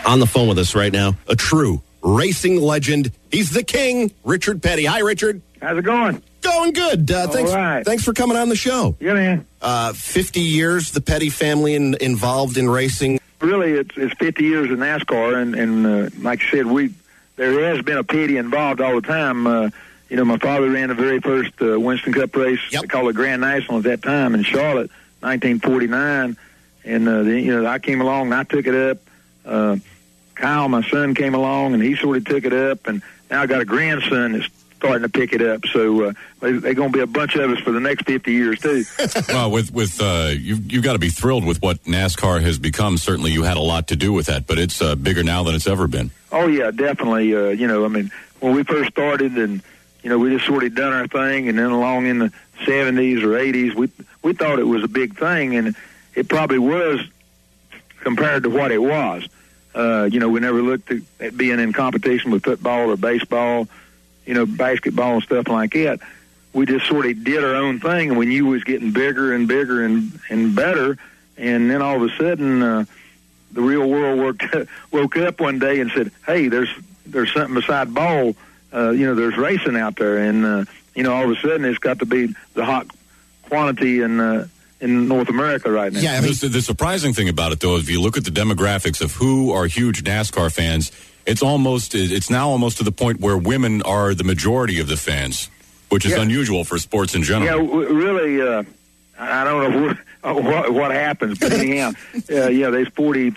On the phone with us right now, a true racing legend. He's the king, Richard Petty. Hi, Richard. How's it going? Going good. Thanks for coming on the show. Yeah, man. 50 years, the Petty family involved in racing. Really, it's 50 years of NASCAR, and like I said, there has been a Petty involved all the time. My father ran the very first Winston Cup race. Yep. They called it Grand National at that time in Charlotte, 1949. And I came along and I took it up. Kyle, my son, came along and he sort of took it up, and now I got a grandson that's starting to pick it up. So they're going to be a bunch of us for the next 50 years too. Well, you've got to be thrilled with what NASCAR has become. Certainly, you had a lot to do with that, but it's bigger now than it's ever been. Oh yeah, definitely. When we first started, and we just sort of done our thing, and then along in the 70s or 80s, we thought it was a big thing, and it probably was compared to what it was. We never looked at being in competition with football or baseball, basketball and stuff like that. We just sort of did our own thing, and we knew it was getting bigger and bigger and better. And then all of a sudden, the real world woke up one day and said, "Hey, there's something beside ball. There's racing out there." And all of a sudden, it's got to be the hot quantity in North America right now. Yeah, the surprising thing about it, though, if you look at the demographics of who are huge NASCAR fans, it's now almost to the point where women are the majority of the fans, which is unusual for sports in general. Yeah, really, I don't know what happens, but anyhow, there's 42,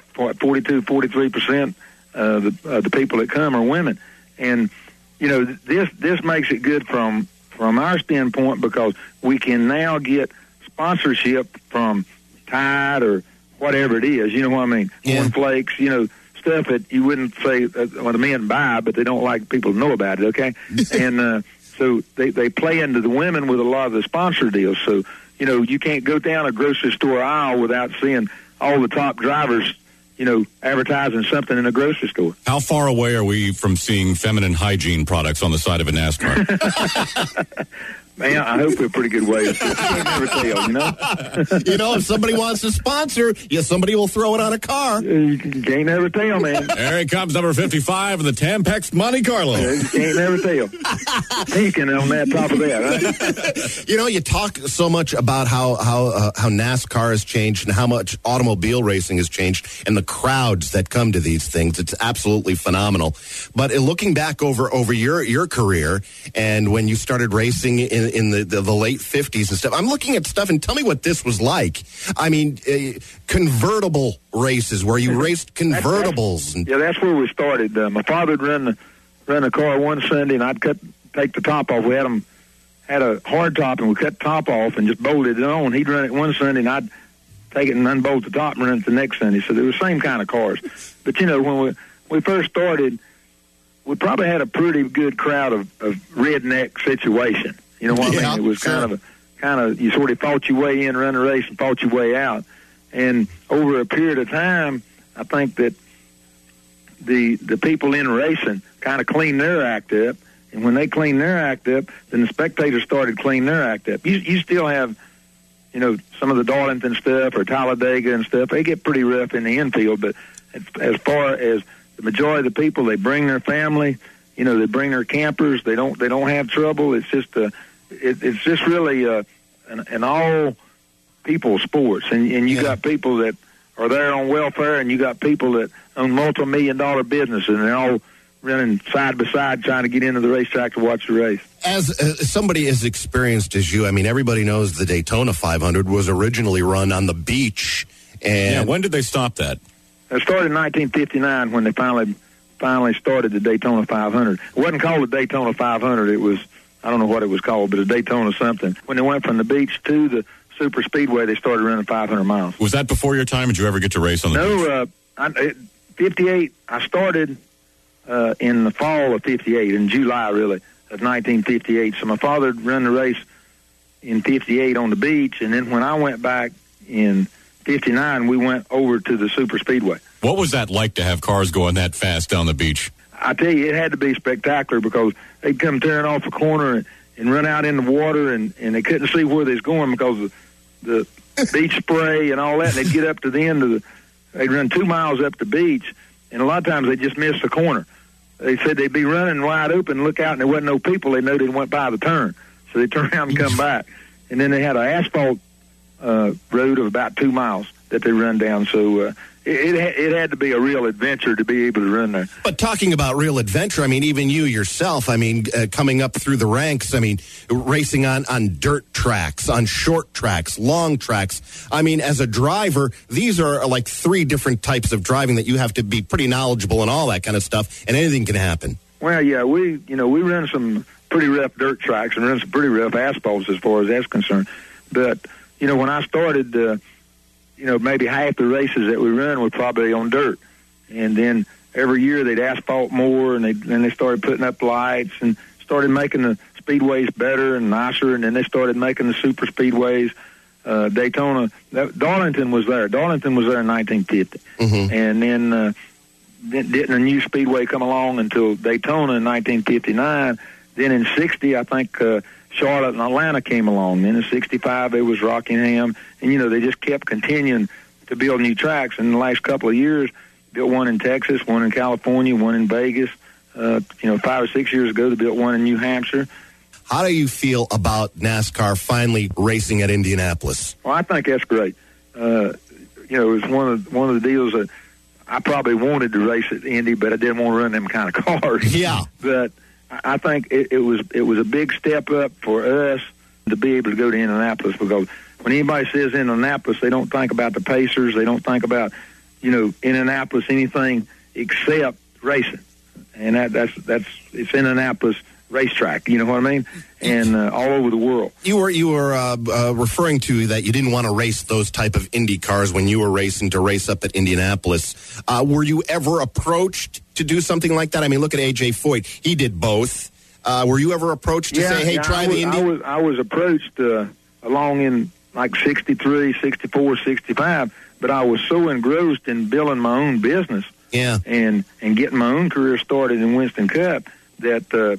43% of the people that come are women. And, this makes it good from our standpoint, because we can now get sponsorship from Tide or whatever it is. You know what I mean? Yeah. Cornflakes, stuff that you wouldn't say the men buy, but they don't like people to know about it, okay? And so they play into the women with a lot of the sponsor deals. So, you can't go down a grocery store aisle without seeing all the top drivers, advertising something in a grocery store. How far away are we from seeing feminine hygiene products on the side of a NASCAR? Man, I hope we're a pretty good way. You can't never tell, if somebody wants to sponsor, somebody will throw it on a car. You can't never tell, man. There he comes, number 55 of the Tampex Monte Carlo. You can't never tell. Thinking on that top of that, right? You talk so much about how NASCAR has changed and how much automobile racing has changed and the crowds that come to these things. It's absolutely phenomenal. But looking back over your career, and when you started racing in the late 50s and stuff, I'm looking at stuff, and tell me what this was like. I mean, convertible races where you raced convertibles. That's where we started. My father would run a car one Sunday, and I'd take the top off. We had a hard top, and we cut the top off and just bolted it on. He'd run it one Sunday, and I'd take it and unbolt the top and run it the next Sunday. So they were the same kind of cars. But, when we first started, we probably had a pretty good crowd of redneck situation. You know what I mean? It was kind of you sort of fought your way in, run a race, and fought your way out. And over a period of time, I think that the people in racing kind of cleaned their act up. And when they cleaned their act up, then the spectators started cleaning their act up. You still have, some of the Darlington stuff or Talladega and stuff. They get pretty rough in the infield, but as far as the majority of the people, they bring their family. They bring their campers. They don't have trouble. It's just it's just really an all people sports, and you got people that are there on welfare, and you got people that own multi-million-dollar businesses, and they're all running side by side trying to get into the racetrack to watch the race. As somebody as experienced as you, I mean, everybody knows the Daytona 500 was originally run on the beach. And when did they stop that? It started in 1959 when they finally started the Daytona 500. It wasn't called the Daytona 500. It was, I don't know what it was called, but a Daytona something. When they went from the beach to the super speedway, they started running 500 miles. Was that before your time? Did you ever get to race on the beach? 58, I started in the fall of 58, in July, really, of 1958. So my father ran the race in 58 on the beach, and then when I went back in 59, we went over to the super speedway. What was that like to have cars going that fast down the beach? I tell you, it had to be spectacular because they'd come tearing off a corner and run out in the water, and they couldn't see where they was going because of the beach spray and all that. And they'd get up to the end of they'd run 2 miles up the beach, and a lot of times they just miss the corner. They said they'd be running wide open, look out, and there wasn't no people. They know they went by the turn, so they turn around and come back. And then they had an asphalt road of about 2 miles that they run down. So it had to be a real adventure to be able to run there. But talking about real adventure, I mean, even you yourself, I mean, coming up through the ranks, I mean, racing on dirt tracks, on short tracks, long tracks. I mean, as a driver, these are like 3 different types of driving that you have to be pretty knowledgeable and all that kind of stuff, and anything can happen. Well, yeah, we run some pretty rough dirt tracks and run some pretty rough asphalts as far as that's concerned. But, when I started, maybe half the races that we run were probably on dirt. And then every year they'd asphalt more, and they started putting up lights and started making the speedways better and nicer, and then they started making the super speedways. Daytona, Darlington was there. Darlington was there in 1950. Mm-hmm. And then didn't a new speedway come along until Daytona in 1959. Then in 60, I think Charlotte and Atlanta came along. Then in 65, it was Rockingham. And, they just kept continuing to build new tracks. In the last couple of years, built one in Texas, one in California, one in Vegas. 5 or 6 years ago, they built one in New Hampshire. How do you feel about NASCAR finally racing at Indianapolis? Well, I think that's great. It was one of the deals that I probably wanted to race at Indy, but I didn't want to run them kind of cars. Yeah. But I think it was a big step up for us to be able to go to Indianapolis, because when anybody says Indianapolis, they don't think about the Pacers. They don't think about, Indianapolis anything except racing, and that's it's Indianapolis racetrack. You know what I mean? And all over the world. You were referring to that you didn't want to race those type of Indy cars when you were racing to race up at Indianapolis. Were you ever approached to do something like that? I mean, look at A.J. Foyt. He did both. Were you ever approached to say, hey, try the Indy? I was approached along in like 63, 64, 65, but I was so engrossed in building my own business and getting my own career started in Winston Cup that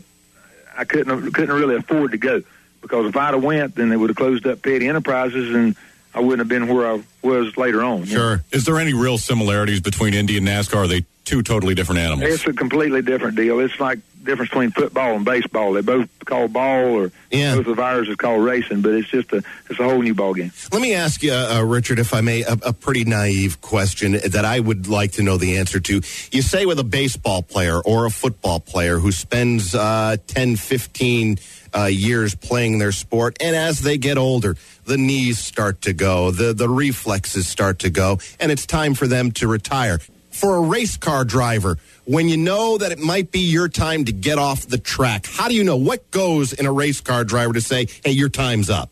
I couldn't really afford to go, because if I'd have went, then they would have closed up Petty Enterprises, and I wouldn't have been where I was later on. Sure. Is there any real similarities between Indy and NASCAR? Are they 2 totally different animals? It's a completely different deal. It's like the difference between football and baseball. They both call ball, or both of ours is called racing, but it's a whole new ball game. Let me ask you, Richard, if I may, a pretty naive question that I would like to know the answer to. You say with a baseball player or a football player who spends 10, 15 years playing their sport, and as they get older, the knees start to go, the reflexes start to go, and it's time for them to retire. For a race car driver, when you know that it might be your time to get off the track, how do you know? What goes in a race car driver to say, hey, your time's up?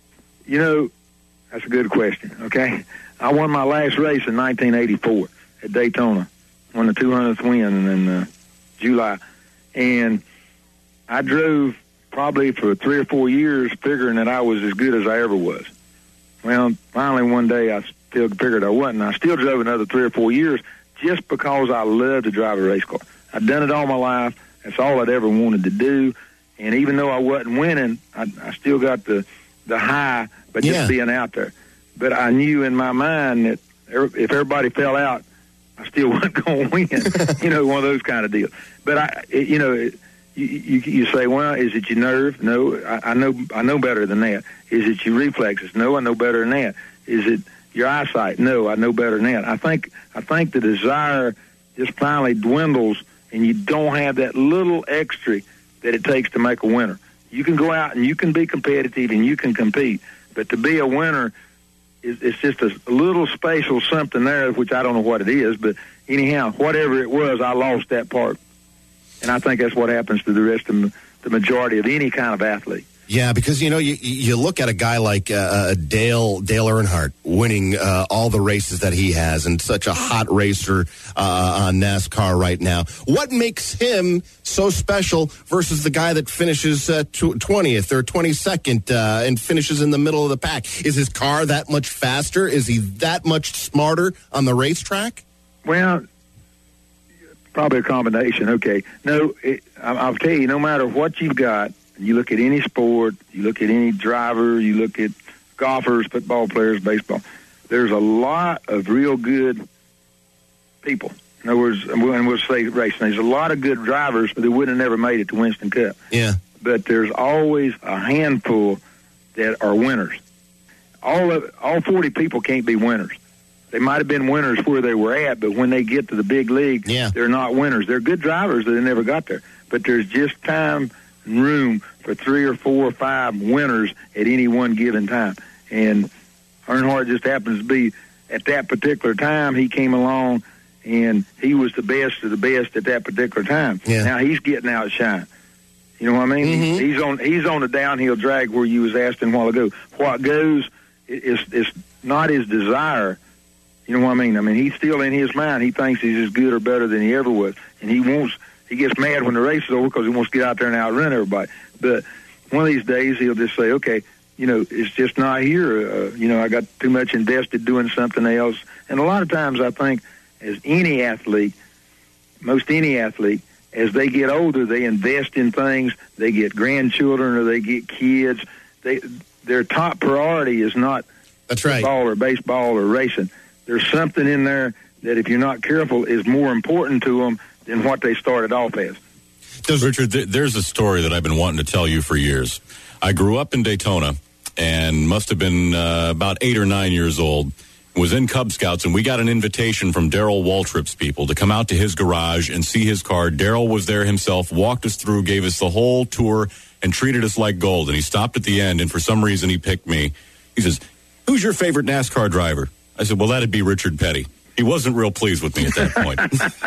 That's a good question, okay? I won my last race in 1984 at Daytona. Won the 200th win in July. And I drove probably for 3 or 4 years figuring that I was as good as I ever was. Well, finally one day I still figured I wasn't. I still drove another 3 or 4 years just because I love to drive a race car. I've done it all my life. That's all I'd ever wanted to do. And even though I wasn't winning, I still got the high by just being out there. But I knew in my mind that if everybody fell out, I still wasn't going to win. One of those kind of deals. But you say, well, is it your nerve? No, I know better than that. Is it your reflexes? No, I know better than that. Is it your eyesight? No, I know better than that. I think the desire just finally dwindles, and you don't have that little extra that it takes to make a winner. You can go out and you can be competitive and you can compete, but to be a winner, it's just a little spatial something there, which I don't know what it is, but anyhow, whatever it was, I lost that part. And I think that's what happens to the rest of the majority of any kind of athlete. Yeah, because, you look at a guy like Dale Earnhardt winning all the races that he has, and such a hot racer on NASCAR right now. What makes him so special versus the guy that finishes 20th or 22nd and finishes in the middle of the pack? Is his car that much faster? Is he that much smarter on the racetrack? Well, probably a combination. Okay. No, I'll tell you, no matter what you've got, you look at any sport, you look at any driver, you look at golfers, football players, baseball, there's a lot of real good people In other words, and we'll say racing. There's a lot of good drivers, but they wouldn't have never made it to Winston Cup. Yeah. But there's always a handful that are winners. All 40 people can't be winners. They might have been winners where they were at, but when they get to the big league, they're not winners. They're good drivers that never got there. But there's just time and room for 3 or 4 or 5 winners at any one given time. And Earnhardt just happens to be, at that particular time, he came along, and he was the best of the best at that particular time. Yeah. Now he's getting outshined. You know what I mean? Mm-hmm. He's on the downhill drag where you was asking a while ago. What goes is not his desire. You know what I mean? I mean, he's still in his mind. He thinks he's as good or better than he ever was, and he gets mad when the race is over because he wants to get out there and outrun everybody. But one of these days he'll just say, okay, you know, it's just not here. You know, I got too much invested doing something else. And a lot of times I think, as any athlete, most any athlete, as they get older, they invest in things. They get grandchildren or they get kids. Their top priority is not football or baseball or racing. There's something in there that, if you're not careful, is more important to them than what they started off as. Richard, there's a story that I've been wanting to tell you for years. I grew up in Daytona and must have been about 8 or 9 years old. Was in Cub Scouts, and we got an invitation from Darrell Waltrip's people to come out to his garage and see his car. Darrell was there himself, walked us through, gave us the whole tour, and treated us like gold. And he stopped at the end, and for some reason he picked me. He says, "Who's your favorite NASCAR driver?" I said, "Well, that'd be Richard Petty." He wasn't real pleased with me at that point.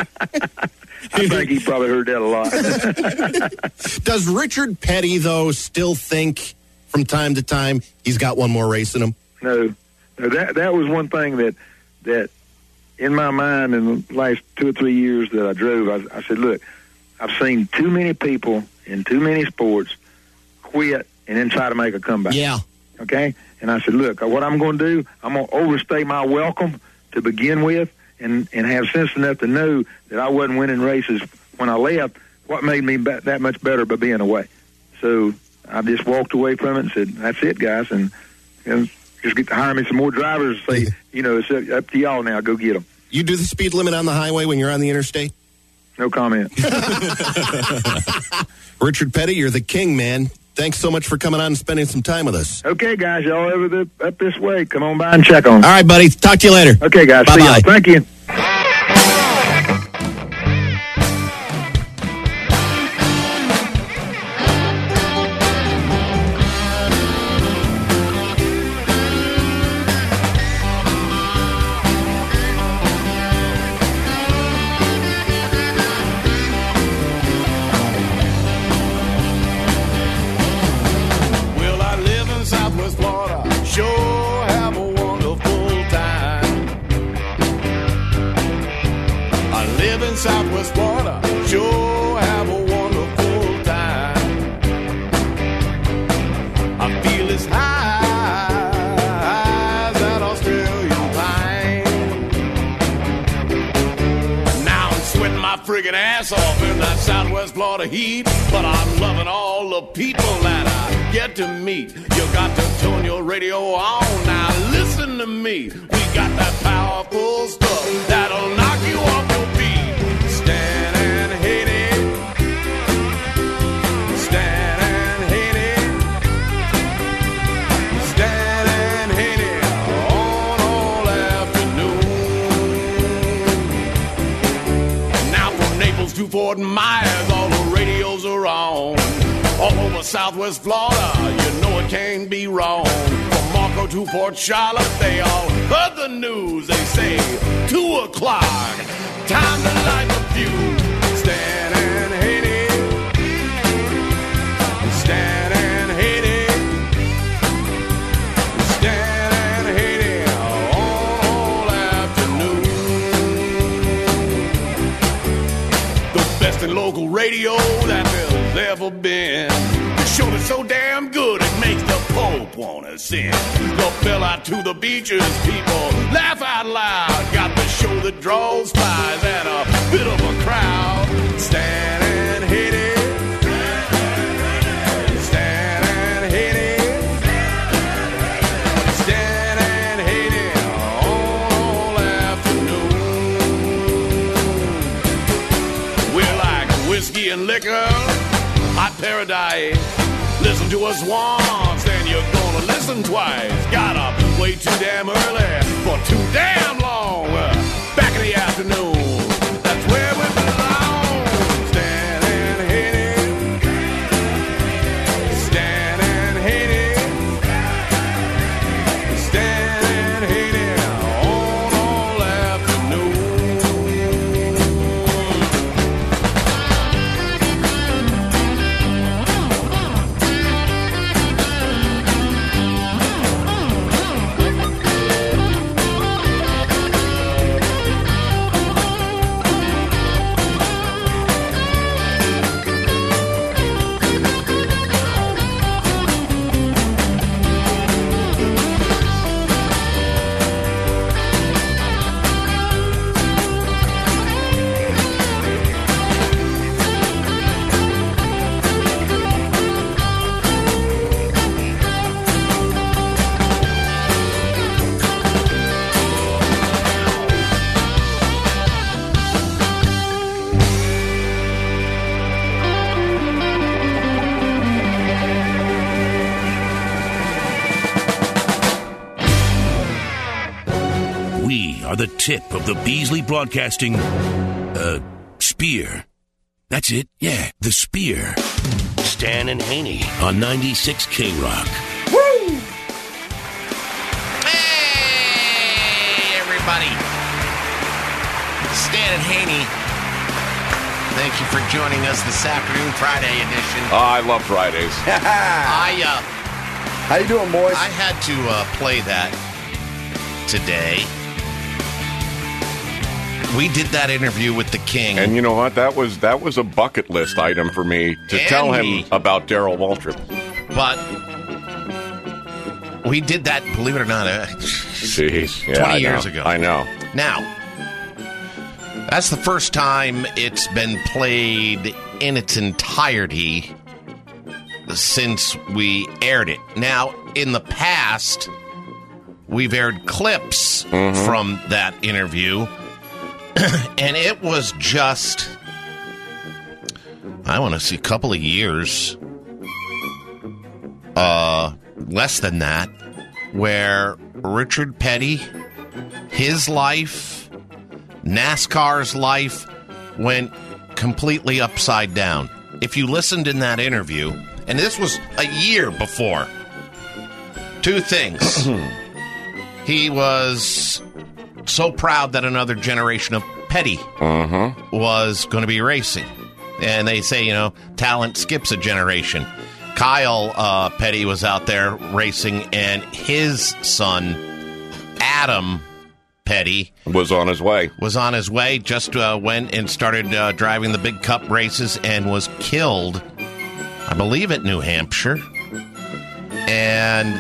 I think he probably heard that a lot. Does Richard Petty, though, still think from time to time he's got one more race in him? No. That was one thing that in my mind in the last 2 or 3 years that I drove, I said, look, I've seen too many people in too many sports quit and then try to make a comeback. Yeah. Okay? And I said, look, what I'm going to do, I'm going to overstay my welcome to begin with and have sense enough to know that I wasn't winning races when I left. What made me that much better by being away? So I just walked away from it and said, that's it, guys. And just get to hire me some more drivers and say, you know, it's up to y'all now. Go get them. You do the speed limit on the highway when you're on the interstate? No comment. Richard Petty, you're the king, man. Thanks so much for coming on and spending some time with us. Okay, guys. Y'all ever up this way, come on by and check on them. All right, buddy. Talk to you later. Okay, guys. Bye-bye. See y'all. Thank you. Southwest Florida, sure have a wonderful time. I feel as high as that Australian pine. Now I'm sweating my friggin' ass off in that Southwest Florida heat, but I'm loving all the people that I get to meet. You got to tune your radio on now. Listen to me. We got that powerful stuff that'll knock you off your feet. Stand and hit it. Stand and hit it. Stand and hit it on all afternoon. Now from Naples to Fort Myers, all the radios are on. All over Southwest Florida, you know it can't be wrong. From Marco to Port Charlotte, they all heard the news. They say 2 o'clock, time to light the fuse. Stand and hit it. Stand and hit it. Stand and hit it all afternoon. The best in local radio that there's ever been. The show that's so damn good it makes the Pope wanna sing. The bell out to the beaches, people laugh out loud. Got the show that draws flies and a bit of a crowd. Stand and hit it. Stand and hit it. Stand and hit it all afternoon. whiskey and liquor, hot paradise. Listen to us once, then you're gonna listen twice. Got up way too damn early for too damn long. Back in the afternoon, that's where we belong. Stan and Haney, Stan and Haney, Stan and Haney on all afternoon. The tip of the Beasley Broadcasting spear. That's it, yeah, the spear. Stan and Haney on 96 K-Rock. Woo! Hey, everybody. Stan and Haney. Thank you for joining us this afternoon, Friday edition. I love Fridays. How you doing, boys? I had to play that today. We did that interview with the King. And you know what? That was a bucket list item for me to tell him about Darrell Waltrip. But we did that, believe it or not, Jeez. Yeah, 20 years ago. I know. Now, that's the first time it's been played in its entirety since we aired it. Now, in the past, we've aired clips from that interview. And it was just, I want to see, a couple of years, less than that, where Richard Petty, his life, NASCAR's life, went completely upside down. If you listened in that interview, and this was a year before, two things. He was so proud that another generation of Petty was going to be racing. And they say, talent skips a generation. Kyle Petty was out there racing, and his son, Adam Petty, was on his way. Just went and started driving the big cup races and was killed, I believe, at New Hampshire. And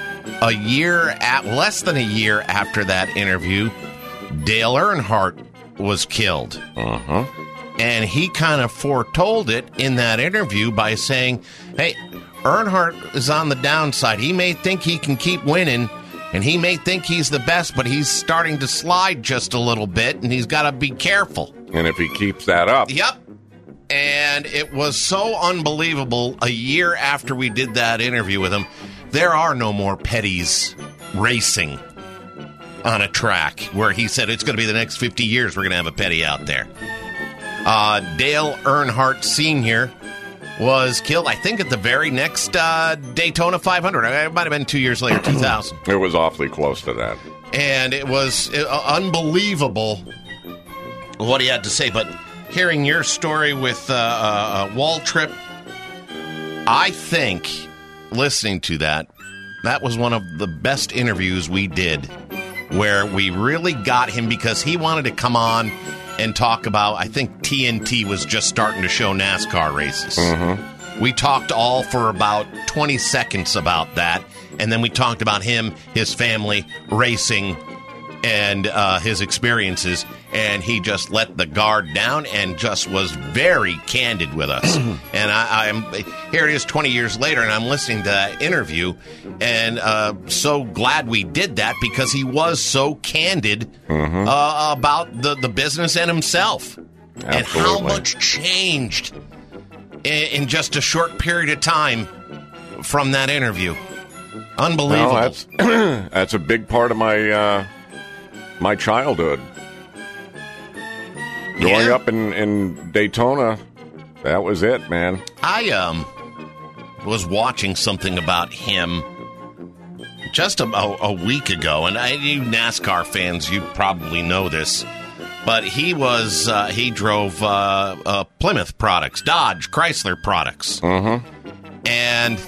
less than a year after that interview, Dale Earnhardt was killed. And he kind of foretold it in that interview by saying, hey, Earnhardt is on the downside. He may think he can keep winning, and he may think he's the best, but he's starting to slide just a little bit, and he's got to be careful. And if he keeps that up. Yep. And it was so unbelievable. A year after we did that interview with him, there are no more Pettys racing on a track where he said it's going to be the next 50 years we're going to have a Petty out there. Dale Earnhardt Sr. was killed, I think, at the very next Daytona 500. It might have been 2 years later, 2000. It was awfully close to that. And it was unbelievable what he had to say. But hearing your story with Waltrip, I think, listening to that was one of the best interviews we did, where we really got him because he wanted to come on and talk about, I think TNT was just starting to show NASCAR races. We talked all for about 20 seconds about that, and then we talked about him, his family, racing, and his experiences, and he just let the guard down and just was very candid with us. And I'm here it is 20 years later, and I'm listening to that interview, and so glad we did that because he was so candid about the business and himself. and how much changed in just a short period of time from that interview. Unbelievable. Well, that's a big part of my my childhood. Growing up in Daytona, that was it, man. I was watching something about him just about a week ago, and you NASCAR fans, you probably know this, but he drove Plymouth products, Dodge, Chrysler products. And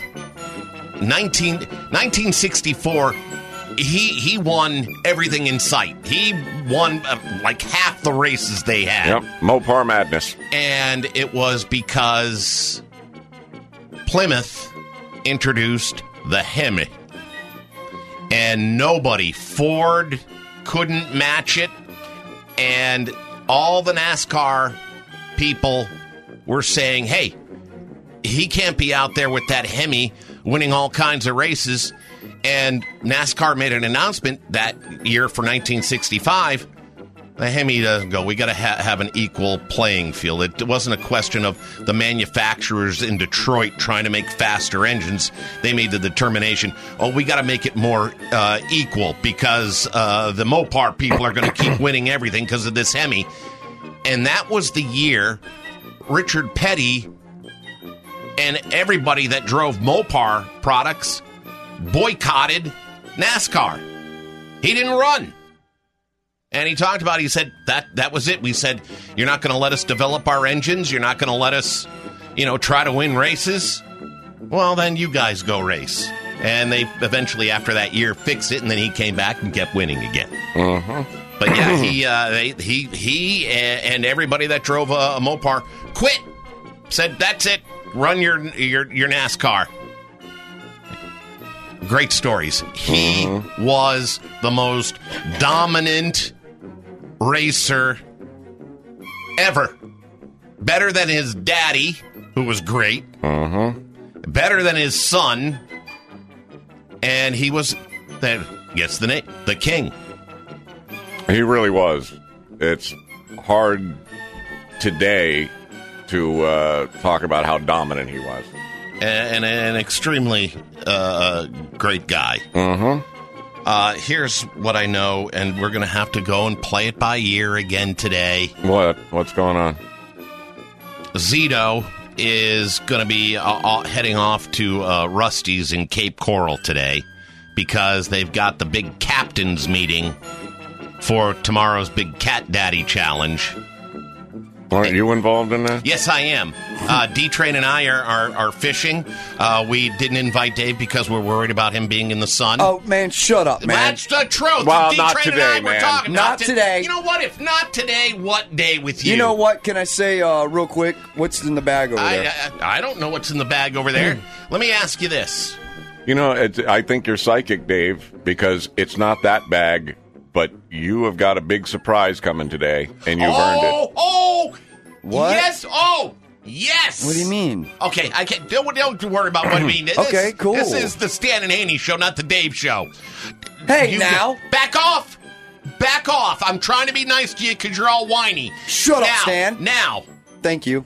1964, he won everything in sight. He won like half the races they had. Yep, Mopar Madness. And it was because Plymouth introduced the Hemi. And nobody, Ford couldn't match it. And all the NASCAR people were saying, hey, he can't be out there with that Hemi winning all kinds of races. And NASCAR made an announcement that year for 1965. The Hemi doesn't go. We got to have an equal playing field. It wasn't a question of the manufacturers in Detroit trying to make faster engines. They made the determination, we got to make it more equal because the Mopar people are going to keep winning everything because of this Hemi. And that was the year Richard Petty and everybody that drove Mopar products boycotted NASCAR. He didn't run. And he talked about it. He said that was it. We said, you're not going to let us develop our engines. You're not going to let us, try to win races. Well, then you guys go race. And they eventually, after that year, fixed it. And then he came back and kept winning again. But yeah, he and everybody that drove a Mopar quit. Said, that's it. Run your NASCAR. Great stories. He was the most dominant racer ever. Better than his daddy, who was great. Better than his son. And he was, guess the name, the king. He really was. It's hard today to talk about how dominant he was. And an extremely great guy. Here's what I know, and we're going to have to go and play it by ear again today. What's going on? Zito is going to be heading off to Rusty's in Cape Coral today because they've got the big captains meeting for tomorrow's big Cat Daddy Challenge. Aren't you involved in that? Yes, I am. D-Train and I are fishing. We didn't invite Dave because we're worried about him being in the sun. Oh, man, shut up, man. That's the truth. Well, D-Train not today, and I were man. talking Not about today. You know what? If not today, what day with you? You know what? Can I say real quick, what's in the bag over there? I don't know what's in the bag over there. Let me ask you this. I think you're psychic, Dave, because it's not that bag, but you have got a big surprise coming today, and you've earned it. What? Yes. Yes. What do you mean? Okay, I can't. Don't worry about what I mean. Okay, cool. This is the Stan and Haney show, not the Dave show. Hey, now. Back off. Back off. I'm trying to be nice to you because you're all whiny. Shut up, Stan. Now. Thank you.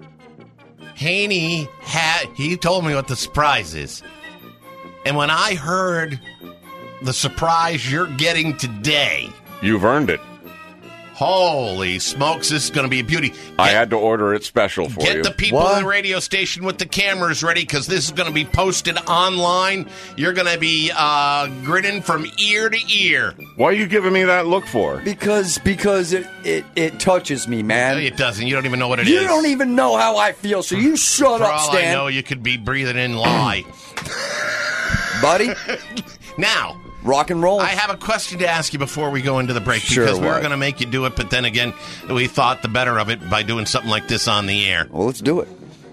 Haney he told me what the surprise is. And when I heard the surprise you're getting today, You've earned it. holy smokes, this is going to be a beauty. I had to order it special for you. Get the people in the radio station with the cameras ready because this is going to be posted online. You're going to be grinning from ear to ear. Why are you giving me that look for? Because it touches me, man. No, it doesn't. You don't even know what it is. You don't even know how I feel, so you shut For up, all Stan. I know, you could be breathing in lie. Buddy, Now, rock and roll. I have a question to ask you before we go into the break Sure, because we were what? going to make you do it, but then again, we thought the better of it by doing something like this on the air. Well, let's do it.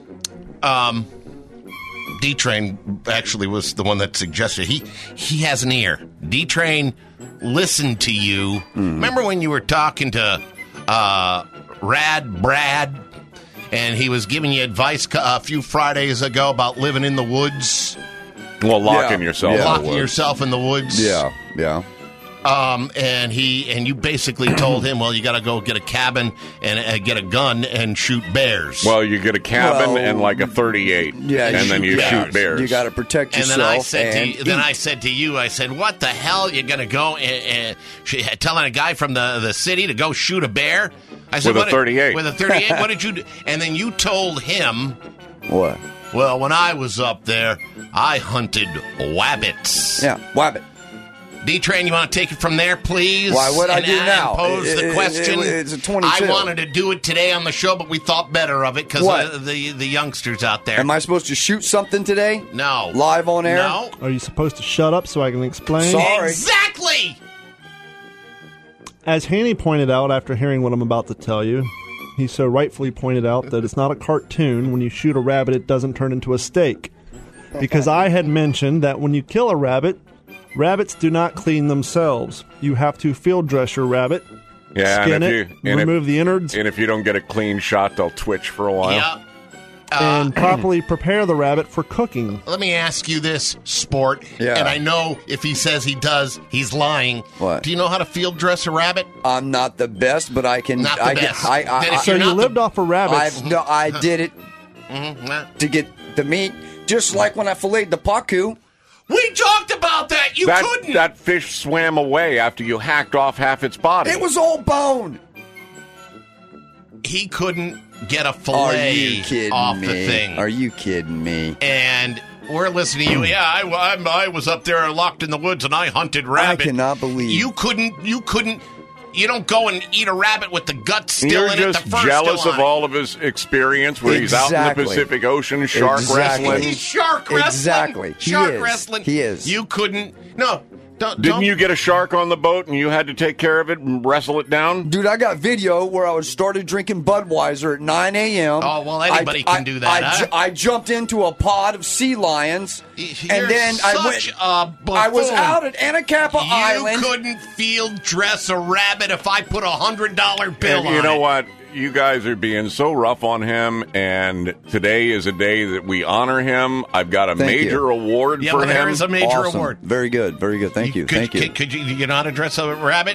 D-Train actually was the one that suggested he has an ear. D-Train listened to you. Remember when you were talking to Rad Brad and he was giving you advice a few Fridays ago about living in the woods? Well, locking yourself. Yeah. in the Locking woods. yourself in the woods? Yeah. And you basically told him, well, you got to go get a cabin and get a gun and shoot bears. Well, you get a cabin and like a 38, and then you shoot bears. You got to protect yourself. And then I said to you, what the hell? You're going to go and telling a guy from the city to go shoot a bear? I said, with a 38. With a 38? What did you do? And then you told him, what? Well, when I was up there, I hunted wabbits. Yeah, wabbit. D-Train, you want to take it from there, please? Why, what I do now? Pose the question. It's a 22. I wanted to do it today on the show, but we thought better of it because the youngsters out there. Am I supposed to shoot something today? No. Live on air? No. Are you supposed to shut up so I can explain? Sorry. Exactly! As Haney pointed out after hearing what I'm about to tell you, he so rightfully pointed out that it's not a cartoon. When you shoot a rabbit, it doesn't turn into a steak. Because I had mentioned that when you kill a rabbit, rabbits do not clean themselves. You have to field dress your rabbit, skin it, remove the innards. And if you don't get a clean shot, they'll twitch for a while. Yeah. And properly prepare the rabbit for cooking. Let me ask you this, Sport. Yeah. And I know if he says he does, he's lying. What? Do you know how to field dress a rabbit? I'm not the best, but I can. Not the best. So you lived off of rabbits. I did it to get the meat, just like when I filleted the pacu. We talked about that. You couldn't. That fish swam away after you hacked off half its body. It was all bone. He couldn't get a fillet off the thing. Are you kidding me? And we're listening to you. Yeah, I was up there locked in the woods and I hunted rabbit. I cannot believe you couldn't. You don't go and eat a rabbit with the guts still You're in it. You're just jealous of all of his experience where he's out in the Pacific Ocean shark wrestling. He's shark wrestling. Exactly. Shark wrestling. He is. You couldn't. No. Didn't you get a shark on the boat and you had to take care of it and wrestle it down? Dude, I got video where I started drinking Budweiser at 9 a.m. Oh, well, anybody can do that. I jumped into a pod of sea lions, and then I was out at Anacapa Island. You couldn't field dress a rabbit if I put $100 bill on it. You know what? You guys are being so rough on him, and today is a day that we honor him. I've got a major award for him. There is a major award. Very good, very good. Thank you. Could you know how to dress a rabbit?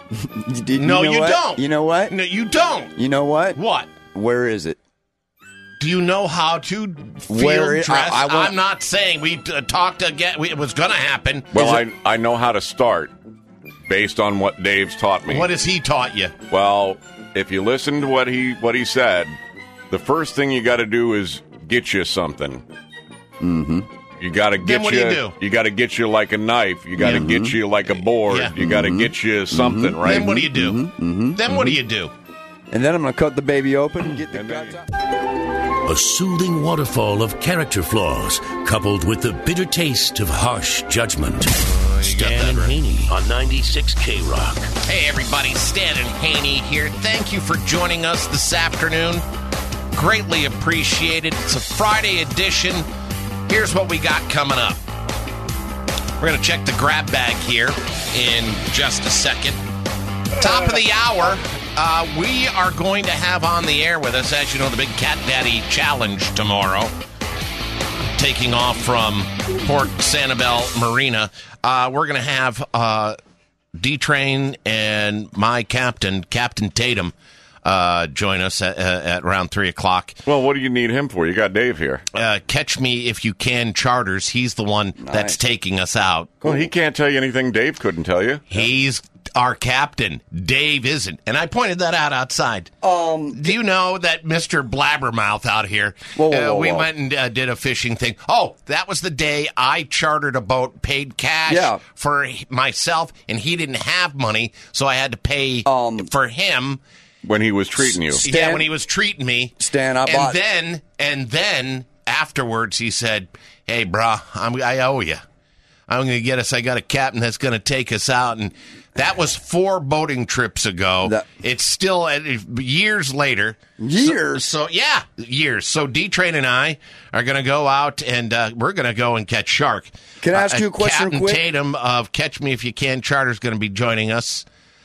No, you don't. You know what? No, you don't. You know what? What? Where is it? Do you know how to field dress? I'm not saying we talked again. It was going to happen. Well, I know how to start based on what Dave's taught me. What has he taught you? Well, if you listen to what he said, the first thing you got to do is get you something. Mm-hmm. You got to get then what do you do? You got to get you like a knife. You got to get you like a board. Yeah. You got to get you something, right? Then what do you do? Then what do you do? And then I'm going to cut the baby open and get the guts out. A soothing waterfall of character flaws, coupled with the bitter taste of harsh judgment. Stan and Haney on 96 K-Rock. Hey, everybody. Stan and Haney here. Thank you for joining us this afternoon. Greatly appreciated. It's a Friday edition. Here's what we got coming up. We're going to check the grab bag here in just a second. Top of the hour, we are going to have on the air with us, as you know, the big Cat Daddy Challenge tomorrow. Taking off from Port Sanibel Marina. We're going to have D-Train and my captain, Captain Tatum, join us at around 3 o'clock. Well, what do you need him for? You got Dave here. Catch Me If You Can Charters. He's the one that's taking us out. Well, he can't tell you anything Dave couldn't tell you. He's our captain. Dave isn't. And I pointed that out outside. Do you know that Mr. Blabbermouth out here, we went and did a fishing thing. Oh, that was the day I chartered a boat, paid cash for myself, and he didn't have money, so I had to pay for him. When he was treating you. Stan, when he was treating me. Stan, And then afterwards he said, hey, brah, I owe you. I'm going to get us. I got a captain that's going to take us out. And that was 4 boating trips ago. It's still years later. Years? Years. So D-Train and I are going to go out and we're going to go and catch shark. Can I ask you a question Captain quick? Tatum of Catch Me If You Can Charter is going to be joining us.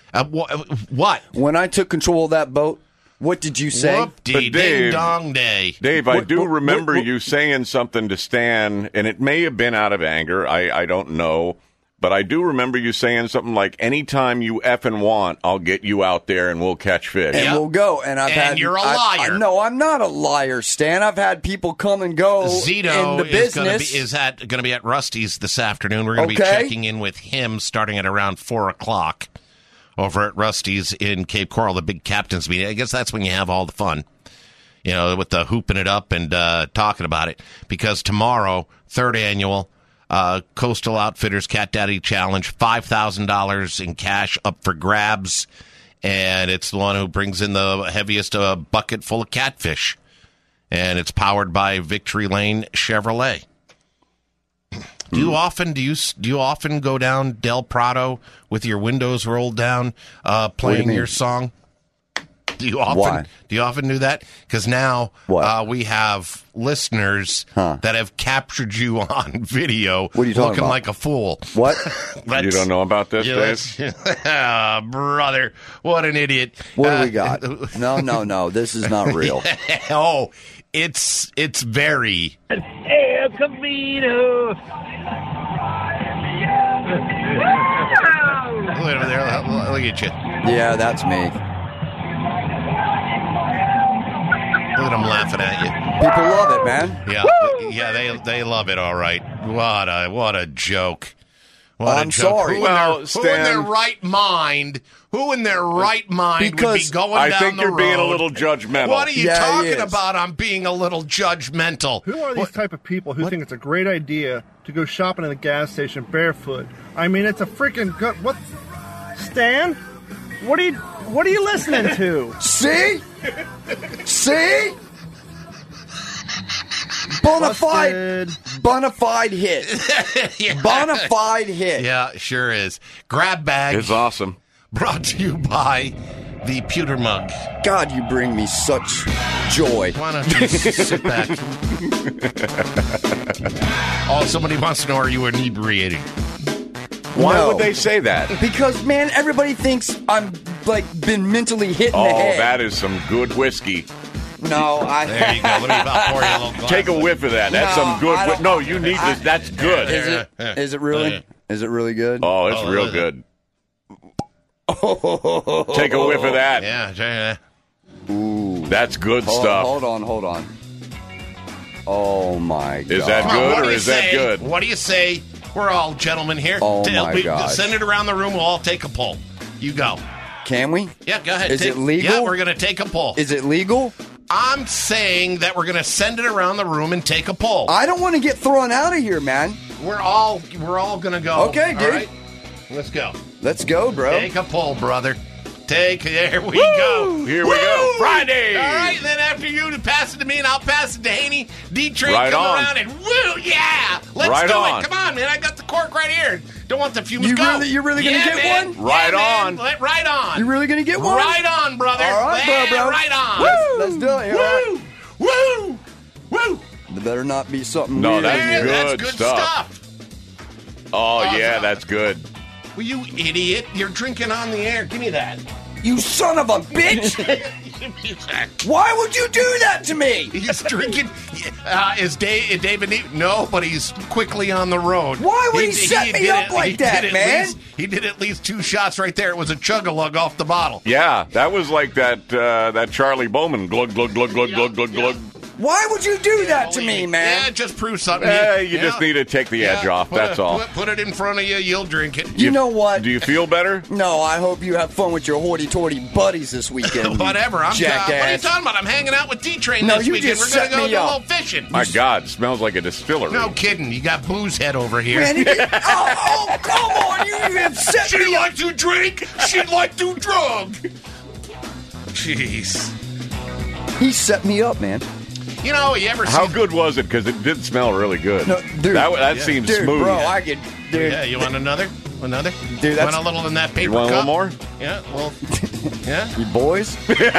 What? When I took control of that boat, what did you say? Whoop-dee, ding-dong day. Dave, I do remember you saying something to Stan, and it may have been out of anger. I don't know. but I do remember you saying something like, anytime you effing want, I'll get you out there and we'll catch fish. And we'll go. And you're a liar. No, I'm not a liar, Stan. I've had people come and go Zito in the business. is going to be at Rusty's this afternoon. We're going to be checking in with him starting at around 4 o'clock over at Rusty's in Cape Coral, the big captain's meeting. I guess that's when you have all the fun, with the hooping it up and talking about it. Because tomorrow, 3rd annual Coastal Outfitters Cat Daddy Challenge, $5,000 in cash up for grabs. And it's the one who brings in the heaviest bucket full of catfish. And it's powered by Victory Lane Chevrolet. Do you often go down Del Prado with your windows rolled down, playing your song? Do you often do that? Because now we have listeners that have captured you on video looking like a fool. What? You don't know about this, Dave? Brother, what an idiot. What do we got? No. This is not real. It's very. El Camino. Look over there. Look at you. Yeah, that's me. Look at them laughing at you. People love it, man. Yeah, they love it. All right. What a joke. I'm sorry. Who in their right mind? Who in their right mind would be going down the road? I think you're being a little judgmental. What are you talking about? I'm being a little judgmental. Who are these type of people who think it's a great idea to go shopping at a gas station barefoot? I mean, it's a freaking good. What, Stan? What are you listening to? See? Bonafide hit. Bonafide hit. Yeah, sure is. Grab bag. It's awesome. Brought to you by the Pewter Mug. God, you bring me such joy. Why don't you sit back? Somebody wants to know, are you inebriated? Why would they say that? Because, man, everybody thinks I'm, been mentally hit in the head. Oh, that is some good whiskey. No, There you go. Let me pour you a little glass. Take a whiff of that. That's some good. No, you need this. That's good. Is it really? Is it really good? Oh, it's real good. Take a whiff of that. Yeah. Ooh, that's good stuff. Hold on. Oh my God! Is that good or is that good? What do you say? We're all gentlemen here. Oh my God! Send it around the room. We'll all take a poll. You go. Can we? Yeah, go ahead. Is it legal? Yeah, we're going to take a poll. Is it legal? I'm saying that we're going to send it around the room and take a poll. I don't want to get thrown out of here, man. We're all going to go. Okay, dude. All right? Let's go. Let's go, bro. Take a poll, brother. There we go. Here we go. Friday. All right, then after you pass it to me and I'll pass it to Haney. D-Train right come on. around and woo, yeah. Let's do it. Come on, man. I got the cork right here. Don't want the fumes go. You're really going to get one? Right on. Right on. You're really going to get one? Right on, brother. All right, bro. Right on. Woo. Let's do it. Woo. Woo. Woo. There better not be something No, weird. that's good stuff. Oh, yeah, that's good. Well, you idiot. You're drinking on the air. Give me that. You son of a bitch! Why would you do that to me? He's drinking. Is David? No, but he's quickly on the road. Why would he set me up like that, man? He did at least 2 shots right there. It was a chug-a-lug off the bottle. Yeah, that was like that Charlie Bowman glug glug glug glug glug glug glug. Why would you do that to me, man? Yeah, just prove something. You just need to take the edge off. That's all. Put it in front of you. You'll drink it. You know what? Do you feel better? No, I hope you have fun with your hoity-toity buddies this weekend. Whatever. Jackass. What are you talking about? I'm hanging out with D-Train No, this you weekend. just We're going to set go me do a up. little fishing. My God, smells like a distillery. No kidding. You got booze head over here. Man, oh, come on. You have set me up. She'd like to drink. She'd like to drug. Jeez. He set me up, man. You know, you ever How see... good was it? Because it did smell really good. No, dude. That seemed smooth. Bro, I could... Dude. Yeah, you want another? Another? Dude, that's... Want a little in that paper You want cup? a little more? Yeah, well... Yeah? You boys?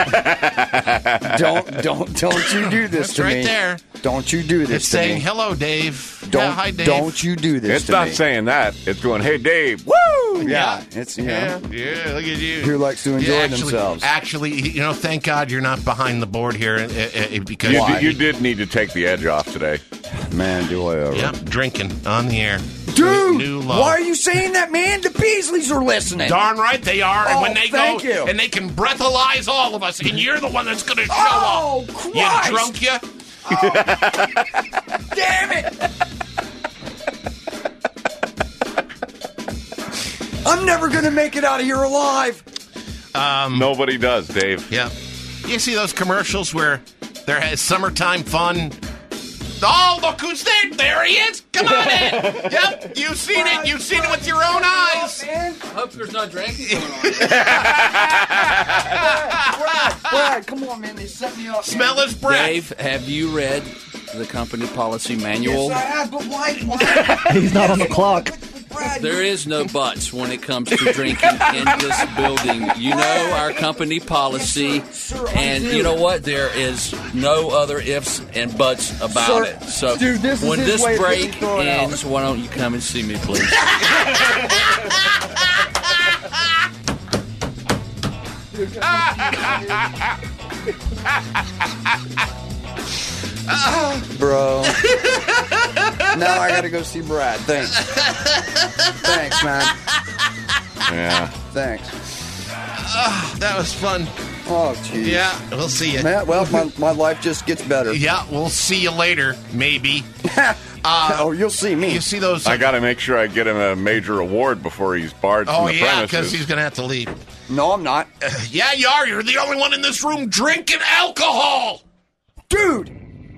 Don't you do this That's to me. right there. Don't you do this It's to me. saying, hello, Dave. Don't, hi, Dave. Don't you do this It's to not me. saying that. It's going, hey, Dave. Woo! Yeah. It's, you know. Yeah, look at you. Who likes to enjoy themselves. Actually, you know, thank God you're not behind the board here because... You did need to take the edge off today. Man, do I ever. Yep, drinking on the air. Dude, new low. why are you saying that, man? The Beasleys are listening. Darn right they are. And Oh, when they thank go, you. and they can breathalyze all of us, and you're the one that's going to show Oh, up. Christ. You drunk, you? Damn it! I'm never going to make it out of here alive. Nobody does, Dave. Yeah. You see those commercials where there has summertime fun? Oh, look who's there. There he is. Come on in. Yep, you've seen it. You've seen it with your own eyes. I hope there's not drinking going on. Brad, come on, man. They set me up. Smell his breath. Dave, have you read the company policy manual? Yes, I have, but why? He's not on the clock. There is no buts when it comes to drinking in this building. You know our company policy, and you know what? There is no other ifs and buts about it. So Dude, this is when his this way of break getting thrown out. ends, why don't you come and see me, please? Bro. Now I gotta go see Brad. Thanks. Thanks, man. Yeah. Thanks. That was fun. Oh, jeez. Yeah, we'll see you. Man, well, my life just gets better. Yeah, we'll see you later, maybe. Oh, you'll see me. You see those? I got to make sure I get him a major award before he's barred from Oh, the yeah, premises. because he's going to have to leave. No, I'm not. Yeah, you are. You're the only one in this room drinking alcohol. Dude!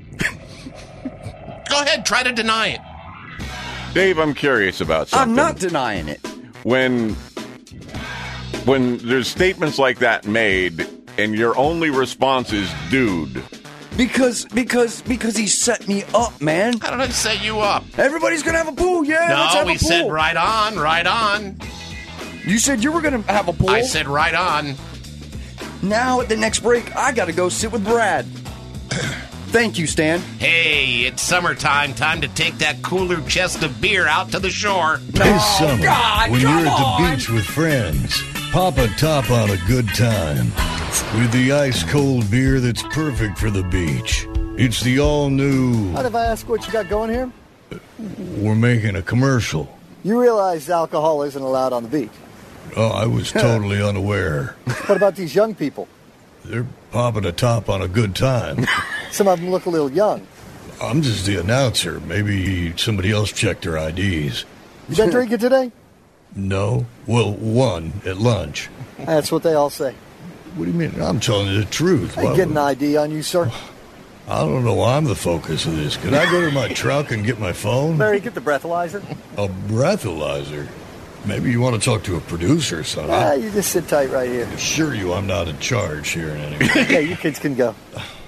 Go ahead, try to deny it. Dave, I'm curious about something. I'm not denying it. When there's statements like that made and your only response is dude. Because he set me up, man. How did I set you up? Everybody's gonna have a pool, yeah. Let's No, have we a pool. said right on, right on. You said you were gonna have a pool. I said right on. Now at the next break, I gotta go sit with Brad. Thank you, Stan. Hey, it's summertime. Time to take that cooler chest of beer out to the shore. This summer, God, when you're come at the on. beach with friends, pop a top on a good time with the ice-cold beer that's perfect for the beach. It's the all-new... What if I ask what you got going here? We're making a commercial. You realize alcohol isn't allowed on the beach. Oh, I was totally unaware. What about these young people? They're popping a top on a good time. Some of them look a little young. I'm just the announcer. Maybe somebody else checked their IDs. You been drinking today? No? Well, one at lunch. That's what they all say. What do you mean? I'm telling you the truth. I get an ID on you, sir. I don't know why I'm the focus of this. Can I go to my truck and get my phone? Barry, get the breathalyzer. A breathalyzer? Maybe you want to talk to a producer or something. You just sit tight right here. Assure you I'm not in charge here in any way. Okay, you kids can go.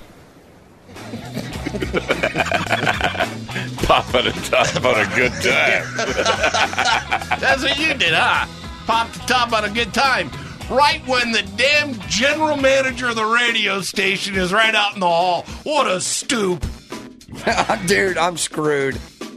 Popping a top on a good time. That's what you did, huh? Popped the top on a good time. Right when the damn general manager of the radio station is right out in the hall. What a stoop. Dude, I'm screwed.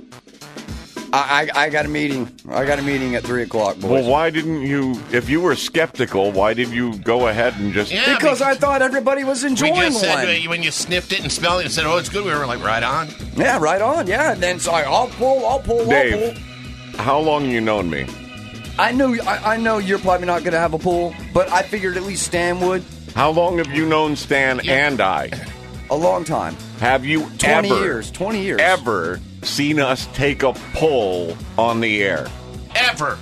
I got a meeting. I got a meeting at 3 o'clock, boys. Well, why didn't you, if you were skeptical, why did you go ahead and just... Yeah, because I thought everybody was enjoying we just said, one. when you sniffed it and smelled it and said, oh, it's good, we were like, right on. Yeah, right on. Yeah, and then so I'll pull. Dave, how long you known me? I know you're probably not going to have a pool, but I figured at least Stan would. How long have you known Stan and I? A long time. Have you 20 years. ever seen us take a pull on the air? Ever.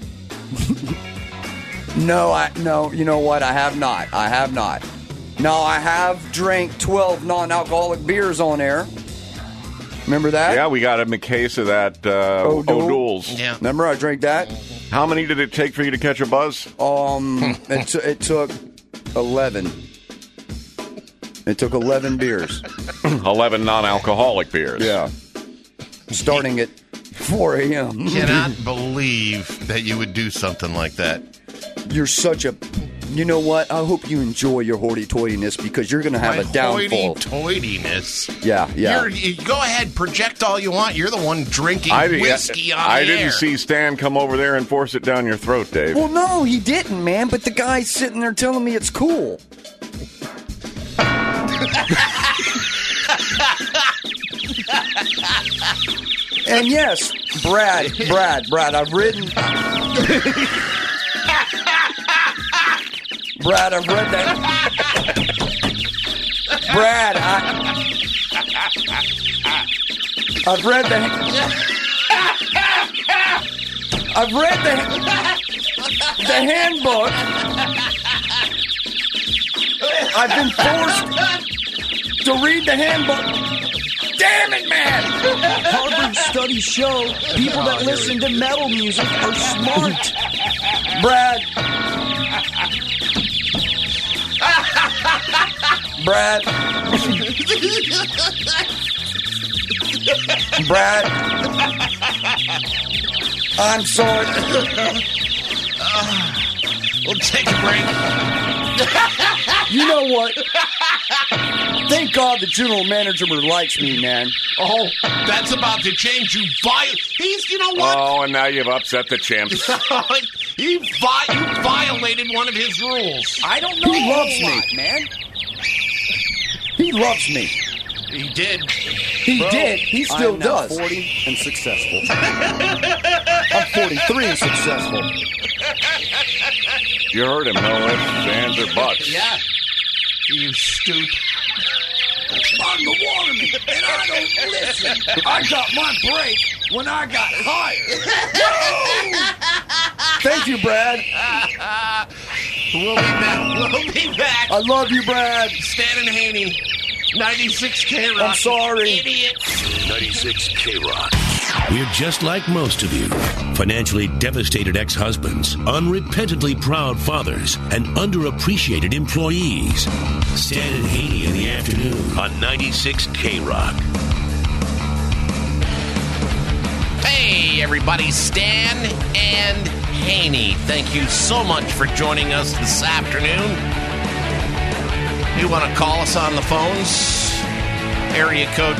No, you know what? I have not. No, I have drank 12 non-alcoholic beers on air. Remember that? Yeah, we got him a case of that O'Doul's. Yeah. Remember I drank that? How many did it take for you to catch a buzz? It took 11. It took 11 beers. 11 non-alcoholic beers. Yeah. Starting at 4 a.m. Cannot believe that you would do something like that. You're such a... You know what? I hope you enjoy your hoity-toityness because you're going to have a downfall. Hoity-toityness? Yeah. You go ahead, project all you want. You're the one drinking whiskey on the I air. didn't see Stan come over there and force it down your throat, Dave. Well, no, he didn't, man. But the guy's sitting there telling me it's cool. And yes, Brad, I've ridden. Brad, I've read that. Brad, I've read the handbook. I've been forced to read the handbook. Damn it, man! Harvard studies show people that listen to metal music are smart. Brad. I'm sorry. We'll take a break. You know what? Thank God the general manager likes me, man. Oh, that's about to change. You know what? Oh, and now you've upset the chimps. You violated one of his rules. I don't know. He loves me, man. He loves me. He did. He did. He still does. I'm 40 and successful. I'm 43 and successful. You heard him. No ifs, ands, or buts. Yeah. You stoop. I'm the waterman, and I don't listen. I got my break when I got hired. Thank you, Brad. We'll be back. I love you, Brad. Stan and Haney. 96 K-Rock. I'm sorry. Idiot. 96 K-Rock. We're just like most of you. Financially devastated ex-husbands, unrepentantly proud fathers, and underappreciated employees. Stan and Haney in the afternoon on 96 K-Rock. Hey, everybody. Stan and Haney. Thank you so much for joining us this afternoon. You want to call us on the phones? Area code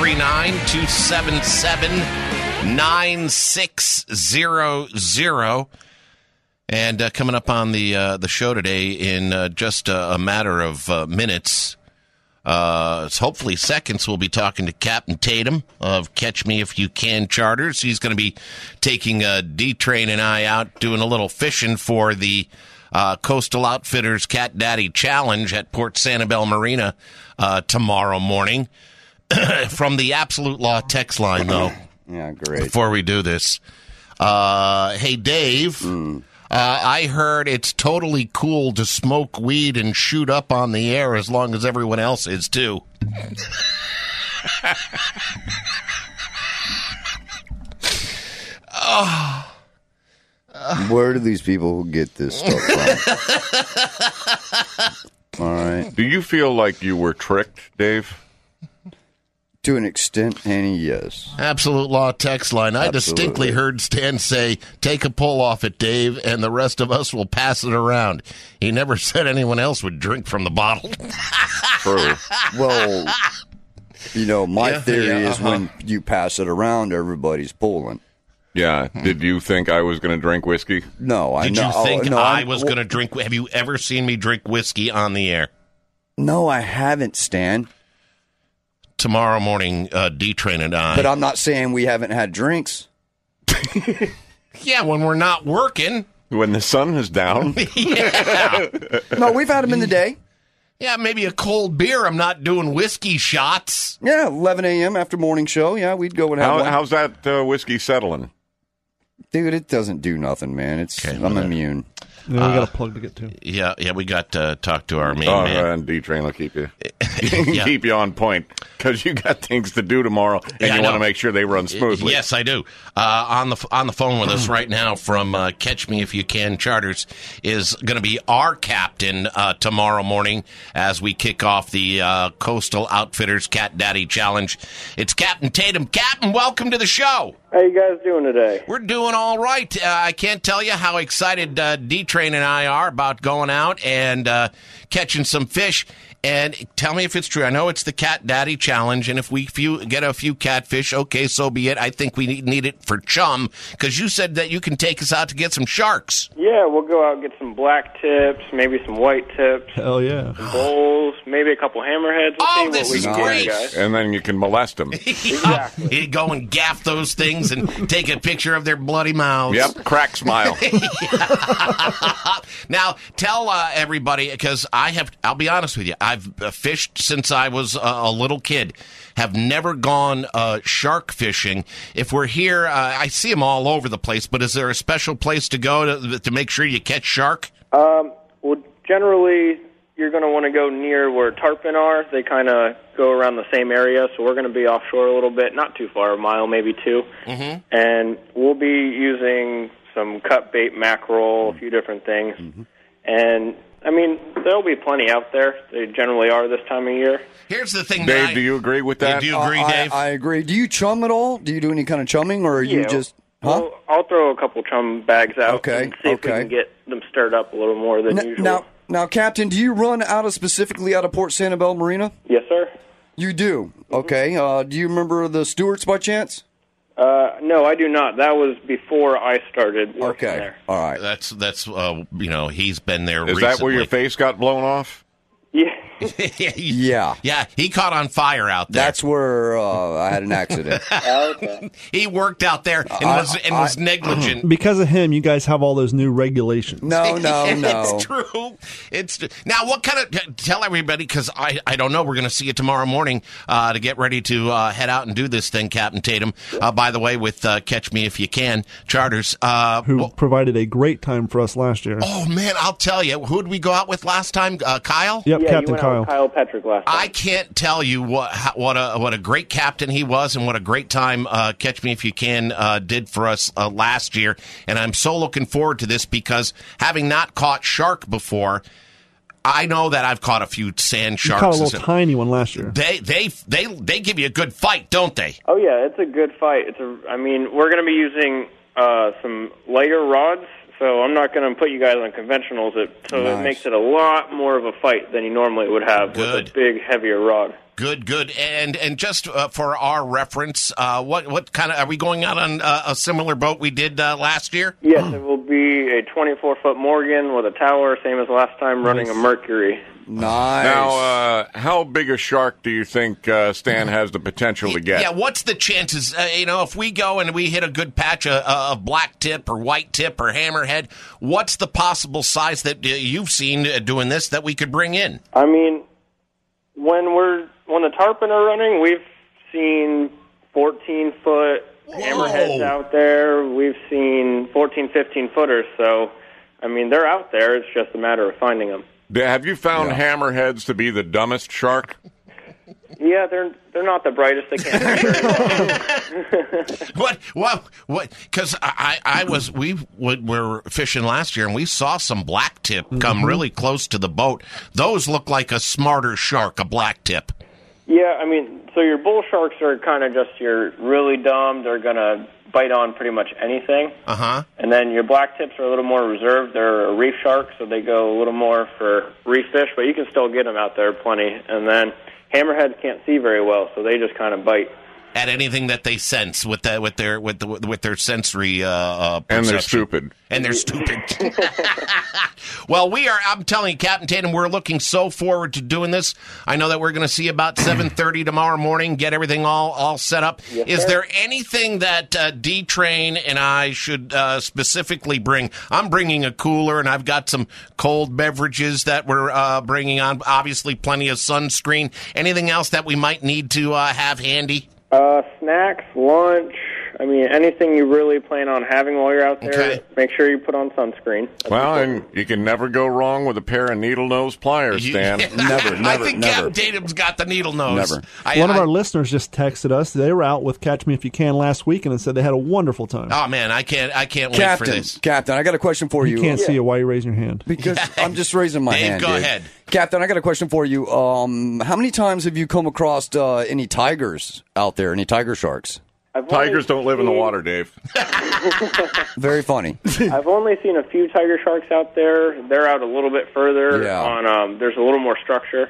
239-277-9600. And coming up on the show today in just a matter of minutes, it's hopefully seconds, we'll be talking to Captain Tatum of Catch Me If You Can Charters. He's going to be taking D-Train and I out doing a little fishing for the Coastal Outfitters Cat Daddy Challenge at Port Sanibel Marina tomorrow morning. From the Absolute Law text line, though. Yeah, great. Before we do this. Hey, Dave, I heard it's totally cool to smoke weed and shoot up on the air as long as everyone else is, too. Where do these people get this stuff from? All right. Do you feel like you were tricked, Dave? To an extent, Hanny, yes. Absolute Law text line. I Absolutely. distinctly heard Stan say, take a pull off it, Dave, and the rest of us will pass it around. He never said anyone else would drink from the bottle. True. Well, my Yeah, theory yeah, is when you pass it around, everybody's pulling. Yeah. Did you think I was going to drink whiskey? No, I Did know. you think no, I was going to drink? Have you ever seen me drink whiskey on the air? No, I haven't, Stan. Tomorrow morning, D-Train and I. But I'm not saying we haven't had drinks. Yeah, when we're not working. When the sun is down? Yeah. No, we've had them in the day. Yeah, maybe a cold beer. I'm not doing whiskey shots. Yeah, 11 a.m. after morning show. Yeah, we'd go and have one. How's that whiskey settling? Dude, it doesn't do nothing, man. I'm immune. We got a plug to get to. Yeah, we got to talk to our main Oh, man. and D-Train will keep you Yeah. keep you on point because you got things to do tomorrow, and Yeah, I you want know. to make sure they run smoothly. Yes, I do. On the phone with us right now from Catch Me If You Can Charters is going to be our captain tomorrow morning as we kick off the Coastal Outfitters Cat Daddy Challenge. It's Captain Tatum. Captain, welcome to the show. How you guys doing today? We're doing all right. I can't tell you how excited D-Train and I are about going out and catching some fish. And tell me if it's true. I know it's the Cat Daddy Challenge, and if we get a few catfish, okay, so be it. I think we need it for chum, because you said that you can take us out to get some sharks. Yeah, we'll go out and get some black tips, maybe some white tips. Hell yeah. Some bulls, maybe a couple hammerheads. We'll see this what we is can great. do, guys. And then you can molest them. Exactly. You go and gaff those things and take a picture of their bloody mouths. Yep, crack smile. Now, tell everybody, because I'll be honest with you, I've fished since I was a little kid. Have never gone shark fishing. If we're here, I see them all over the place, but is there a special place to go to make sure you catch shark? Well, generally, you're going to want to go near where tarpon are. They kind of go around the same area, so we're going to be offshore a little bit, not too far, a mile, maybe two. Mm-hmm. And we'll be using some cut bait, mackerel, a few different things. Mm-hmm. And, I mean, there'll be plenty out there. They generally are this time of year. Here's the thing, Dave, do you agree with that? Do you agree, Dave? I agree. Do you chum at all? Do you do any kind of chumming, or are you just... Huh? Well, I'll throw a couple chum bags out Okay, and see if we can get them stirred up a little more than usual. Now, Captain, do you run specifically out of Port Sanibel Marina? Yes, sir. You do? Okay. Do you remember the Stewarts by chance? No, I do not. That was before I started working there. All right. That's he's been there Is recently. that where your face got blown off? Yeah. Yeah. Yeah, he caught on fire out there. That's where I had an accident. Okay. He worked out there and was negligent. Because of him, you guys have all those new regulations. No. It's true. Now, what kind of... Tell everybody, because I don't know. We're going to see you tomorrow morning to get ready to head out and do this thing, Captain Tatum. By the way, with Catch Me If You Can Charters. Who provided a great time for us last year. Oh, man, I'll tell you. Who did we go out with last time? Kyle? Yep, Yeah, Captain you went Kyle. out with Kyle Petrick last time. I can't tell you what a great captain he was, and what a great time Catch Me If You Can did for us last year. And I'm so looking forward to this, because having not caught shark before, I know that I've caught a few sand You sharks. caught a little tiny one last year. They give you a good fight, don't they? Oh, yeah, it's a good fight. We're going to be using some lighter rods. So I'm not going to put you guys on conventionals, so Nice. it makes it a lot more of a fight than you normally would have with a big, heavier rod. Good. And just for our reference, what kind of... Are we going out on a similar boat we did last year? Yes, it will be a 24-foot Morgan with a tower, same as last time, running a Mercury. Nice. Now, how big a shark do you think Stan has the potential to get? Yeah, what's the chances? If we go and we hit a good patch of black tip or white tip or hammerhead, what's the possible size that you've seen doing this that we could bring in? I mean, when the tarpon are running, we've seen 14-foot hammerheads out there. We've seen 14, 15-footers. So, I mean, they're out there. It's just a matter of finding them. Have you found hammerheads to be the dumbest shark? Yeah, they're not the brightest. They can't see very well. What? Because we were fishing last year and we saw some black tip come really close to the boat. Those look like a smarter shark, a black tip. Yeah, I mean, so your bull sharks are kind of just your really dumb. They're going to bite on pretty much anything. Uh-huh. And then your black tips are a little more reserved. They're a reef shark, so they go a little more for reef fish, but you can still get them out there plenty. And then hammerheads can't see very well, so they just kind of bite at anything that they sense with their sensory perception. And they're stupid. And they're stupid. Well, I'm telling you, Captain Tatum, we're looking so forward to doing this. I know that we're going to see you about 7:30 tomorrow morning, get everything all set up. Yes, Is sir. there anything that D-Train and I should specifically bring? I'm bringing a cooler, and I've got some cold beverages that we're bringing on. Obviously, plenty of sunscreen. Anything else that we might need to have handy? Snacks, lunch. I mean, anything you really plan on having while you're out there, Okay. make sure you put on sunscreen. That's Well, important. and you can never go wrong with a pair of needle-nose pliers, Stan. I think Captain Tatum's got the needle nose. Never. One of our listeners just texted us. They were out with Catch Me If You Can last weekend and said they had a wonderful time. Oh man, I can't wait for this. Captain, I got a question for you. You can't see it. Why are you raising your hand? Because I'm just raising my Dave, hand. go dude. ahead. Captain, I got a question for you. How many times have you come across any tigers out there? Any tiger sharks? Tigers don't live in the water, Dave. Very funny. I've only seen a few tiger sharks out there. They're out a little bit further. Yeah. On there's a little more structure,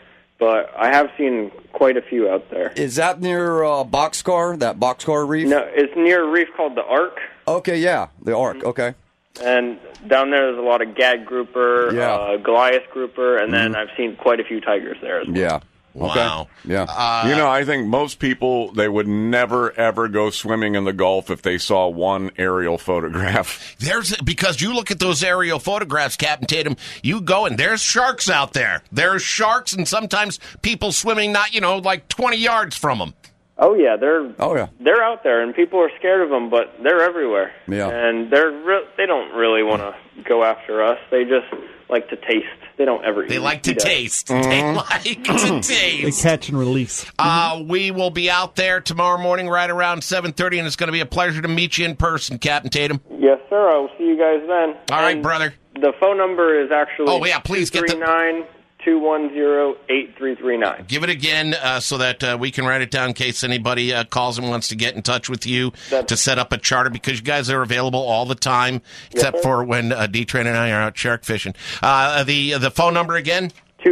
but I have seen quite a few out there. Is that near Boxcar, that Boxcar Reef? No, it's near a reef called the Ark. Okay, yeah, the Ark, okay. And down there's a lot of gag grouper, Goliath grouper, and then I've seen quite a few tigers there as well. Yeah. Wow. Yeah. I think most people, they would never, ever go swimming in the Gulf if they saw one aerial photograph. Because you look at those aerial photographs, Captain Tatum, you go and there's sharks out there. There's sharks and sometimes people swimming not, like 20 yards from them. Oh yeah, they're out there, and people are scared of them, but they're everywhere. Yeah, and they don't really want to go after us. They just like to taste. They don't ever. They like to taste. They like to taste. They catch and release. We will be out there tomorrow morning, right around 7:30, and it's going to be a pleasure to meet you in person, Captain Tatum. Yes, sir. I will see you guys then. All right, brother. The phone number is actually please get the 239-210-8339. Give it again so that we can write it down in case anybody calls and wants to get in touch with you to set up a charter, because you guys are available all the time, except for when D-Train and I are out shark fishing. The phone number again?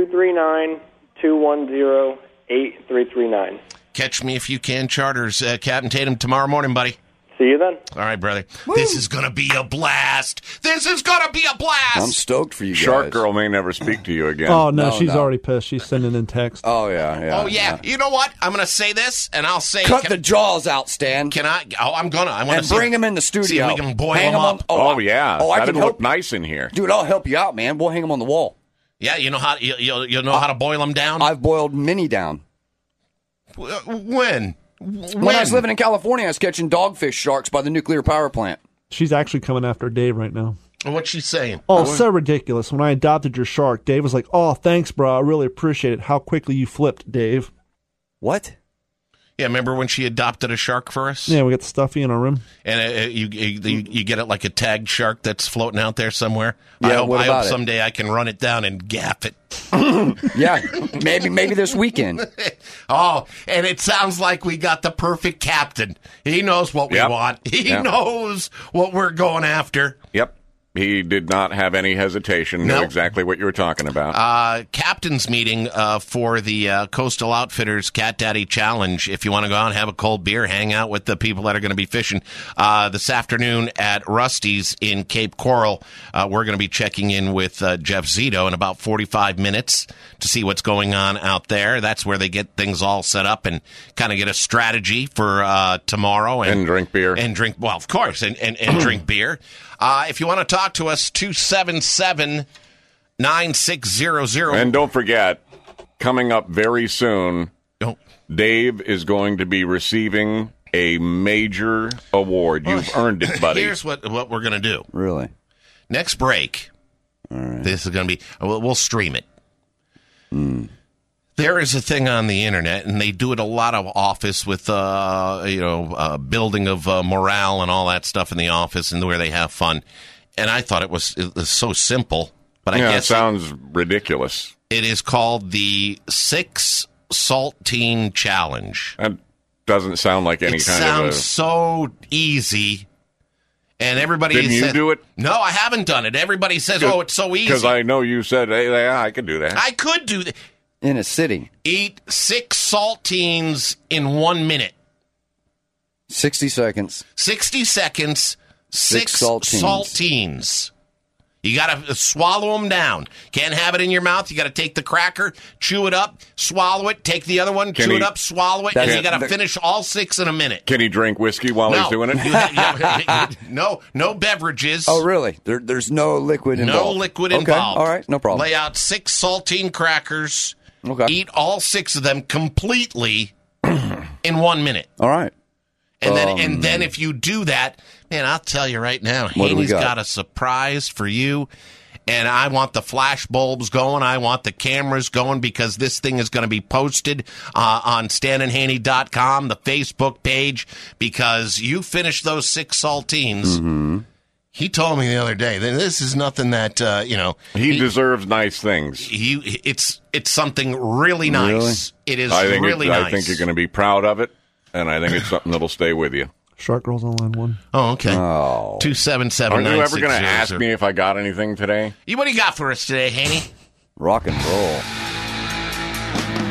239-210-8339. Catch me if you can, charters. Captain Tatum, tomorrow morning, buddy. See you then. All right, brother. Woo. This is going to be a blast. This is going to be a blast. I'm stoked for you guys. Shark Girl may never speak to you again. Oh, no, she's already pissed. She's sending in text. Oh, yeah. Oh, yeah. You know what? I'm going to say this, and I'll say... Cut the jaws out, Stan. Can I? Oh, I'm going to. I want to bring them in the studio. See if we can boil them up. Yeah. I can look nice in here. Dude, I'll help you out, man. We'll hang them on the wall. Yeah, you know how you know how to boil them down? I've boiled many down. When I was living in California, I was catching dogfish sharks by the nuclear power plant. She's actually coming after Dave right now. What's she saying? Oh, so ridiculous. When I adopted your shark, Dave was like, "Oh, thanks, bro. I really appreciate it. How quickly you flipped, Dave." What? Yeah, remember when she adopted a shark for us? Yeah, we got the stuffy in our room. And you get it like a tagged shark that's floating out there somewhere? Yeah, I hope someday I can run it down and gap it. Yeah, maybe this weekend. Oh, and it sounds like we got the perfect captain. He knows what we want. He knows what we're going after. Yep. He did not have any hesitation. Knew exactly what you were talking about. Captain's meeting for the Coastal Outfitters Cat Daddy Challenge. If you want to go out and have a cold beer, hang out with the people that are going to be fishing this afternoon at Rusty's in Cape Coral. We're going to be checking in with Jeff Zito in about 45 minutes to see what's going on out there. That's where they get things all set up and kind of get a strategy for tomorrow. And drink beer. And drink, well, of course, and drink beer. If you want to talk to us, 277-9600. And don't forget, coming up very soon, Dave is going to be receiving a major award. You've earned it, buddy. Here's what we're going to do. Really? Next break, this is going to be, we'll stream it. There is a thing on the internet, and they do it a lot of office with, building of morale and all that stuff in the office and where they have fun. And I thought it was so simple, but I guess it sounds ridiculous. It is called the 6 Saltine Challenge. That doesn't sound like any kind of a... It sounds so easy. And everybody Didn't you do it? No, I haven't done it. Everybody says, it's so easy. Because I know you said, hey, I could do that. I could do that. In a sitting. Eat 6 saltines in 1 minute. 60 seconds. 60 seconds, 6 saltines. You got to swallow them down. Can't have it in your mouth. You got to take the cracker, chew it up, swallow it, take the other one, chew it up, swallow it, and you got to finish all 6 in a minute. Can he drink whiskey while he's doing it? No beverages. Oh, really? There's no liquid involved? No liquid involved. All right, no problem. Lay out 6 saltine crackers. Okay. Eat all 6 of them completely in 1 minute. All right. And then if you do that, man, I'll tell you right now, Haney's got a surprise for you. And I want the flash bulbs going. I want the cameras going because this thing is going to be posted on StanandHaney.com, the Facebook page, because you finish those 6 saltines. Mm-hmm. He told me the other day that this is nothing that he deserves nice things. It's something really nice. It is really nice. I think you're going to be proud of it, and I think it's something that'll stay with you. Shark Girl's on line 1. Oh, okay. 277-9600. Are you ever going to ask me if I got anything today? What do you got for us today, Haney? Rock and roll.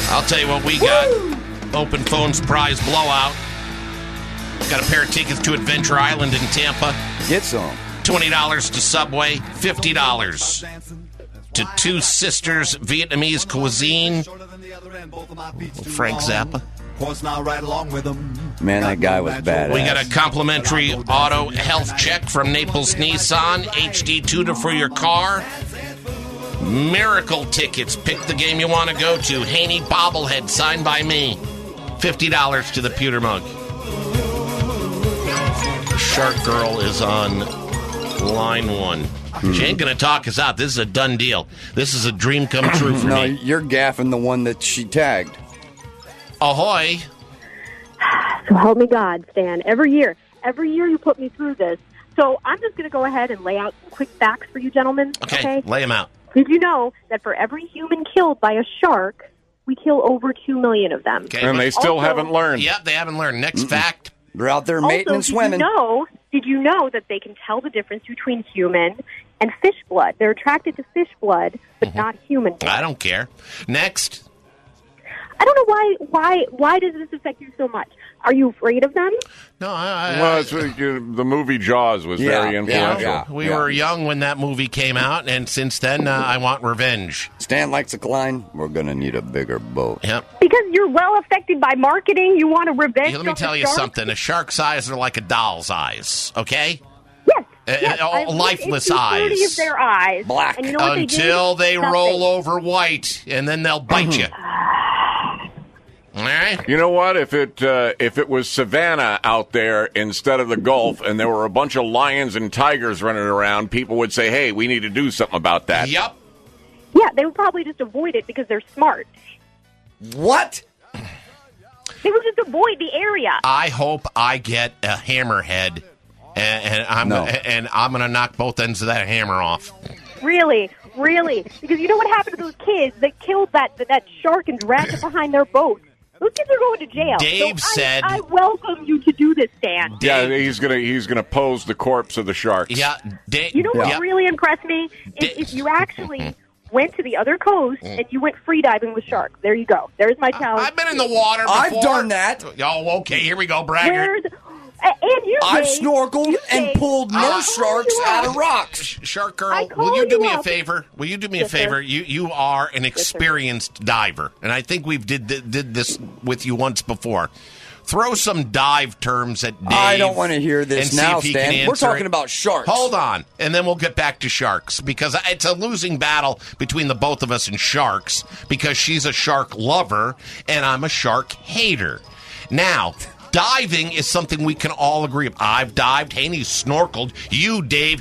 I'll tell you what we got. Open phones prize blowout. Got a pair of tickets to Adventure Island in Tampa. Get some. $20 to Subway. $50 to Two Sisters Vietnamese Cuisine. Frank Zappa. Man, that guy was badass. We got a complimentary auto health check from Naples Nissan. HD tutor for your car. Miracle tickets. Pick the game you want to go to. Haney bobblehead signed by me. $50 to the pewter mug. Shark Girl is on line one. She ain't going to talk us out. This is a done deal. This is a dream come true for no, me. you're gaffing the one that she tagged. Ahoy. So help me God, Stan. Every year you put me through this. So I'm just going to go ahead and lay out some quick facts for you gentlemen. Okay, lay them out. Did you know that for every human killed by a shark, we kill over 2 million of them? Okay, and they still haven't learned. Yep, they haven't learned. Next fact. They're out there mating and swimming. Did you know that they can tell the difference between human and fish blood? They're attracted to fish blood, but not human blood. I don't care. Next. I don't know why does this affect you so much? Are you afraid of them? No, well, the movie Jaws was very influential. We were young when that movie came out, and since then, I want revenge. Stan likes a Klein. We're going to need a bigger boat. Yep. Because you're well affected by marketing. You want to revenge. Let me tell you something. A shark's eyes are like a doll's eyes, okay? Yes. Lifeless it's eyes. The of their eyes. Black. And you know what Until they do? roll over white, and then they'll bite you. All right. You know what? If it was Savannah out there instead of the Gulf, and there were a bunch of lions and tigers running around, people would say, "Hey, we need to do something about that." Yep. Yeah, they would probably just avoid it because they're smart. What? They would just avoid the area. I hope I get a hammerhead, and I'm going to knock both ends of that hammer off. Really? Because you know what happened to those kids that killed that shark and dragged it behind their boat? Those kids are going to jail. Dave said, I welcome you to do this, Dan. Yeah, he's gonna pose the corpse of the sharks. Yeah, you know what really impressed me is if you actually went to the other coast and you went free diving with sharks. There you go. There's my challenge. I've been in the water before. I've done that. Oh, okay. Here we go, braggart. And you, I've Dave, snorkeled and pulled nurse sharks out of rocks. Shark Girl, will you do me a favor? Will you do me a favor? You are an experienced diver, and I think we've did this with you once before. Throw some dive terms at Dave. I don't want to hear this and now, see if he can Stan. We're answer talking it. about sharks. Hold on, and then we'll get back to sharks, because it's a losing battle between the both of us and sharks, because she's a shark lover, and I'm a shark hater. Now, diving is something we can all agree on. I've dived. Haney's snorkeled. You, Dave.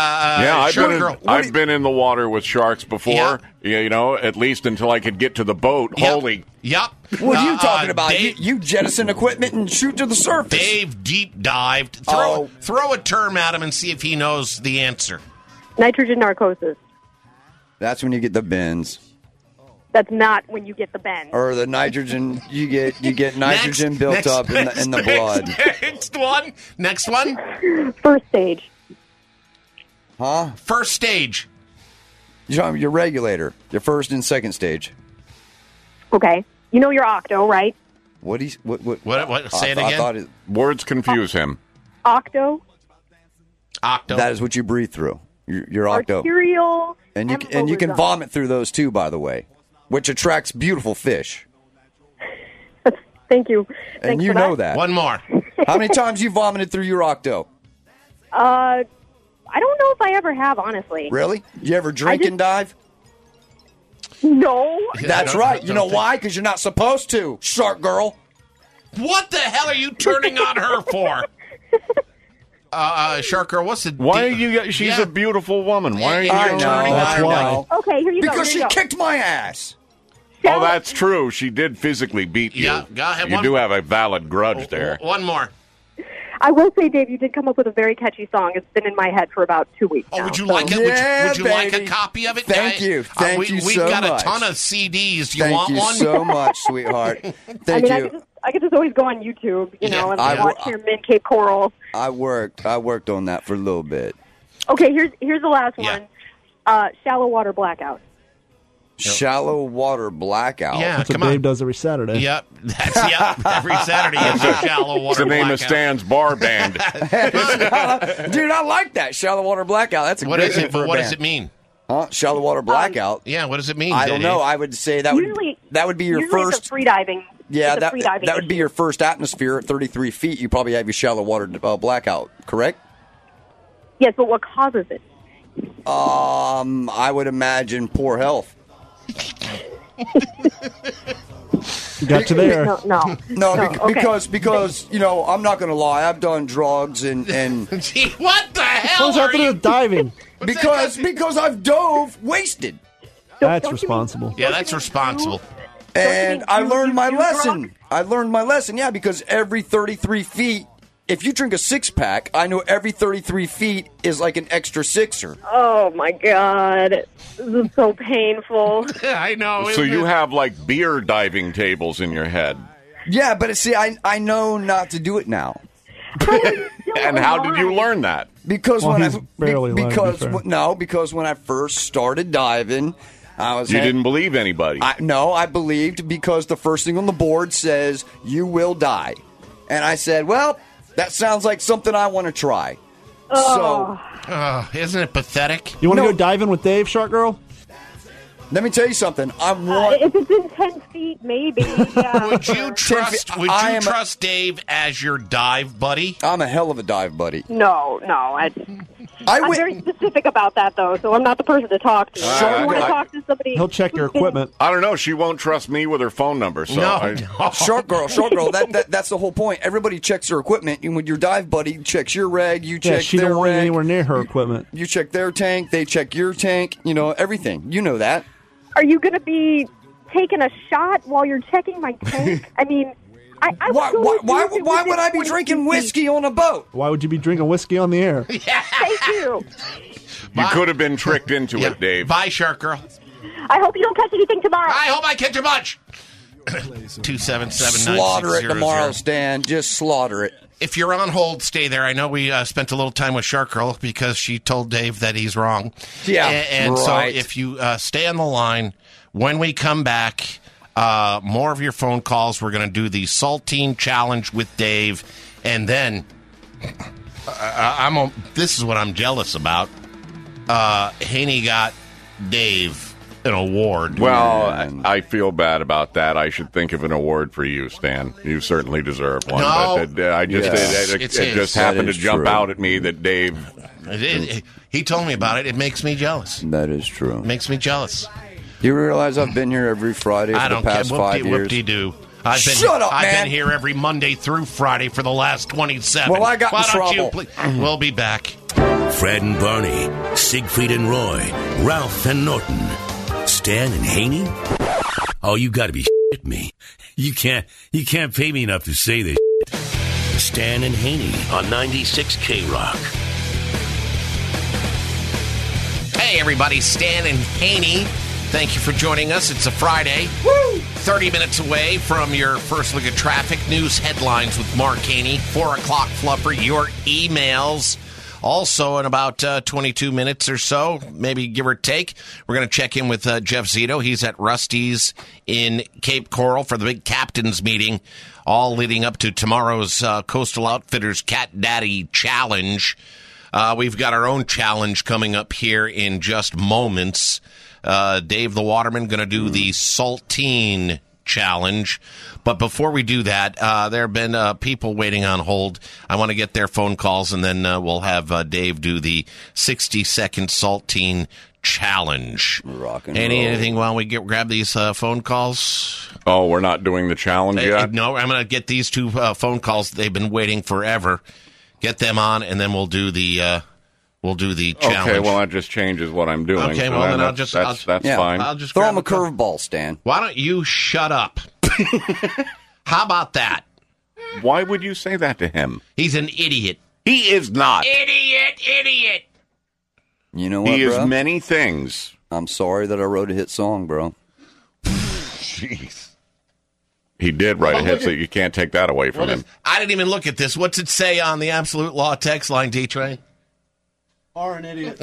I've been in the water with sharks before. Yeah, you know, at least until I could get to the boat. Yep. Holy. Yep. What are you talking about? Dave, You jettison equipment and shoot to the surface. Dave deep dived. Throw a term at him and see if he knows the answer. Nitrogen narcosis. That's when you get the bends. That's not when you get the bend. Or the nitrogen, you get nitrogen built up in the blood. Next one. First stage. Huh? First stage. Your regulator. Your first and second stage. Okay. You know your octo, right? What? Say it again. Words confuse him. Octo. Octo. That is what you breathe through. Your octo. Arterial. And you can vomit through those too, by the way, which attracts beautiful fish. Thank you. And Thanks you for know that. One more. How many times you vomited through your octo? I don't know if I ever have, honestly. Really? You ever drink and dive? No. That's right. You know why? Because you're not supposed to, Shark Girl. What the hell are you turning on her for? Shark Girl, what's the... Why are you... She's a beautiful woman. Why are you turning on her? Okay, here you go. Because here you she kicked my ass. Oh, that's true. She did physically beat you. Yeah, go ahead. You do have a valid grudge there. One more. I will say, Dave, you did come up with a very catchy song. It's been in my head for about 2 weeks now. Would you like it? Would you like a copy of it? Thank you. Thank you We've so got much. a ton of CDs. Do you Thank want you one? so much, sweetheart. Thank you. I could just always go on YouTube, and watch your Mid Cape Coral. I worked on that for a little bit. Okay, here's the last one. Shallow water blackout. Shallow water blackout. Yeah, That's what Dave does every Saturday. Yep, every Saturday is a shallow water It's the name blackout. of Stan's bar band. Dude, I like that. Shallow water blackout. That's a What great is name it? for But a what band. does it mean? Huh? Shallow water blackout. Yeah, what does it mean? I don't know. I would say that would be your Usually first. It's a free diving. Yeah, it's a free diving that would be your first atmosphere at 33 feet. You probably have your shallow water blackout, correct? Yes, but what causes it? I would imagine poor health. Got you there. No. Because I'm not going to lie. I've done drugs and Gee, what the hell? What's happening with diving? because I've dove wasted. That's responsible. Yeah, that's responsible. And I learned my lesson. Yeah, because every 33 feet, if you drink a 6-pack, I know every 33 feet is like an extra sixer. Oh, my God. This is so painful. I know. So you have like beer diving tables in your head. Yeah, but see, I know not to do it now. And how did you learn that? Because Well, when he's barely learned, to be fair. because when I first started diving, You didn't believe anybody. I believed because the first thing on the board says you will die, and I said, well, that sounds like something I want to try. So, isn't it pathetic? You want to go diving with Dave, Shark Girl? let me tell you something. If it's in 10 feet, maybe. Yeah. Would you trust Dave as your dive buddy? I'm a hell of a dive buddy. No. I'm very specific about that, though, so I'm not the person to talk to. If you want to talk to somebody... He'll check your equipment. I don't know. She won't trust me with her phone number. So Shark girl. That's the whole point. Everybody checks their equipment. And when your dive buddy checks your reg, you Yeah, check she their don't want you reg. anywhere near her equipment. You check their tank. They check your tank. Everything. You know that. Are you going to be taking a shot while you're checking my tank? I mean... Why would I be drinking whiskey on a boat? Why would you be drinking whiskey on the air? Thank you. you could have been tricked into it, Dave. Bye, Shark Girl. I hope you don't catch anything tomorrow. I hope I catch a bunch. 277-9600. Slaughter it tomorrow, Stan. Just slaughter it. If you're on hold, stay there. I know we spent a little time with Shark Girl because she told Dave that he's wrong. Yeah, and right. so if you stay on the line, when we come back, more of your phone calls. We're going to do the Saltine Challenge with Dave, and then this is what I'm jealous about. Haney got Dave an award. Well, I feel bad about that. I should think of an award for you, Stan. You certainly deserve one. No. But it just happened to jump out at me that Dave... He told me about it. It makes me jealous. That is true. It makes me jealous. You realize I've been here every Friday for the past 5 years? Whoopty-doo. I've been here every Monday through Friday for the last 27. Well, I got in trouble. We'll be back. Fred and Barney, Siegfried and Roy, Ralph and Norton, Stan and Haney. Oh, you got to be shitting me. You can't pay me enough to say this shit. Stan and Haney on 96 K-Rock. Hey, everybody. Stan and Haney. Thank you for joining us. It's a Friday. Woo! 30 minutes away from your first look at traffic news headlines with Mark Haney. 4 o'clock fluffer, your emails. Also, in about 22 minutes or so, maybe give or take, we're going to check in with Jeff Zito. He's at Rusty's in Cape Coral for the big captain's meeting, all leading up to tomorrow's Coastal Outfitters Cat Daddy Challenge. We've got our own challenge coming up here in just moments. Dave the Waterman going to do the Saltine Challenge. But before we do that, there have been people waiting on hold. I want to get their phone calls, and then we'll have Dave do the 60-second Saltine Challenge. Rock and Anything while we grab these phone calls? Oh, we're not doing the challenge yet? No, I'm going to get these two phone calls. They've been waiting forever. Get them on, and then we'll do the... challenge. Okay, well, that just changes what I'm doing. Okay, so well, then that's fine. I'll just throw him a curveball, Stan. Why don't you shut up? How about that? Why would you say that to him? He's an idiot. He is not. Idiot. You know what, He bro? is many things. I'm sorry that I wrote a hit song, bro. Jeez. He did write a hit, so you can't take that away from him. I didn't even look at this. What's it say on the Absolute Law text line, D-Train? Are an idiot.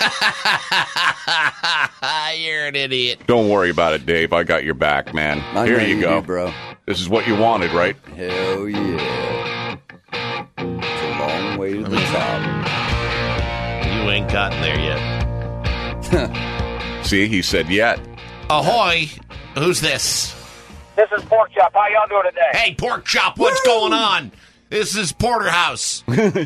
You're an idiot. Don't worry about it, Dave. I got your back, man. I Here know you you go, do, bro. This is what you wanted, right? Hell yeah. It's a long way to the top. You ain't gotten there yet. See, he said yet. Ahoy! Who's this? This is Pork Chop. How y'all doing today? Hey, Pork Chop, what's going on? This is Porterhouse.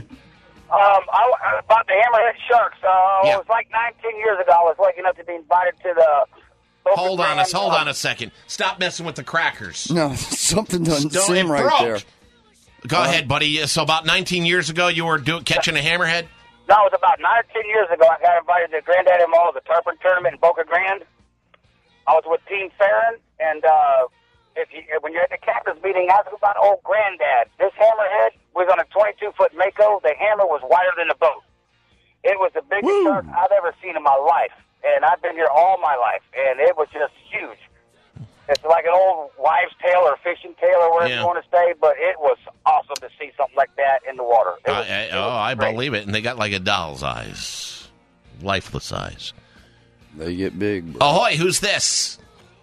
I about the Hammerhead Sharks. It was like 19 years ago. I was lucky enough to be invited to the... Hold on a second. Stop messing with the crackers. No, something doesn't Don't- seem it right broke. there. Go ahead, buddy. So about 19 years ago, you were catching a hammerhead? No, it was about 9 or 10 years ago. I got invited to Granddaddy Mall, the tarpon tournament in Boca Grande. I was with Team Farron, and when you're at the captain's meeting, ask about old Granddad. This hammerhead was on a 22-foot Mako. The hammer was wider than the boat. It was the biggest shark I've ever seen in my life, and I've been here all my life, and it was just huge. It's like an old wives' tale or fishing tale or whatever you want to say, but it was awesome to see something like that in the water. I believe it. And they got like a doll's eyes, lifeless eyes. They get big. Bro. Ahoy, who's this?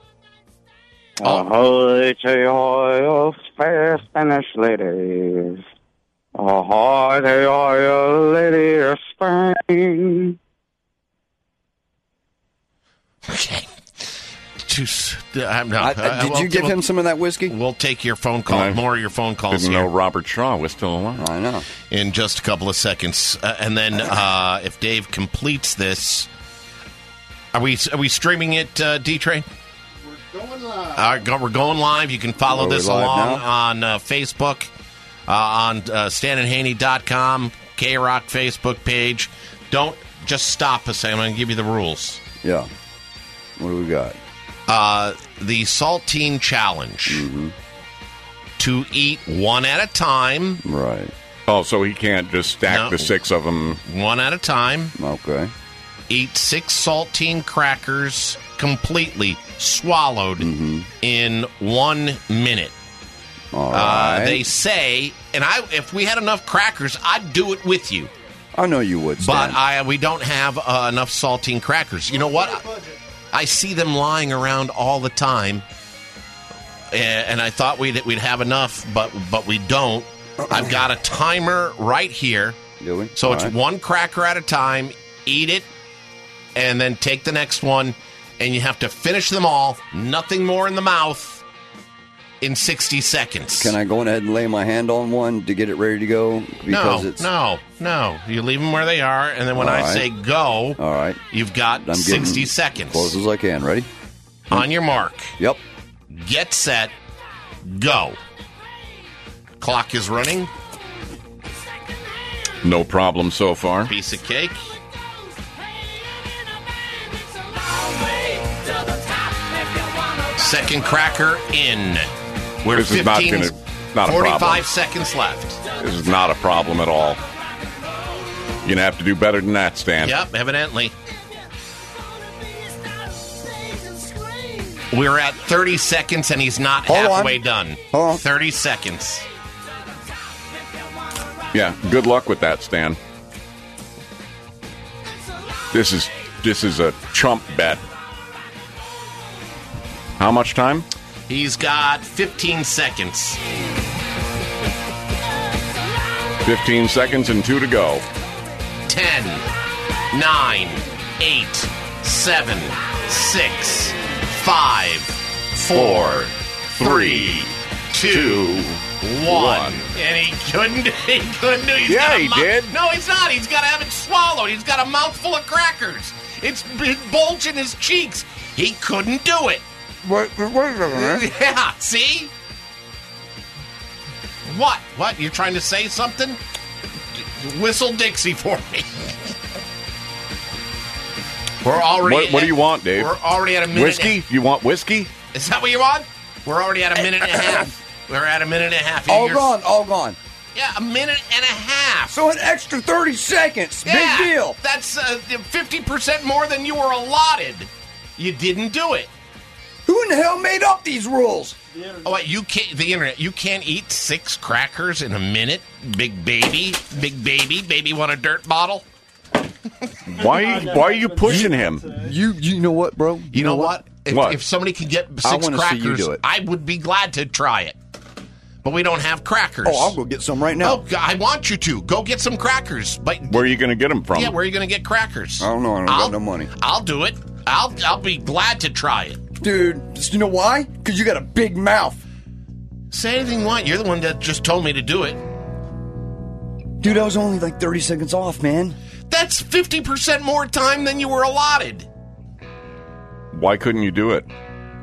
Ahoy to your fair Spanish ladies. Ahoy to your lady of Spain. Okay. Did you give him some of that whiskey? We'll take your phone call. More of your phone calls Didn't here. know Robert Shaw was still alive. I know. In just a couple of seconds, and then if Dave completes this, are we streaming it, D-Train? We're going live. We're going live. You can follow this along now? on Facebook, on StanandHaney.com, K-Rock Facebook page. Don't just stop us. I'm going to give you the rules. Yeah. What do we got? The Saltine Challenge. To eat one at a time. Right. Oh, so he can't just stack the 6 of them. One at a time. Okay. Eat 6 saltine crackers completely swallowed in 1 minute. All right. They say, and if we had enough crackers, I'd do it with you. I know you would, Stan. But we don't have enough saltine crackers. You know what? I see them lying around all the time, and I thought we'd have enough, but we don't. I've got a timer right here. Do we? So All it's right. 1 cracker at a time. Eat it, and then take the next one, and you have to finish them all. Nothing more in the mouth in 60 seconds. Can I go ahead and lay my hand on one to get it ready to go? Because No. You leave them where they are, and then when All I right. say go, all right. you've got I'm 60 getting seconds. Close as I can. Ready? On your mark. Yep. Get set. Go. Clock is running. No problem so far. Piece of cake. Second cracker in. We're This is not 15, not a 45 problem. seconds left. This is not a problem at all. You're going to have to do better than that, Stan. Yep, evidently. We're at 30 seconds, and he's not Hold on. halfway done. Hold on. 30 seconds. Yeah, good luck with that, Stan. This is a chump bet. How much time? He's got 15 seconds. 15 seconds and 2 to go. 10, 9, 8, 7, 6, 5, 4, 3, 2, 1. And he couldn't do it. Yeah, he did. No, he's not. He's got to have it swallowed. He's got a mouthful of crackers. It's bulging his cheeks. He couldn't do it. Wait a minute. Yeah, see? What? What? You're trying to say something? Whistle Dixie for me. We're already. What do you want, Dave? We're already at a minute. Whiskey? You want whiskey? Is that what you want? We're already at a minute and a half. We're at a minute and a half. All You're- gone. All gone. Yeah, a minute and a half. So an extra 30 seconds. Yeah, Big deal. That's 50% more than you were allotted. You didn't do it. Who in the hell made up these rules? Oh, wait, you can't. The internet. You can't eat 6 crackers in a minute. Big baby. Big baby. Baby want a dirt bottle? Why are you pushing him? You know what, bro? You know what? What? If somebody could get I 6 wanna see you crackers, do it. I would be glad to try it. But we don't have crackers. Oh, I'll go get some right now. Oh, I want you to. Go get some crackers. But Where are you going to get them from? yeah, where are you going to get crackers? I don't know. I don't got no money. I'll do it. I'll be glad to try it. Dude, you know why? Because you got a big mouth. Say anything you want. You're the one that just told me to do it. Dude, I was only like 30 seconds off, man. That's 50% more time than you were allotted. Why couldn't you do it?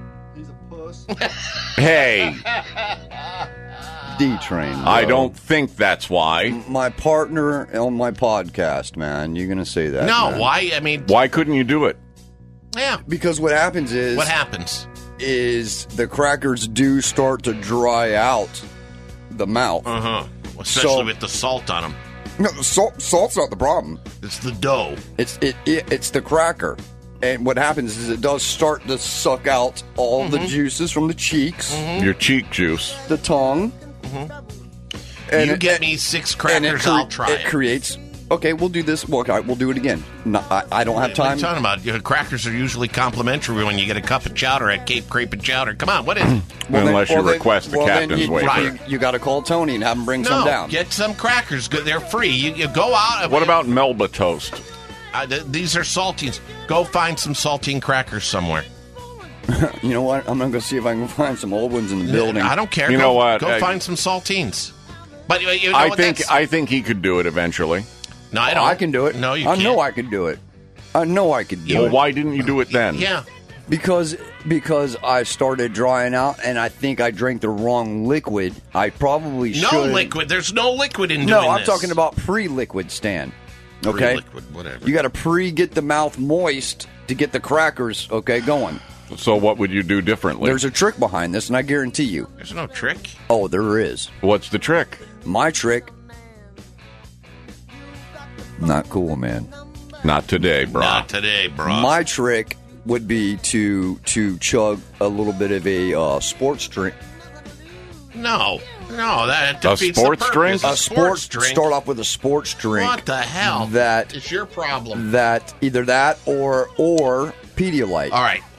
Hey, D-Train. I don't think that's why. My partner on my podcast, man. You're going to say that. No, man. why? I mean, Why couldn't you do it? yeah. Because what happens is... What happens? Is the crackers do start to dry out the mouth. Uh-huh. Especially with the salt on them. No, salt's not the problem. It's the dough. It's the cracker. And what happens is it does start to suck out all the juices from the cheeks, Your cheek juice. the tongue. You get me 6 crackers, I'll try it. It creates... Okay, we'll do this. Well, okay, we'll do it again. No, I don't have What are time. you talking about? Crackers are usually complimentary when you get a cup of chowder at Cape Crepe and Chowder. Come on, what is it? Unless you request the captain's wafer. You got to call Tony and have him bring some down. Get some crackers. They're free. You go out. What about Melba toast? These are saltines. Go find some saltine crackers somewhere. You know what? I'm going to go see if I can find some old ones in the building. I don't care. You know what? Go find some saltines. But you know I what, think he could do it eventually. No, I don't. I can do it. No, you I can't. know I can do it. I know I could do Well, it. why didn't you do it then? Yeah. Because I started drying out, and I think I drank the wrong liquid. I probably should. No liquid. There's no liquid in doing No, I'm this. talking about pre-liquid, Stan. Okay? Pre-liquid, whatever. You got to get the mouth moist to get the crackers, going. So what would you do differently? There's a trick behind this, and I guarantee you. There's no trick. Oh, there is. What's the trick? My trick. Not cool, man. Not today, bro. Not today, bro. My trick would be to chug a little bit of a sports drink. No, that A defeats sports the drink? purpose. A sports drink. Start off with a sports drink. What the hell? That is your problem. That either that or Pedialyte. All right,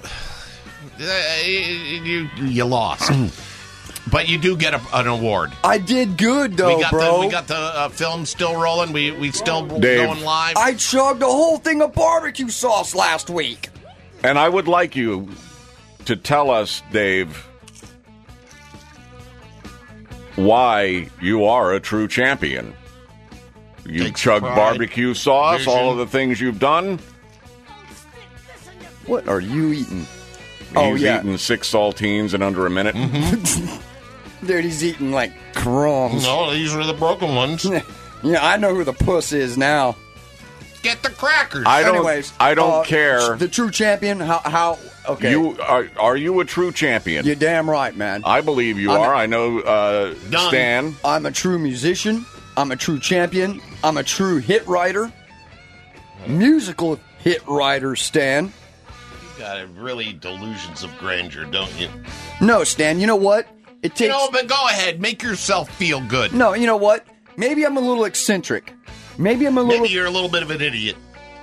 you lost, but you do get an award. I did good though, we got the film still rolling. We still Dave. going live. I chugged a whole thing of barbecue sauce last week. And I would like you to tell us, Dave, why you are a true champion. You Takes chug pride, barbecue sauce, vision. all of the things you've done. What are you eating? He's eaten 6 saltines in under a minute. Dude, he's eating like crumbs. No, these are the broken ones. Yeah, I know who the puss is now. Get the crackers. I don't Anyways, care. The true champion. How? Okay. You are you a true champion? You're damn right, man. I believe you are. I know Stan. I'm a true musician. I'm a true champion. I'm a true hit writer. Musical hit writer, Stan. You got really delusions of grandeur, don't you? No, Stan, you know what? It takes... but go ahead. Make yourself feel good. No, you know what? Maybe I'm a little eccentric. Maybe I'm a little... Maybe you're a little bit of an idiot.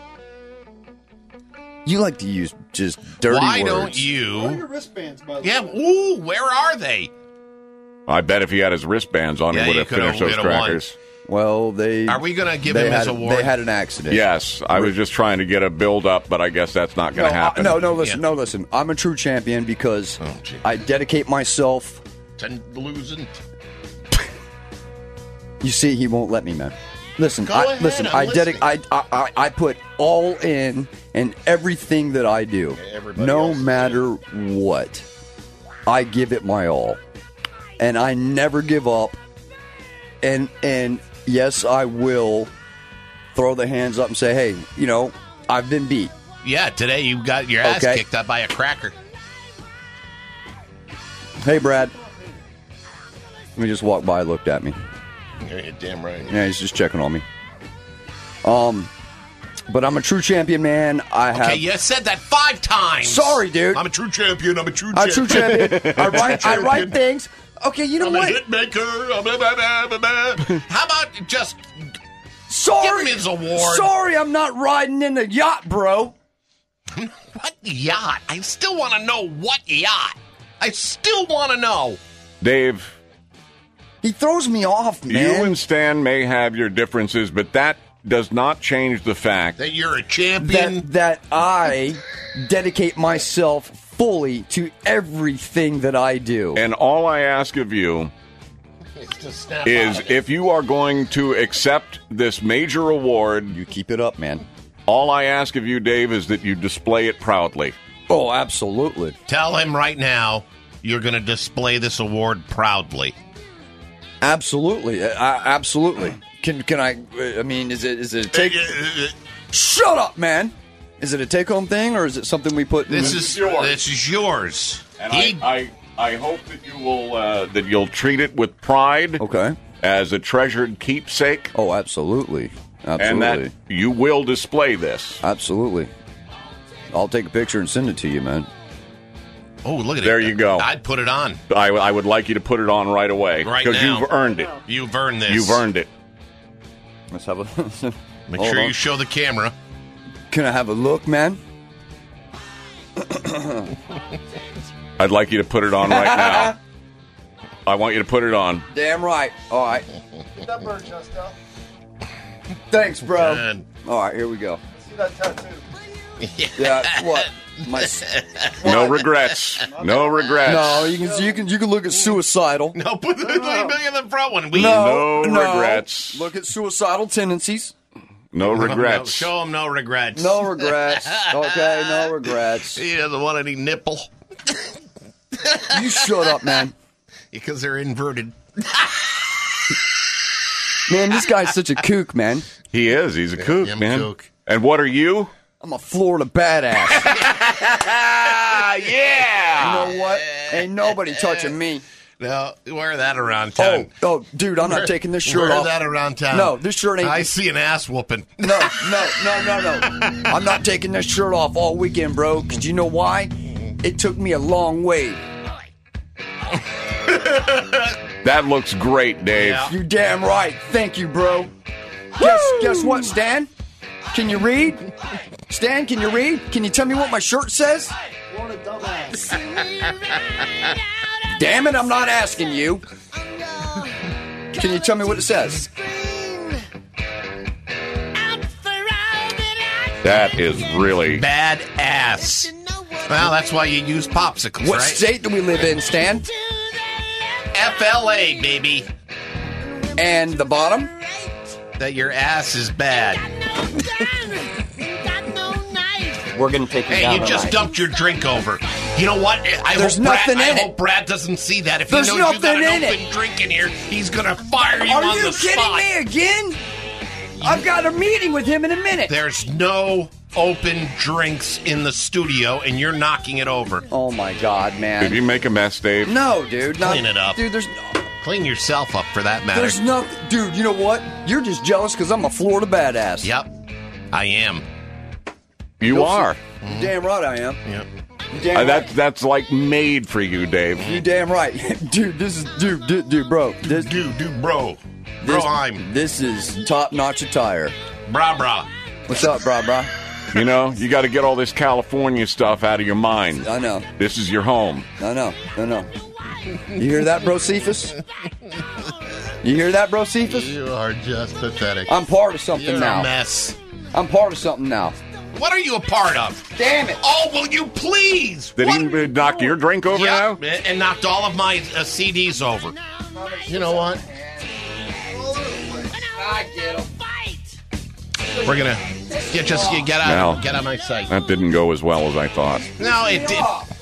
You like to use just dirty Why words. don't you... Where are your wristbands, by the way? Yeah, ooh, where are they? I bet if he had his wristbands on, Yeah, he would you have could've finished those hit a one. crackers. Well, they... Are we going to give him his award? They had an accident. Yes, I was just trying to get a build up, but I guess that's not going to happen. Listen. I'm a true champion because I dedicate myself. Losing. You see, he won't let me, man. Listen, Go ahead, I'm listening. I put all in everything that I do, no matter what. I give it my all, and I never give up. And yes, I will throw the hands up and say, hey, I've been beat. Yeah, today you got your ass kicked up by a cracker. Hey, Brad. Let me just walk by, looked at me. You're damn right. Yeah, he's just checking on me. But I'm a true champion, man. Okay, you said that 5 times. Sorry, dude. I'm a true champion. I'm a true I'm a champion. true champion. I write things. Okay, you know I'm what? a hit maker. How about just Sorry. Give him his award. Sorry, I'm not riding in the yacht, bro. What yacht? I still want to know what yacht. I still want to know. Dave, he throws me off, man. You and Stan may have your differences, but that does not change the fact that you're a champion. That I dedicate myself fully to everything that I do. And all I ask of you is if you are going to accept this major award, you keep it up, man. All I ask of you, Dave, is that you display it proudly. Oh, absolutely. Tell him right now you're going to display this award proudly. Absolutely. Absolutely. Can I mean, is it a take... Shut up, man. Is it a take-home thing, or is it something we put... This is yours. And I hope that you will that you'll treat it with pride. Okay. As a treasured keepsake. Oh, absolutely. And that you will display this. Absolutely. I'll take a picture and send it to you, man. Oh, look at there it. There you go. I'd put it on. I would like you to put it on right away. Right now. Because you've earned it. You've earned this. You've earned it. Let's have a... Make sure you show the camera. Can I have a look, man? I'd like you to put it on right now. I want you to put it on. Damn right. All right. Get that bird just out. Thanks, bro. Man. All right, here we go. See that tattoo? Yeah, what? No regrets. No regrets. No, you can look at suicidal. No, put the in the front one. No regrets. Look at suicidal tendencies. No regrets. Show him no regrets. No regrets. Okay, no regrets. He doesn't want any nipple. You shut up, man. Because they're inverted. Man, this guy's such a kook, man. He is. He's a kook, man. Kook. And what are you? I'm a Florida badass. Yeah. You know what? Ain't nobody touching me. No, wear that around town. Oh, dude, I'm not taking this shirt off. Wear that around town. No, this shirt ain't... I see an ass whooping. No. I'm not taking this shirt off all weekend, bro, because you know why? It took me a long way. That looks great, Dave. Yeah. You damn right. Thank you, bro. Guess what, Stan? Can you read? Stan, can you read? Can you tell me what my shirt says? What a dumbass. Damn it, I'm not asking you. Can you tell me what it says? That is really badass. Well, that's why you use popsicles, What right? state do we live in, Stan? FLA, baby. And the bottom? That your ass is bad. We're going to take you down. Hey, you just dumped your drink over. You know what? I hope Brad doesn't see that. If he knows you got an open drink in here, he's going to fire you on the spot. Are you kidding me again? I've got a meeting with him in a minute. There's no open drinks in the studio, and you're knocking it over. Oh, my God, man. Did you make a mess, Dave? No, dude. Clean it up. Dude, Clean yourself up, for that matter. There's nothing. Dude, you know what? You're just jealous because I'm a Florida badass. Yep, I am. You are. You're damn right I am. Yep. You damn right. That's like made for you, Dave. You damn right. Dude, this is... Dude, bro. Bro. This is top-notch attire. Brah. What's up, brah? You know, you got to get all this California stuff out of your mind. I know. This is your home. I know. You hear that, bro, Cephas? You hear that, bro, Cephas? You are just pathetic. I'm part of something You're now. a mess. I'm part of something now. What are you a part of? Damn it. Oh, will you please? Did he knock your drink over now? And knocked all of my CDs over. You know what? I get him. We're going to get out of my sight. That didn't go as well as I thought. No, it did.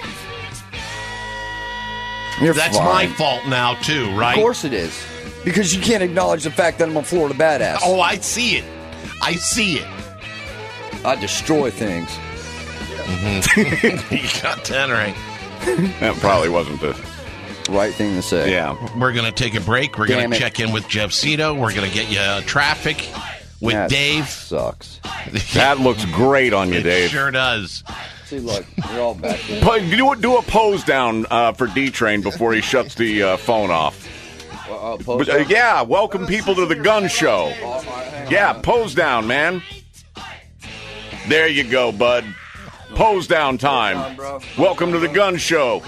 That's fine. my fault now, too, right? Of course it is. Because you can't acknowledge the fact that I'm a Florida badass. Oh, I see it. I destroy things. Mm-hmm. You got that right. That probably wasn't the right thing to say. Yeah. We're going to take a break. We're going to check in with Jeff Cito. We're going to get you traffic with that Dave. Sucks. That looks great on you, Dave. It sure does. See, look, you're all back there. Do a pose down for D-Train before he shuts the phone off. Pose down? Yeah, welcome people to the gun show. Hang Yeah, pose down, man. There you go, bud. Pose down time. Welcome to the gun show.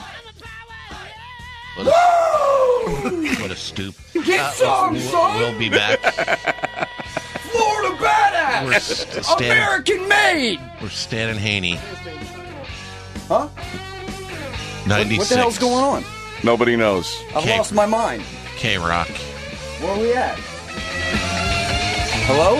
What a stoop. Get some, son. We'll be back. Florida badass. American made. We're Stan and Haney. Huh? 96. What the hell's going on? Nobody knows. I've lost my mind. K-Rock. Where are we at? Hello?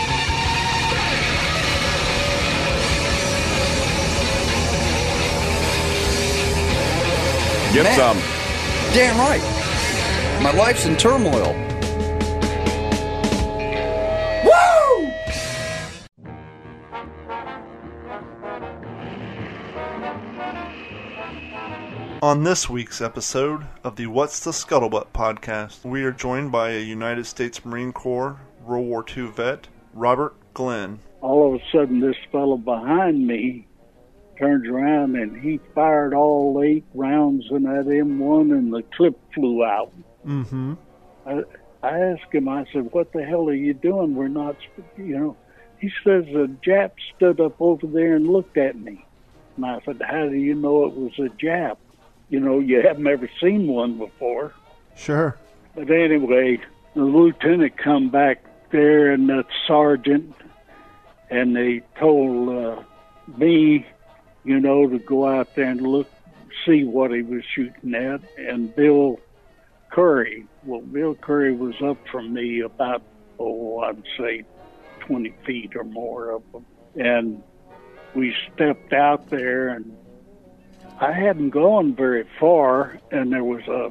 Get some. Damn right. My life's in turmoil. Woo! On this week's episode of the What's the Scuttlebutt podcast, we are joined by a United States Marine Corps World War II vet, Robert Glenn. All of a sudden, this fellow behind me turns around and he fired all 8 rounds in that M1 and the clip flew out. Mm-hmm. I asked him, I said, what the hell are you doing? We're not, He says, a Jap stood up over there and looked at me. And I said, how do you know it was a Jap? You haven't ever seen one before. Sure. But anyway, the lieutenant come back there and that sergeant, and they told me, to go out there and look, see what he was shooting at, and Bill Curry. Well, Bill Curry was up from me about, I'd say 20 feet or more of him. And we stepped out there, and I hadn't gone very far, and there was a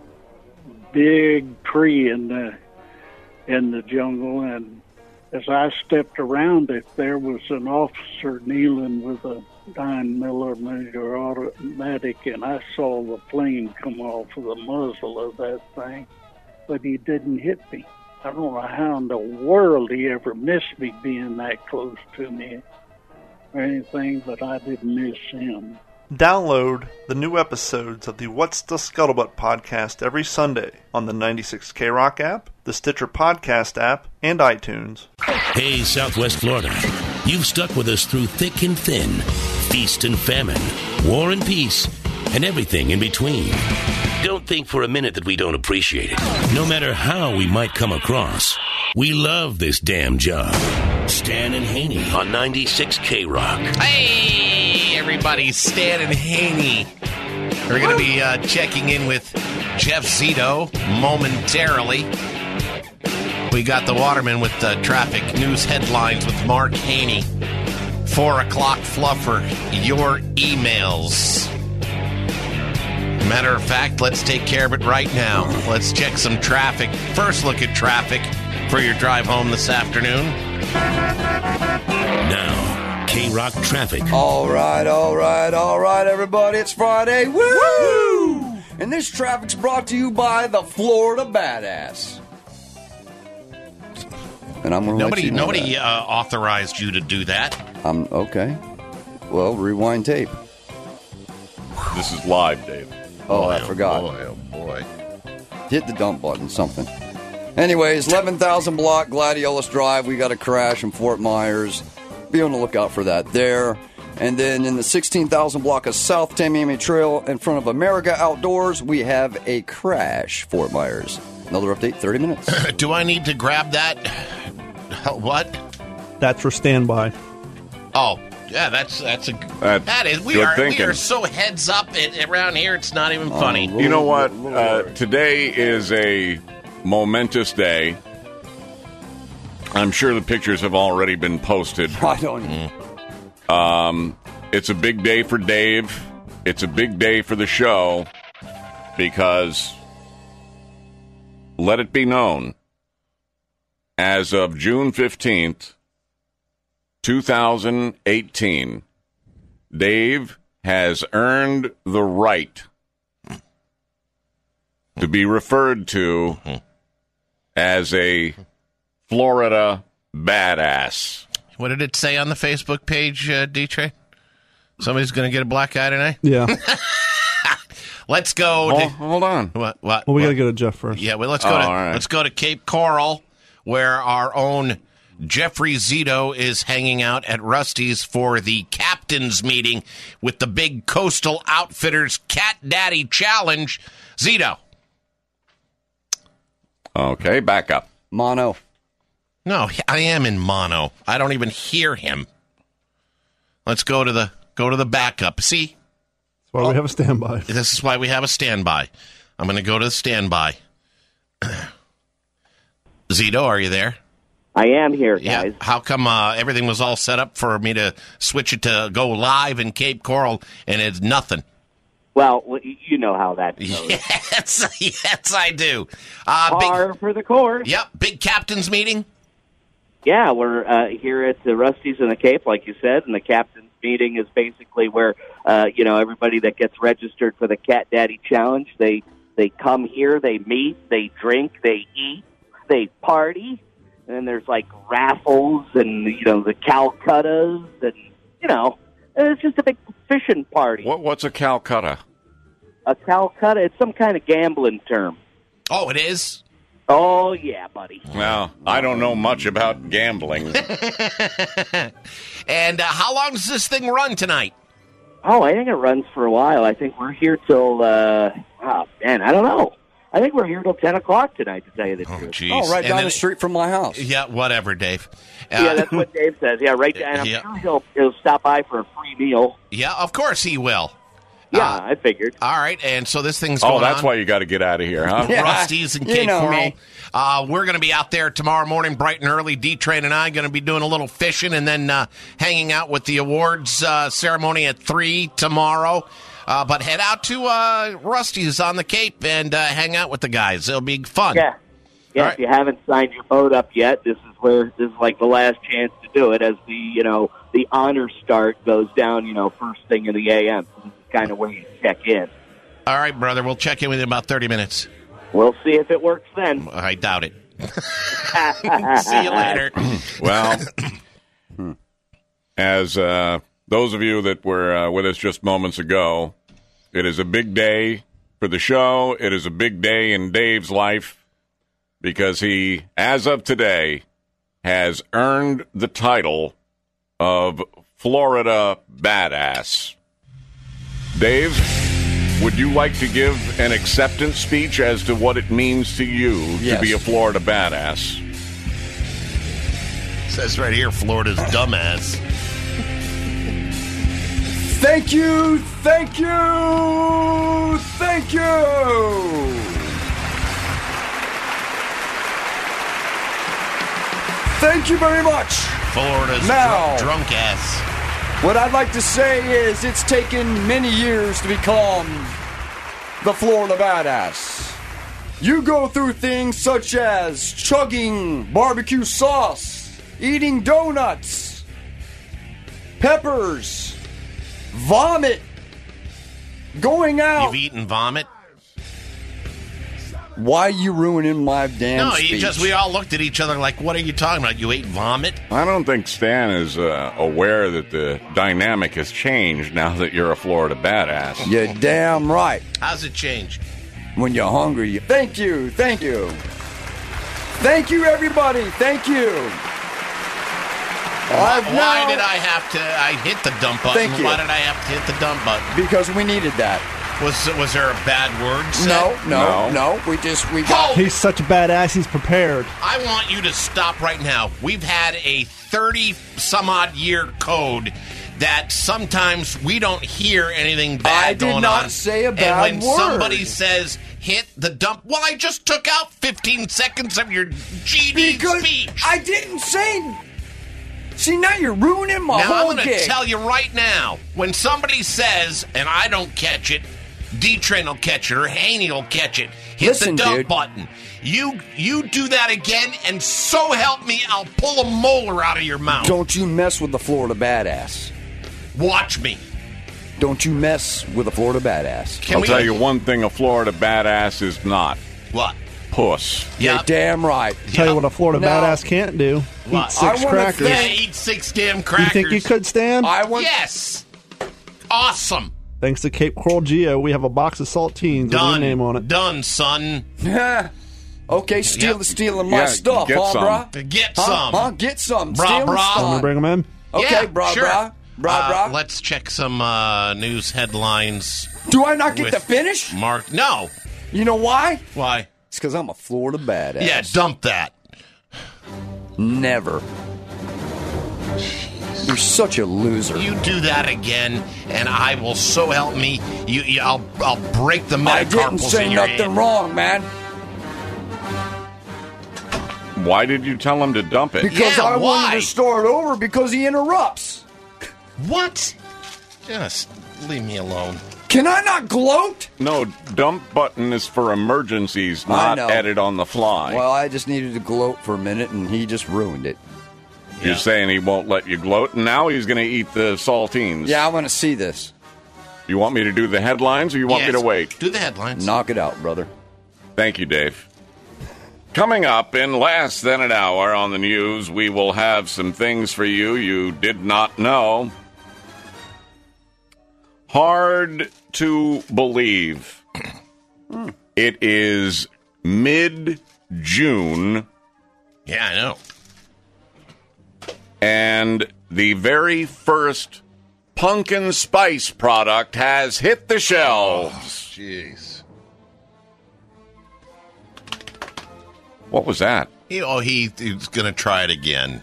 big tree in the jungle, and as I stepped around it, there was an officer kneeling with a 9mm automatic, and I saw the flame come off of the muzzle of that thing, but he didn't hit me. I don't know how in the world he ever missed me being that close to me or anything, but I didn't miss him. Download the new episodes of the What's the Scuttlebutt podcast every Sunday on the 96 K-Rock app, the Stitcher Podcast app, and iTunes. Hey, Southwest Florida. You've stuck with us through thick and thin, feast and famine, war and peace, and everything in between. Don't think for a minute that we don't appreciate it. No matter how we might come across, we love this damn job. Stan and Haney on 96 K-Rock. Hey, everybody, Stan and Haney. We're going to be checking in with Jeff Zito momentarily. We got the Waterman with the traffic news headlines with Mark Haney. 4 o'clock fluffer, your emails. Matter of fact, let's take care of it right now. Let's check some traffic. First look at traffic for your drive home this afternoon. Now, K-Rock traffic. All right, everybody. It's Friday. Woo! And this traffic's brought to you by the Florida Badass. And I'm going to let you know Nobody authorized you to do that. Okay. Well, rewind tape. This is live, Dave. Oh, I forgot. Oh, boy. Hit the dump button, something. Anyways, 11,000 block Gladiolus Drive. We got a crash in Fort Myers. Be on the lookout for that there. And then in the 16,000 block of South Tamiami Trail in front of America Outdoors, we have a crash, Fort Myers. Another update, 30 minutes. Do I need to grab that? What? That's for standby. Oh, yeah, that is. We are so heads up around here. It's not even funny. You know what? Today is a momentous day. I'm sure the pictures have already been posted. I don't. It's a big day for Dave. It's a big day for the show because let it be known, as of June 15th, 2018, Dave has earned the right to be referred to as a Florida badass. What did it say on the Facebook page, D-Train? Somebody's going to get a black eye tonight? Yeah. Let's go. Hold on. What? Well, we got to go to Jeff first. Yeah, well, let's go to Cape Coral, where our own Jeffrey Zito is hanging out at Rusty's for the captain's meeting with the big Coastal Outfitters Cat Daddy Challenge. Zito. Okay, back up. Mono. No, I am in mono. I don't even hear him. Let's go to the backup. See? That's why we have a standby. This is why we have a standby. I'm going to go to the standby. Zito, are you there? I am here, guys. Yeah. How come everything was all set up for me to switch it to go live in Cape Coral and it's nothing? Well, you know how that goes. Yes, I do. Par for the course. Yep, big captain's meeting. Yeah, we're here at the Rusty's in the Cape, like you said, and the captain's meeting is basically where, everybody that gets registered for the Cat Daddy Challenge, they come here, they meet, they drink, they eat, they party, and then there's, like, raffles and, the Calcuttas, and, it's just a big fishing party. What's a Calcutta? A Calcutta, it's some kind of gambling term. Oh, it is? Oh, yeah, buddy. Well, I don't know much about gambling. And how long does this thing run tonight? Oh, I think it runs for a while. I think we're here till, I don't know. I think we're here till 10 o'clock tonight, to tell you the truth. Geez. Oh, right And down then- the street from my house. Yeah, whatever, Dave. Yeah, that's what Dave says. Yeah, right down. I'm sure he'll stop by for a free meal. Yeah, of course he will. Yeah, I figured. All right, and so this thing's going on. Oh, that's why you got to get out of here, huh? Rusty's and Cape Coral. We're going to be out there tomorrow morning, bright and early. D-Train and I going to be doing a little fishing and then hanging out with the awards ceremony at 3 tomorrow. But head out to Rusty's on the Cape and hang out with the guys. It'll be fun. Yeah. Yeah, All if you haven't signed your boat up yet, this is like the last chance to do it as the honor start goes down, first thing in the AM. So this is kind of where you check in. All right, brother. We'll check in with you in about 30 minutes. We'll see if it works then. I doubt it. See you later. Well, as those of you that were with us just moments ago, it is a big day for the show. It is a big day in Dave's life because he, as of today, has earned the title of Florida Badass. Dave, would you like to give an acceptance speech as to what it means to you to be a Florida badass? Says right here, Florida's dumbass. Thank you, thank you, thank you. Thank you very much. Florida's Now, drunk ass. What I'd like to say is it's taken many years to become the Florida Badass. You go through things such as chugging barbecue sauce, eating donuts, peppers, vomit, going out. You've eaten vomit? Why are you ruining my damn speech? We all looked at each other like, what are you talking about? You ate vomit? I don't think Stan is aware that the dynamic has changed now that you're a Florida badass. You're damn right. How's it change? When you're hungry, thank you, thank you. Thank you, everybody, thank you. Why did I hit the dump button? Thank you. Why did I have to hit the dump button? Because we needed that. Was there a bad word said? No. We got. He's such a badass. He's prepared. I want you to stop right now. We've had a 30-some-odd year code that sometimes we don't hear anything bad going on. I did not say a bad word. And when somebody says, hit the dump, well, I just took out 15 seconds of your GD speech. I didn't say... See, now you're ruining my whole I'm going gig. to tell you right now, when somebody says, and I don't catch it, D-Train will catch it, or Haney will catch it, hit the dump button. You do that again, and so help me, I'll pull a molar out of your mouth. Don't you mess with the Florida Badass. Watch me. Don't you mess with the Florida Badass. I'll tell you one thing a Florida badass is not. What? Puss. You're damn right. Tell you what a Florida badass can't do. What? Eat 6 crackers. Yeah, eat 6 damn crackers. You think you could, Stan? Yes. Awesome. Thanks to Cape Coral Geo, we have a box of saltines with your name on it. Done, son. Okay, stealing my stuff, get huh, some. brah? Get Huh? some. Huh? Get some. Brah, Stealing brah. stuff. Want me to bring them in? Okay, Yeah, brah, sure. brah. Brah. Let's check some news headlines. Do I not get with to finish? Mark? No. You know why? Why? It's because I'm a Florida badass. Yeah, dump that. Never. You're such a loser. You do that again, and I will so help me. I'll break the I metacarpals didn't say in your nothing hand. wrong, man. Why did you tell him to dump it? Because I wanted to start over because he interrupts. What? Just leave me alone. Can I not gloat? No, dump button is for emergencies, I not know. edit on the fly. Well, I just needed to gloat for a minute, and he just ruined it. You're saying he won't let you gloat, and now he's going to eat the saltines. Yeah, I want to see this. You want me to do the headlines, or you want me to wait? Do the headlines. Knock it out, brother. Thank you, Dave. Coming up in less than an hour on the news, we will have some things for you did not know. Hard to believe. It is mid-June. Yeah, I know. And the very first pumpkin spice product has hit the shelves. Jeez. What was that? He's going to try it again.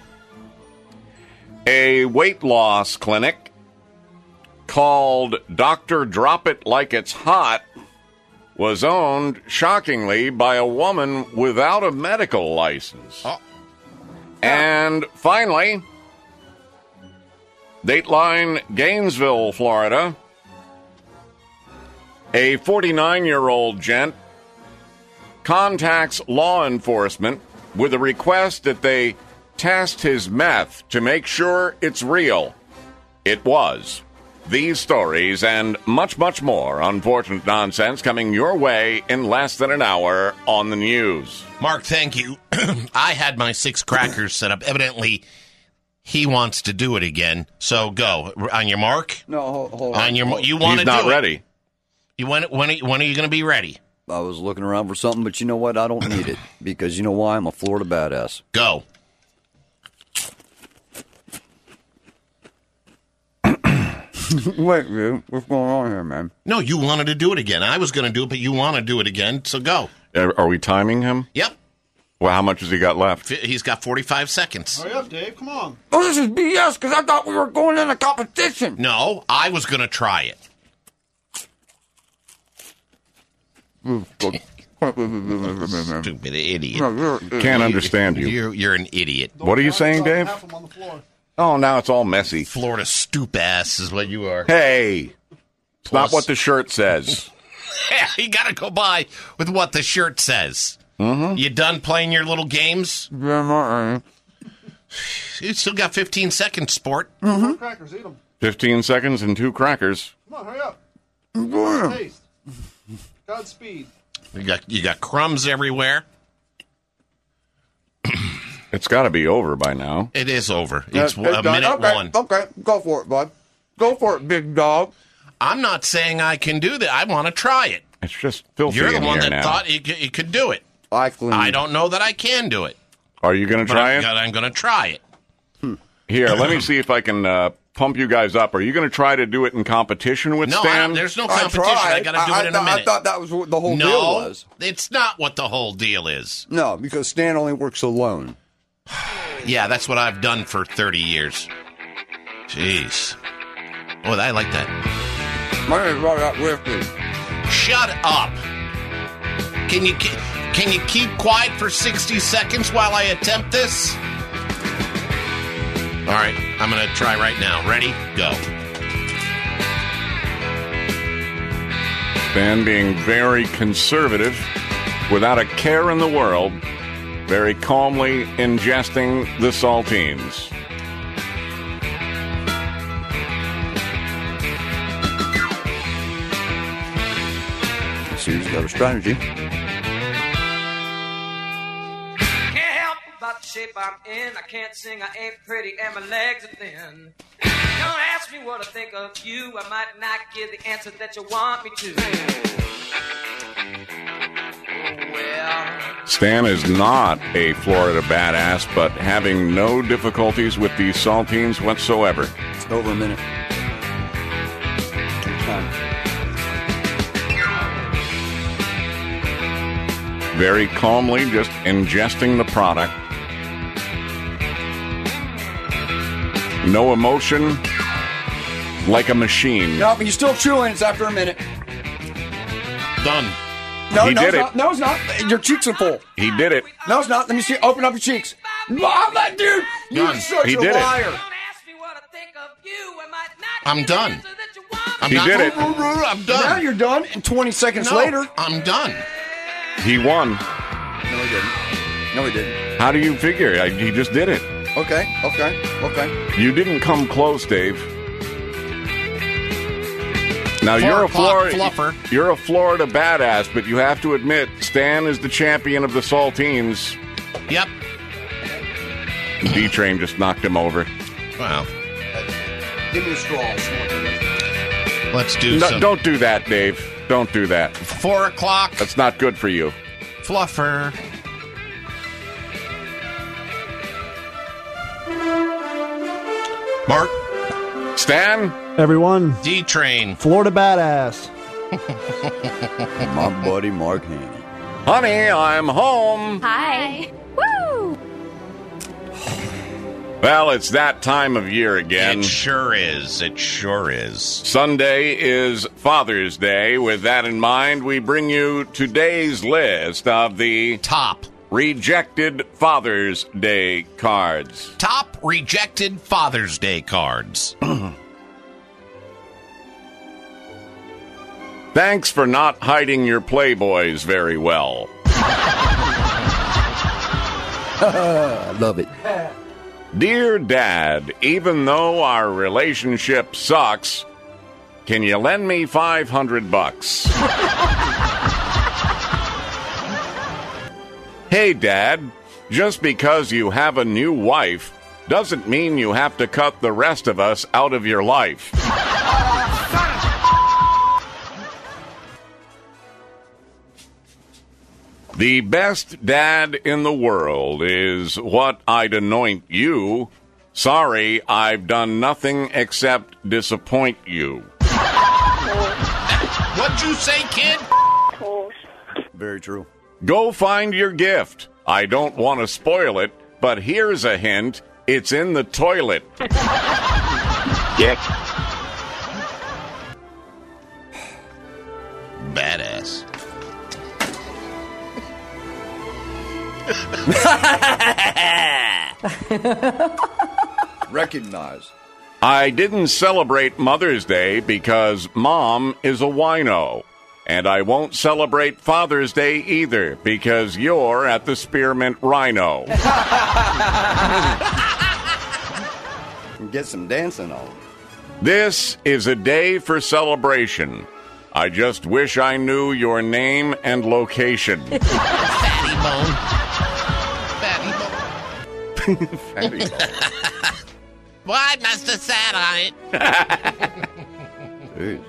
A weight loss clinic called Dr. Drop It Like It's Hot was owned, shockingly, by a woman without a medical license. Oh. And finally, Dateline, Gainesville, Florida. A 49-year-old gent contacts law enforcement with a request that they test his meth to make sure it's real. It was. These stories and much, much more unfortunate nonsense coming your way in less than an hour on the news. Mark, thank you. I had my 6 crackers set up. Evidently, he wants to do it again. So go. On your mark? No, hold on. On your, you want to do it. He's not ready. When are you going to be ready? I was looking around for something, but you know what? I don't need it. Because you know why? I'm a Florida badass. Go. Wait, dude. What's going on here, man? No, you wanted to do it again. I was going to do it, but you want to do it again, so go. Are we timing him? Yep. Well, how much has he got left? He's got 45 seconds. Hurry up, Dave. Come on. Oh, this is BS because I thought we were going in a competition. No, I was going to try it. Stupid idiot. Can't understand you. You're an idiot. What are you saying, Dave? Oh, now it's all messy. Florida stoop ass is what you are. Hey, it's not what the shirt says. Yeah, you got to go by with what the shirt says. Mm-hmm. You done playing your little games? Yeah, You still got 15 seconds, sport. Crackers, eat them. 15 seconds and 2 crackers. Come on, hurry up. Mm-hmm. Taste. Godspeed. You got crumbs everywhere. It's got to be over by now. It is over. It's a done. minute Okay, one. Okay, go for it, bud. Go for it, big dog. I'm not saying I can do that. I want to try it. It's just filthy You're the in one here that now. thought you could do it. I don't know that I can do it. Are you going to try it? I'm going to try it. Here, let me see if I can pump you guys up. Are you going to try to do it in competition with No, Stan? there's no competition. I got to do it in a minute. I thought that was what the whole deal was. It's not what the whole deal is. No, because Stan only works alone. Yeah, that's what I've done for 30 years. Jeez. Oh, I like that. Shut up. Can you keep quiet for 60 seconds while I attempt this? All right, I'm going to try right now. Ready? Go. Stan being very conservative, without a care in the world, very calmly ingesting the saltines. See, he's got a strategy. Can't help about the shape I'm in. I can't sing, I ain't pretty, and my legs are thin. Don't ask me what I think of you. I might not give the answer that you want me to. Oh, well, Stan is not a Florida badass, but having no difficulties with these saltines whatsoever. It's over a minute. Very calmly just ingesting the product. No emotion, like a machine. No, but you're still chewing. It's after a minute. Done. No, He no, did it's it. not. No, it's not. Your cheeks are full. He did it. No, it's not. Let me see. Open up your cheeks. Mom, that dude, you're Done. such He a did it. liar. I'm done. I'm He not- did it. I'm done. Now you're done. And 20 seconds No, later. I'm done. He won. No, he didn't. No, he didn't. How do you figure? He just did it. Okay. You didn't come close, Dave. Now 4 you're a o'clock Florida fluffer. You're a Florida badass, but you have to admit Stan is the champion of the saltines. Yep. D-Train just knocked him over. Wow. Give me a straw. Let's do No, some. don't do that, Dave. Don't do that. 4 o'clock That's not good for you. fluffer. Mark. Stan? Everyone, D-Train. Florida badass. My buddy Mark Haney. Honey, I'm home. Hi. Woo! Well, it's that time of year again. It sure is. It sure is. Sunday is Father's Day. With that in mind, we bring you today's list of the top rejected Father's Day cards. Top rejected Father's Day cards. Thanks for not hiding your Playboys very well. I love it. Dear Dad, even though our relationship sucks, can you lend me $500? Hey, Dad, just because you have a new wife doesn't mean you have to cut the rest of us out of your life. The best dad in the world is what I'd anoint you. Sorry, I've done nothing except disappoint you. What'd you say, kid? Very true. Go find your gift. I don't want to spoil it, but here's a hint. It's in the toilet. Dick. Badass. Recognize. I didn't celebrate Mother's Day because Mom is a wino. And I won't celebrate Father's Day either because you're at the Spearmint Rhino. Get some dancing on. This is a day for celebration. I just wish I knew your name and location. Fatty bone. Fatty bone. Well, I must have sat on it.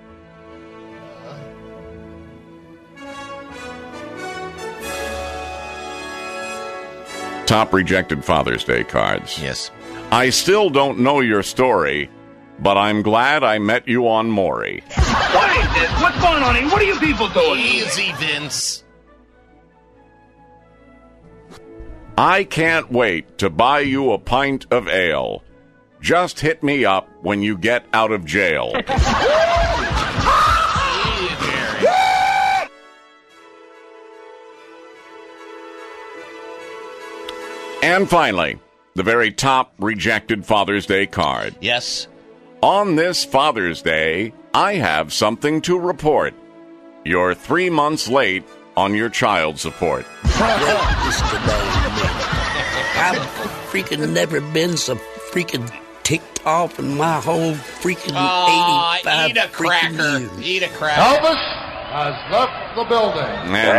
Top rejected Father's Day cards. Yes. I still don't know your story, but I'm glad I met you on Maury. What is this? What's going on here? What are you people doing? Easy, Vince. I can't wait to buy you a pint of ale. Just hit me up when you get out of jail. And finally, the very top rejected Father's Day card. Yes. On this Father's Day, I have something to report. You're 3 months late on your child support. I've freaking never been so freaking ticked off in my whole freaking 85 eat a freaking cracker. years. Eat a cracker. Elvis has left the building.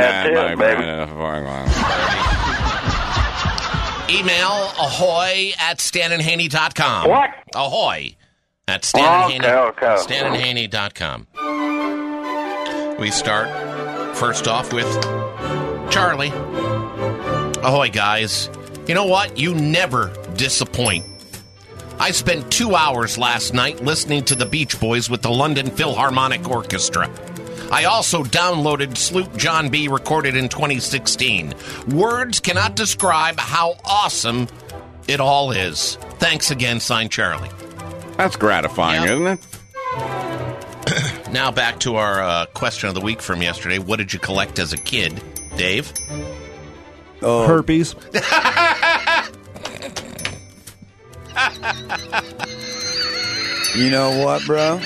Email ahoy@stanandhaney.com. What? Ahoy at stanandhaney. Okay. stanandhaney.com. We start first off with Charlie. Ahoy, guys. You know what? You never disappoint. I spent 2 hours last night listening to the Beach Boys with the London Philharmonic Orchestra. I also downloaded Sloop John B. recorded in 2016. Words cannot describe how awesome it all is. Thanks again, signed Charlie. That's gratifying, isn't it? Now back to our question of the week from yesterday. What did you collect as a kid, Dave? Herpes. You know what, bro?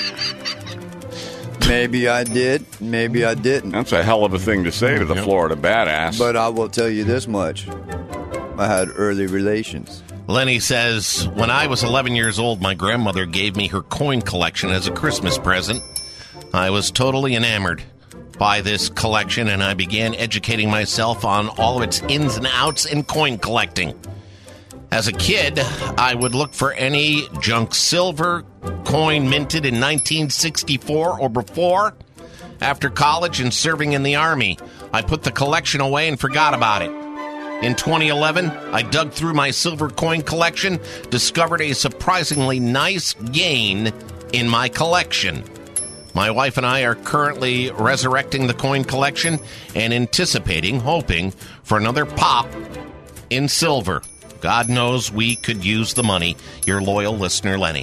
Maybe I did, maybe I didn't. That's a hell of a thing to say to the Florida badass. But I will tell you this much. I had early relations. Lenny says, when I was 11 years old, my grandmother gave me her coin collection as a Christmas present. I was totally enamored by this collection, and I began educating myself on all of its ins and outs in coin collecting. As a kid, I would look for any junk silver coin minted in 1964 or before. After college and serving in the Army, I put the collection away and forgot about it. In 2011, I dug through my silver coin collection, discovered a surprisingly nice gain in my collection. My wife and I are currently resurrecting the coin collection and hoping for another pop in silver. God knows we could use the money. Your loyal listener, Lenny.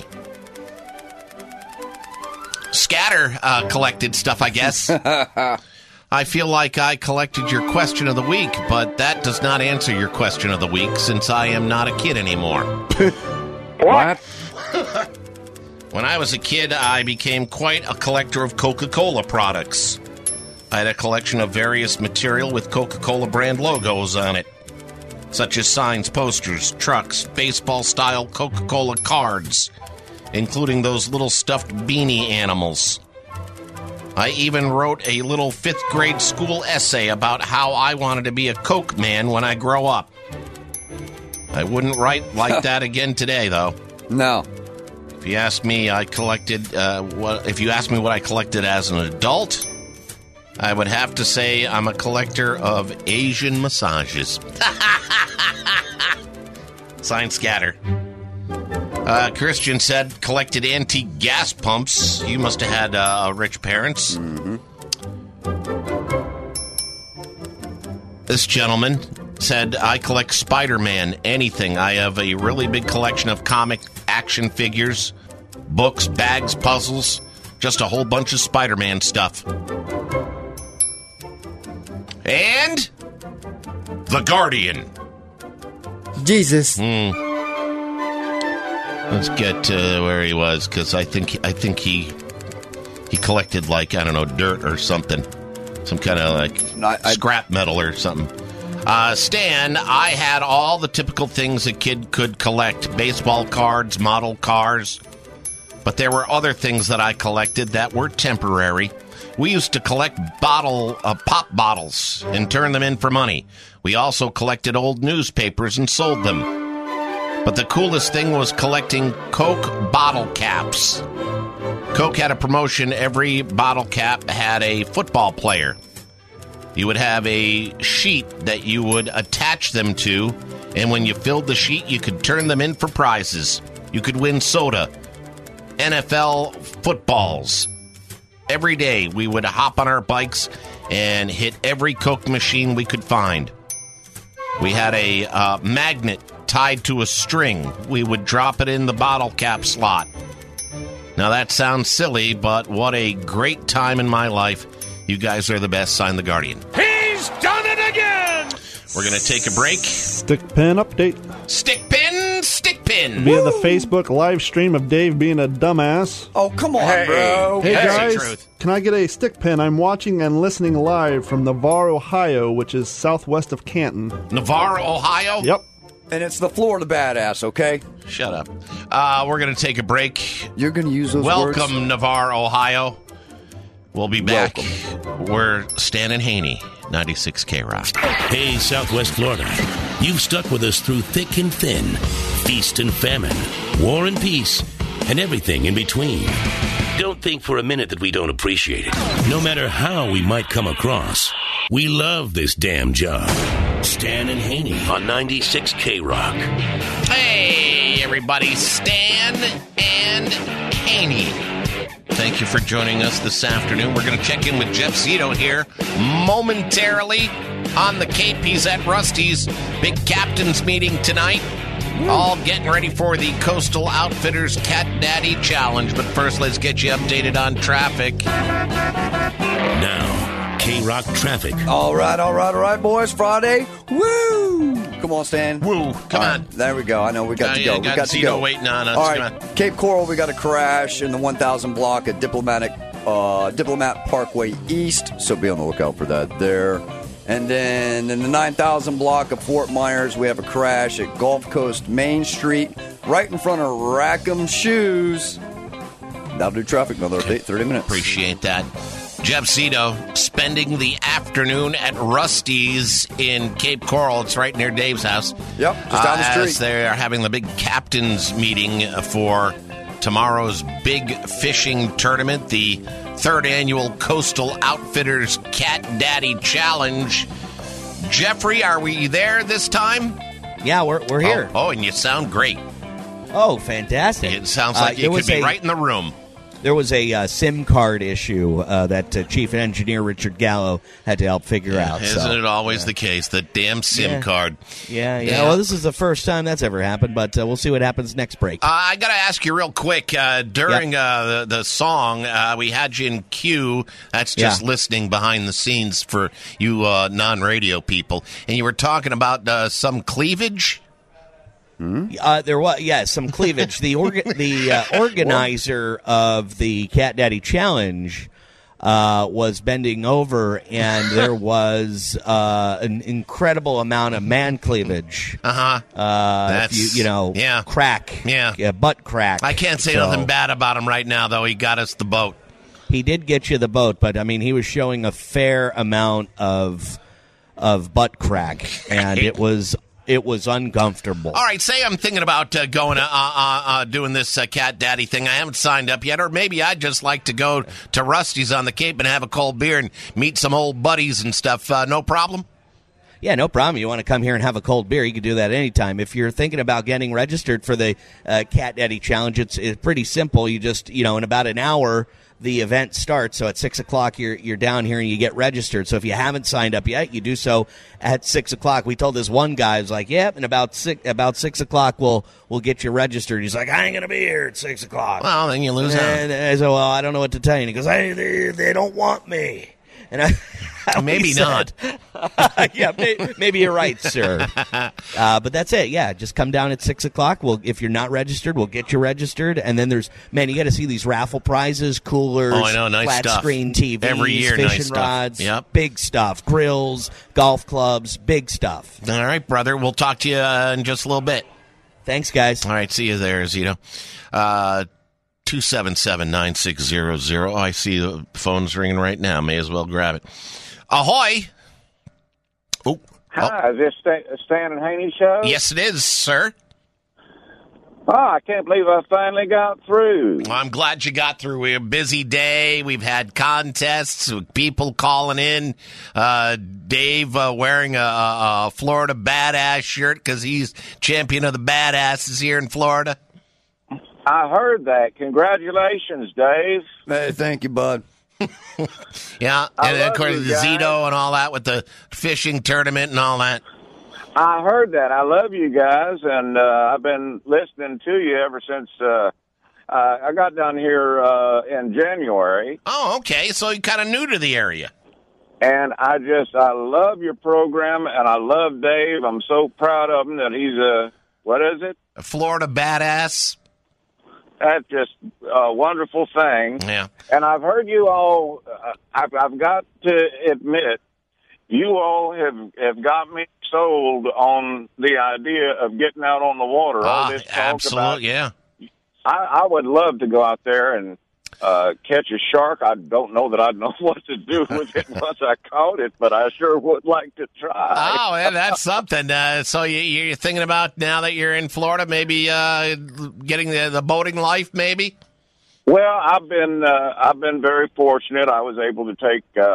Scatter collected stuff, I guess. I feel like I collected your question of the week, but that does not answer your question of the week since I am not a kid anymore. What? When I was a kid, I became quite a collector of Coca-Cola products. I had a collection of various material with Coca-Cola brand logos on it, such as signs, posters, trucks, baseball-style Coca-Cola cards, including those little stuffed beanie animals. I even wrote a little 5th grade school essay about how I wanted to be a Coke man when I grow up. I wouldn't write like that again today, though. No. If you ask me, if you ask me what I collected as an adult, I would have to say I'm a collector of Asian massages. Signed, Scatter. Christian said, collected antique gas pumps. You must have had rich parents. Mm-hmm. This gentleman said, I collect Spider-Man, anything. I have a really big collection of comic action figures, books, bags, puzzles, just a whole bunch of Spider-Man stuff. And The Guardian. Jesus. Let's get to where he was, because I think he collected, like, I don't know, dirt or something. Some kind of, like, scrap metal or something. Stan, I had all the typical things a kid could collect. Baseball cards, model cars. But there were other things that I collected that were temporary. We used to collect pop bottles and turn them in for money. We also collected old newspapers and sold them. But the coolest thing was collecting Coke bottle caps. Coke had a promotion. Every bottle cap had a football player. You would have a sheet that you would attach them to, and when you filled the sheet, you could turn them in for prizes. You could win soda, NFL footballs. Every day, we would hop on our bikes and hit every Coke machine we could find. We had a magnet tied to a string. We would drop it in the bottle cap slot. Now, that sounds silly, but what a great time in my life. You guys are the best. Sign The Guardian. He's done it again! We're going to take a break. Stick pin update. Stick pin! Via the Facebook live stream of Dave being a dumbass. Oh, come on, bro. Hey, guys, can I get a stick pin? I'm watching and listening live from Navarre, Ohio, which is southwest of Canton. Navarre, Ohio? Yep. And it's the Florida badass, okay? Shut up. We're going to take a break. You're going to use those words? Welcome, Navarre, Ohio. We'll be back. We're Stan and Haney, 96 K-Rock. Hey, Southwest Florida. You've stuck with us through thick and thin, feast and famine, war and peace, and everything in between. Don't think for a minute that we don't appreciate it, no matter how we might come across. We love this damn job. Stan and Haney on 96 K-Rock. Hey, everybody. Stan and Haney. Thank you for joining us this afternoon. We're going to check in with Jeff Zito here momentarily on the Cape. He's at Rusty's big captain's meeting tonight. All getting ready for the Coastal Outfitters Cat Daddy Challenge. But first, let's get you updated on traffic. Now, K-Rock traffic. All right, boys. Friday. Woo! Come on, Stan. Woo! Come on. There we go. I know we got to go. We got to go. Waiting on us. All right, Cape Coral. We got a crash in the 1000 block at Diplomat Parkway East. So be on the lookout for that there. And then in the 9000 block of Fort Myers, we have a crash at Gulf Coast Main Street, right in front of Rackham Shoes. That'll do traffic. Another update, 30 minutes. Appreciate that. Jeff Zito spending the afternoon at Rusty's in Cape Coral. It's right near Dave's house. Yep, just down the street. As they are having the big captain's meeting for tomorrow's big fishing tournament, the third annual Coastal Outfitters Cat Daddy Challenge. Jeffrey, are we there this time? Yeah, we're here. Oh, and you sound great. Oh, fantastic. It sounds like you could be right in the room. There was a SIM card issue that Chief Engineer Richard Gallo had to help figure out. Isn't it always the case? The damn SIM card. Yeah. Well, this is the first time that's ever happened, but we'll see what happens next break. I got to ask you real quick. During the song, we had you in queue. That's just listening behind the scenes for you non-radio people. And you were talking about some cleavage? There was, some cleavage. The organizer of the Cat Daddy Challenge was bending over, and there was an incredible amount of man cleavage. That's crack, butt crack. I can't say nothing bad about him right now, though. He got us the boat. He did get you the boat, but I mean, he was showing a fair amount of butt crack, and it was uncomfortable. All right, say I'm thinking about going doing this Cat Daddy thing. I haven't signed up yet, or maybe I'd just like to go to Rusty's on the Cape and have a cold beer and meet some old buddies and stuff. No problem? Yeah, no problem. You want to come here and have a cold beer, you can do that anytime. If you're thinking about getting registered for the Cat Daddy Challenge, it's pretty simple. You just, in about an hour, the event starts. So at 6 o'clock, you're down here and you get registered. So if you haven't signed up yet, you do so at 6 o'clock. We told this one guy, was like, "Yep, and about 6 o'clock, we'll get you registered." He's like, "I ain't gonna be here at 6 o'clock." Well, then you lose out. And I said, "Well, I don't know what to tell you." And he goes, "They don't want me." And maybe not. Yeah, maybe you're right, sir. But that's it. Yeah, just come down at 6 o'clock. If you're not registered, we'll get you registered. And then you got to see these raffle prizes, coolers, I know, nice flat stuff. screen TVs, every year, fishing nice rods, Yep. big stuff, grills, golf clubs, big stuff. All right, brother. We'll talk to you in just a little bit. Thanks, guys. All right, see you there, Zito. 277-9600. I see the phone's ringing right now. May as well grab it. Ahoy! Oh. Hi, is this Stan and Haney show? Yes, it is, sir. Oh, I can't believe I finally got through. Well, I'm glad you got through. We had a busy day. We've had contests with people calling in. Dave wearing a Florida Badass shirt because he's champion of the badasses here in Florida. I heard that. Congratulations, Dave. Hey, thank you, bud. Yeah, and then, of course, Zito and all that with the fishing tournament and all that. I heard that. I love you guys, and I've been listening to you ever since I got down here in January. Oh, okay. So you're kind of new to the area. And I love your program, and I love Dave. I'm so proud of him that he's what is it? A Florida Badass. That's just a wonderful thing. Yeah. And I've heard you all, I've got to admit, you all have got me sold on the idea of getting out on the water. All this talk absolutely, about, yeah. I would love to go out there and catch a shark. I don't know that I'd know what to do with it once I caught it, but I sure would like to try. Oh, yeah, that's something. So you're thinking about, now that you're in Florida, maybe getting the boating life, maybe? Well, I've been very fortunate. I was able to take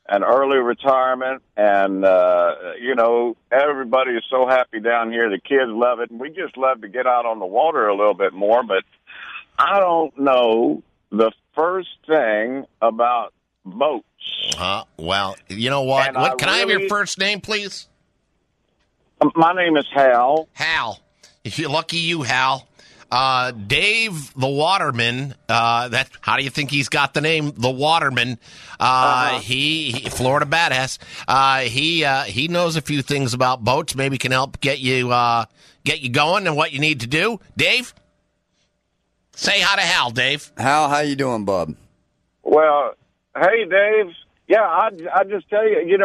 an early retirement, and everybody is so happy down here. The kids love it, and we just love to get out on the water a little bit more. But I don't know the first thing about boats. Well, you know what? Can I have your first name, please? My name is Hal. Hal. If you're lucky, you Hal. Dave the Waterman. How do you think he's got the name, the Waterman? He Florida badass. He knows a few things about boats. Maybe can help get you going and what you need to do. Dave, say hi to Hal. Dave. Hal, how you doing, bub? Well, hey, Dave. Yeah, I just tell you,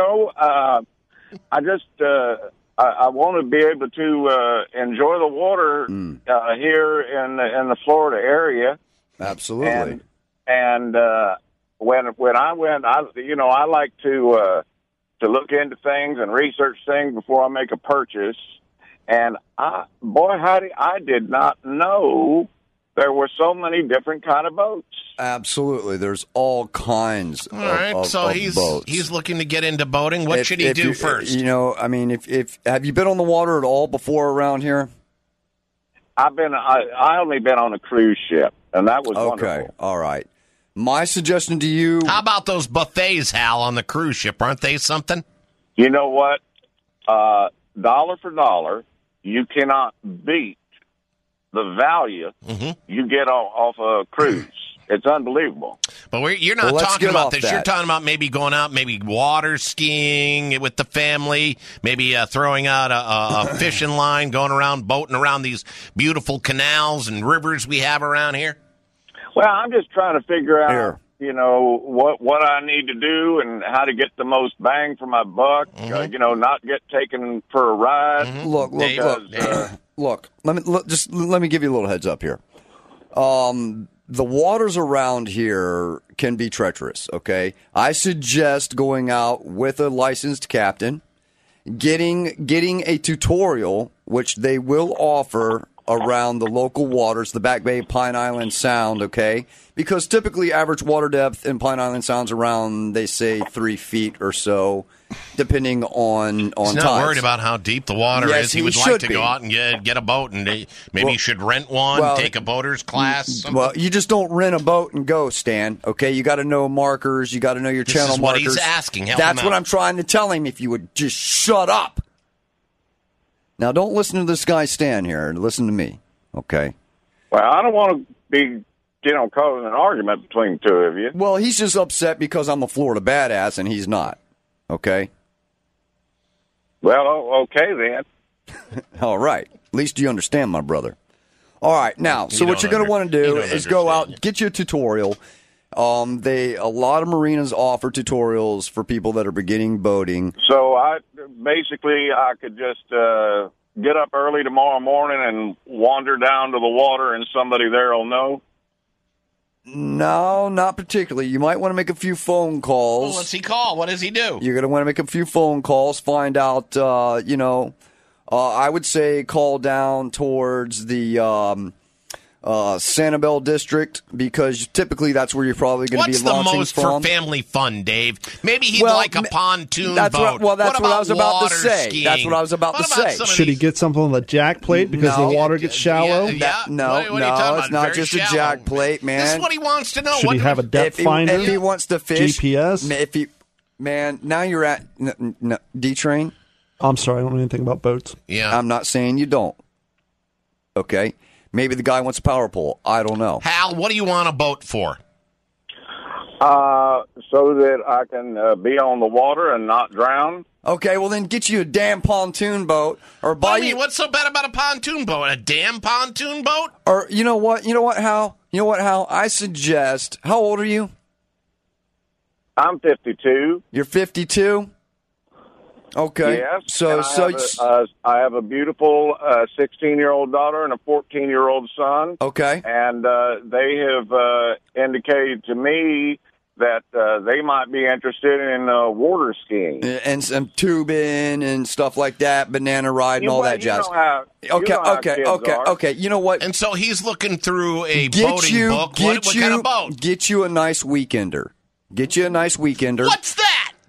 I want to be able to enjoy the water here in the Florida area. Absolutely. And when I went, I like to look into things and research things before I make a purchase. And Howdy, I did not know there were so many different kind of boats. Absolutely. There's all kinds all right, of boats. He's looking to get into boating. What should he do first? If have you been on the water at all before around here? I only been on a cruise ship, and that was wonderful. Okay, all right. My suggestion to you... How about those buffets, Hal, on the cruise ship? Aren't they something? You know what? Dollar for dollar, you cannot beat the value you get off a cruise. It's unbelievable. But you're not talking about this. You're talking about maybe going out, maybe water skiing with the family, maybe throwing out a fishing line, going around, boating around these beautiful canals and rivers we have around here. Well, I'm just trying to figure out, what I need to do and how to get the most bang for my buck. Not get taken for a ride. Look. Let me give you a little heads up here. The waters around here can be treacherous, okay? I suggest going out with a licensed captain, getting a tutorial, which they will offer around the local waters, the Back Bay, Pine Island Sound, okay? Because typically average water depth in Pine Island Sound's around, they say, 3 feet or so, depending on He's not tides. worried about how deep the water is. He would like to go out and get a boat, and maybe you should rent one, take a boater's class. Something. Well, you just don't rent a boat and go, Stan, okay? You got to know markers. You got to know your channel markers. This is what he's asking. That's what I'm trying to tell him, if you would just shut up. Now, don't listen to this guy, Stan, here. Listen to me, okay? Well, I don't want to be, causing an argument between the two of you. Well, he's just upset because I'm a Florida badass and he's not, okay? Well, okay then. All right. At least you understand, my brother. All right. Now, so what you're going to want to do is go out, get you a tutorial. A lot of marinas offer tutorials for people that are beginning boating. So I could just get up early tomorrow morning and wander down to the water, and somebody there will know. No, not particularly. You might want to make a few phone calls. Well, what's he call? What does he do? You're going to want to make a few phone calls, find out, I would say call down towards the Sanibel district, because typically that's where you're probably going to be launching from. What's the most for family fun, Dave? Maybe he'd like a pontoon boat. That's what I was about to say. Skiing? That's what I was about to say. Should he get something on the jack plate because the water gets shallow? No, it's not just a jack plate, man. This is what he wants to know. Should he have a depth finder? If he wants to fish, GPS. Now you're at D-Train. I'm sorry, I don't know anything about boats. Yeah, I'm not saying you don't. Okay. Maybe the guy wants a power pole. I don't know. Hal, what do you want a boat for? So that I can be on the water and not drown. Okay, well then get you a damn pontoon boat, or buy you. What's so bad about a pontoon boat? A damn pontoon boat? Or you know what, Hal? I suggest. How old are you? I'm 52. You're 52. Okay. Yes. So I have a beautiful 16-year-old daughter and a 14-year-old son. Okay. And they have indicated to me that they might be interested in water skiing and some tubing and stuff like that, banana ride and all that jazz. Okay. You know what? And so he's looking through a boating book. What kind of boat? Get you a nice weekender. What's that?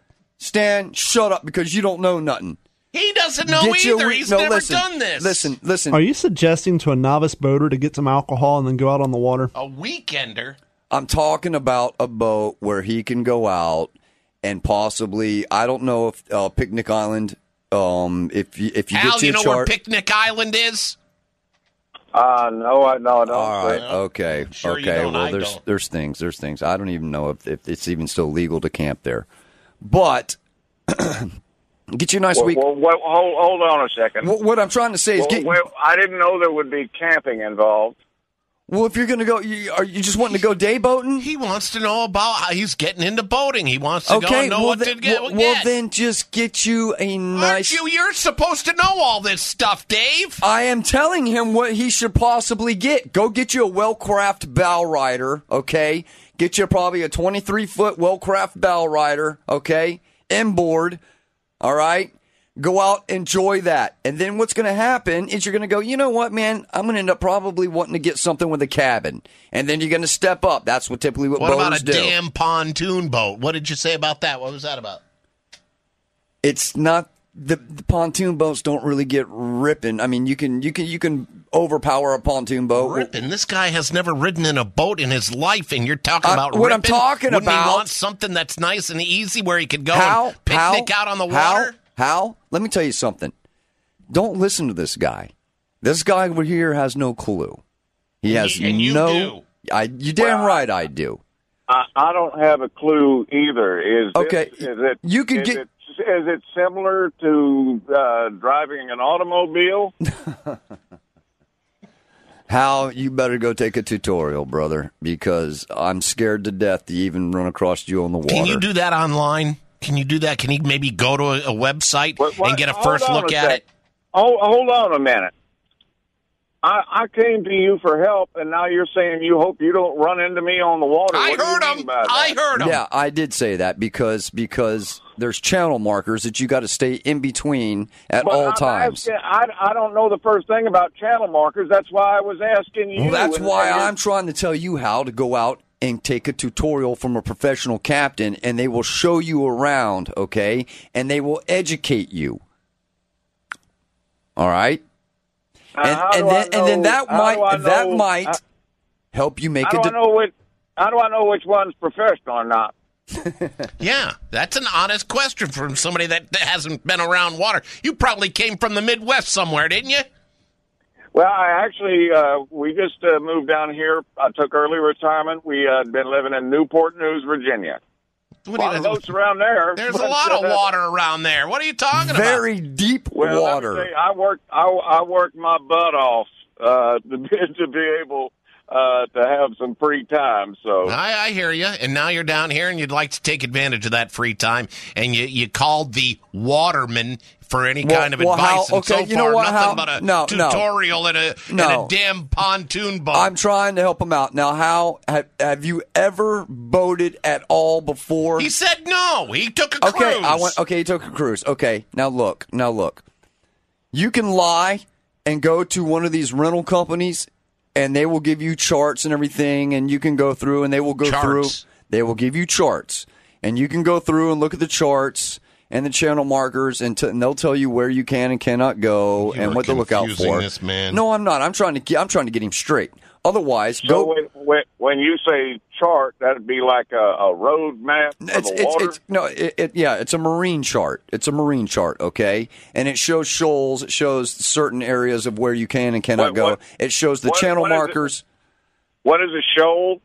Stan, shut up because you don't know nothing. He doesn't know either. He's never done this. Listen. Are you suggesting to a novice boater to get some alcohol and then go out on the water? A weekender? I'm talking about a boat where he can go out and possibly, I don't know if Picnic Island, if you Al, get you know where Picnic Island is? No, I don't. All right, okay, Sure you okay. don't, Well, I there's don't. there's things. I don't even know if it's even still legal to camp there, but get you a nice week. Well, hold on a second. What I'm trying to say is, I didn't know there would be camping involved. Well, if you're going to go, are you just wanting to go day boating? He wants to know about how he's getting into boating. He wants to go and know what to get. Well, then just get you a nice... You're supposed to know all this stuff, Dave. I am telling him what he should possibly get. Go get you a Wellcraft bow rider, okay? Get you probably a 23-foot Wellcraft bow rider, okay? Inboard, all right? Go out, enjoy that. And then what's going to happen is you're going to go, you know what, man? I'm going to end up probably wanting to get something with a cabin. And then you're going to step up. That's typically what boaters about a do. damn pontoon boat? What did you say about that? What was that about? It's not the pontoon boats don't really get ripping. I mean, you can overpower a pontoon boat. Ripping? This guy has never ridden in a boat in his life, and you're talking about what ripping? I'm talking Wouldn't about. He want something that's nice and easy where he could go and picnic out on the water? How? Let me tell you something. Don't listen to this guy. This guy over here has no clue. He has you no. do. You damn right I do. I don't have a clue either. Is it similar to driving an automobile? Hal, you better go take a tutorial, brother, because I'm scared to death to even run across you on the water. Can you do that online? Can you do that? Can he maybe go to a website and get a first look at it? Oh, hold on a minute. I came to you for help, and now you're saying you hope you don't run into me on the water. I heard him. Yeah, I did say that because there's channel markers that you got to stay in between at all times. I don't know the first thing about channel markers. That's why I was asking you. Well, that's why I'm trying to tell you how to go out and take a tutorial from a professional captain, and they will show you around, okay? And they will educate you. All right? And then that might help you make How do I know which one's professional or not? Yeah, that's an honest question from somebody that hasn't been around water. You probably came from the Midwest somewhere, didn't you? Well, I actually, we just moved down here. I took early retirement. We had been living in Newport News, Virginia. A lot of boats around there. There's a lot of water around there. What are you talking about? Very deep water. Let me say, I worked my butt off to be able to have some free time. So I hear you. And now you're down here, and you'd like to take advantage of that free time, and you called the waterman for any kind of advice. And so far, nothing but a tutorial and a damn pontoon boat. I'm trying to him out. Now, Hal, have you ever boated at all before? He said no. He took a cruise. He took a cruise. Okay, now look. You can lie and go to one of these rental companies, and they will give you charts and everything, and you can go through, and they will go through. They will give you charts, and you can go through and look at the charts and the channel markers, and they'll tell you where you can and cannot go and what to look out for. This man. No, I'm not. I'm trying to get him straight. Otherwise, go. When you say chart, that'd be like a road map for the water? It's a marine chart. It's a marine chart, okay? And it shows shoals. It shows certain areas of where you can and cannot go. It shows the channel markers. What is a shoal?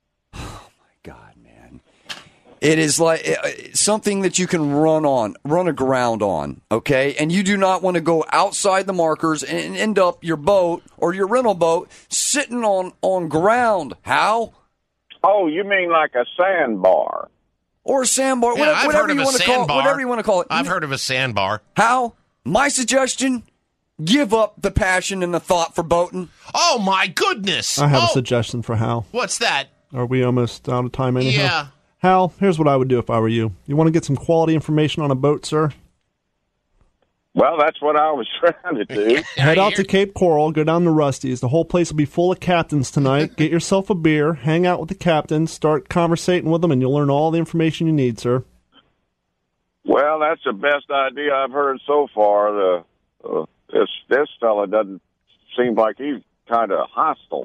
It is like something that you can run aground on, okay? And you do not want to go outside the markers and end up your boat or your rental boat sitting on ground. How? Oh, you mean like a sandbar? Or a sandbar, whatever you want to call it. Whatever you want to call it. I've heard of a sandbar. How? My suggestion: give up the passion and the thought for boating. Oh my goodness! I have a suggestion for Hal. What's that? Are we almost out of time anyhow? Yeah. Hal, here's what I would do if I were you. You want to get some quality information on a boat, sir? Well, that's what I was trying to do. Head out to Cape Coral, go down to Rusty's. The whole place will be full of captains tonight. Get yourself a beer, hang out with the captains, start conversating with them, and you'll learn all the information you need, sir. Well, that's the best idea I've heard so far. This fella doesn't seem like he's kind of hostile.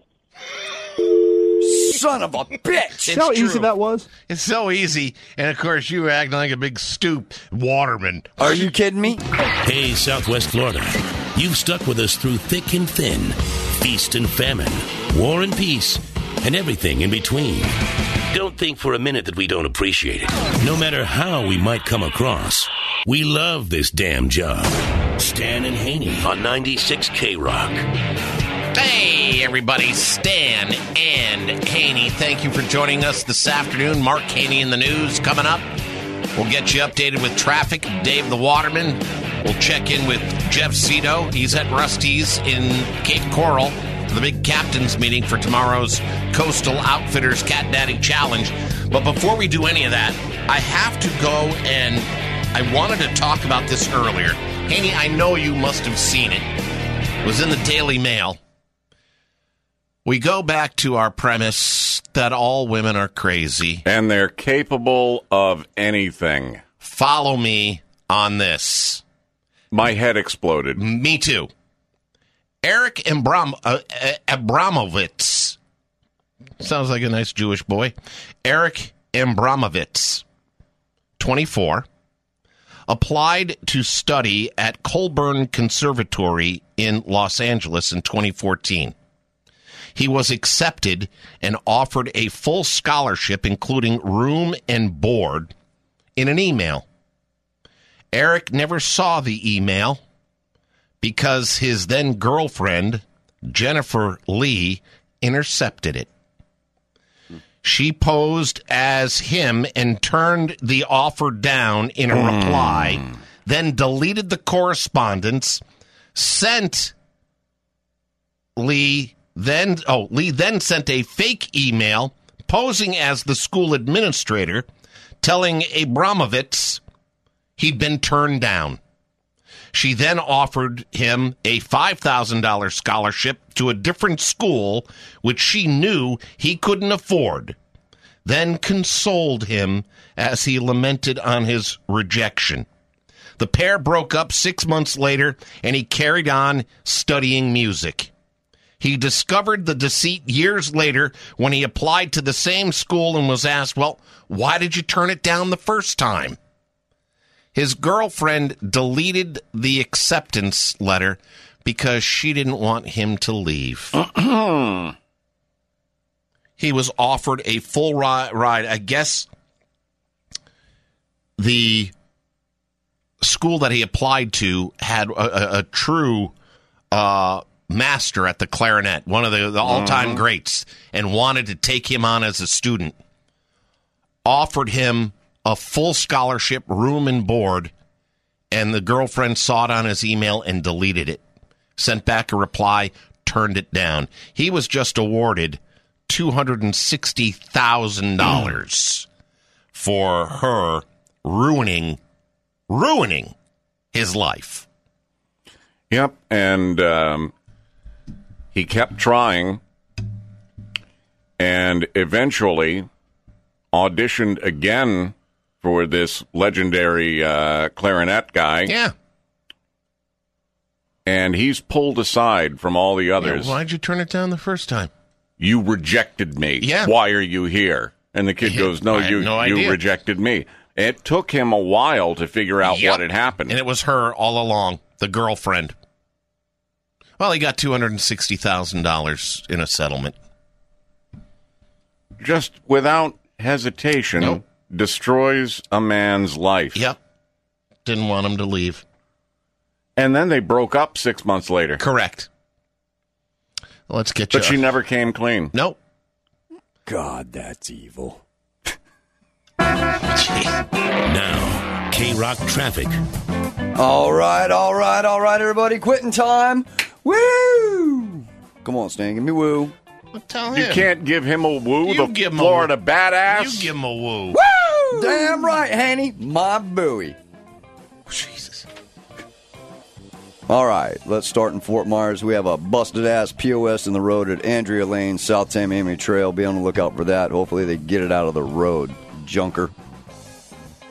Son of a bitch! See how easy that was? It's so easy. And, of course, you were acting like a big stoop waterman. Are you kidding me? Hey, Southwest Florida. You've stuck with us through thick and thin, feast and famine, war and peace, and everything in between. Don't think for a minute that we don't appreciate it. No matter how we might come across, we love this damn job. Stan and Haney on 96 K-Rock. Hey, everybody. Stan and Haney, thank you for joining us this afternoon. Mark Haney in the news coming up. We'll get you updated with traffic. Dave the Waterman. We'll check in with Jeff Zito. He's at Rusty's in Cape Coral for the big captain's meeting for tomorrow's Coastal Outfitters Cat Daddy Challenge. But before we do any of that, I have to go, and I wanted to talk about this earlier. Haney, I know you must have seen it. It was in the Daily Mail. We go back to our premise that all women are crazy. And they're capable of anything. Follow me on this. My head exploded. Me too. Eric Abramovitz. Sounds like a nice Jewish boy. Eric Abramovitz, 24, applied to study at Colburn Conservatory in Los Angeles in 2014. He was accepted and offered a full scholarship, including room and board, in an email. Eric never saw the email because his then-girlfriend, Jennifer Lee, intercepted it. She posed as him and turned the offer down in a reply, then deleted the correspondence, sent Lee then sent a fake email posing as the school administrator, telling Abramovitz he'd been turned down. She then offered him a $5,000 scholarship to a different school, which she knew he couldn't afford, then consoled him as he lamented on his rejection. The pair broke up 6 months later, and he carried on studying music. He discovered the deceit years later when he applied to the same school and was asked, well, why did you turn it down the first time? His girlfriend deleted the acceptance letter because she didn't want him to leave. He was offered a full ride. I guess the school that he applied to had a true master at the clarinet, one of the all-time greats, and wanted to take him on as a student. Offered him a full scholarship, room and board, and the girlfriend saw it on his email and deleted it. Sent back a reply, turned it down. He was just awarded $260,000 for her ruining his life. Yep, and he kept trying and eventually auditioned again for this legendary clarinet guy. Yeah. And he's pulled aside from all the others. Yeah, why'd you turn it down the first time? You rejected me. Yeah. Why are you here? And the kid goes, no, you rejected me. It took him a while to figure out what had happened. And it was her all along, the girlfriend. Well, he got $260,000 in a settlement. Just without hesitation, destroys a man's life. Yep. Didn't want him to leave. And then they broke up 6 months later. Correct. Let's get you. But she never came clean. Nope. God, that's evil. Now, K-Rock traffic. All right, everybody. Quitting time. Woo! Come on, Stan. Give me woo. Tell him. You can't give him a woo, You the give him Florida a woo. badass. You give him a woo. Woo! Damn right, Hanny. My buoy. Jesus. All right, let's start in Fort Myers. We have a busted-ass POS in the road at Andrea Lane, South Tamiami Trail. Be on the lookout for that. Hopefully they get it out of the road, junker.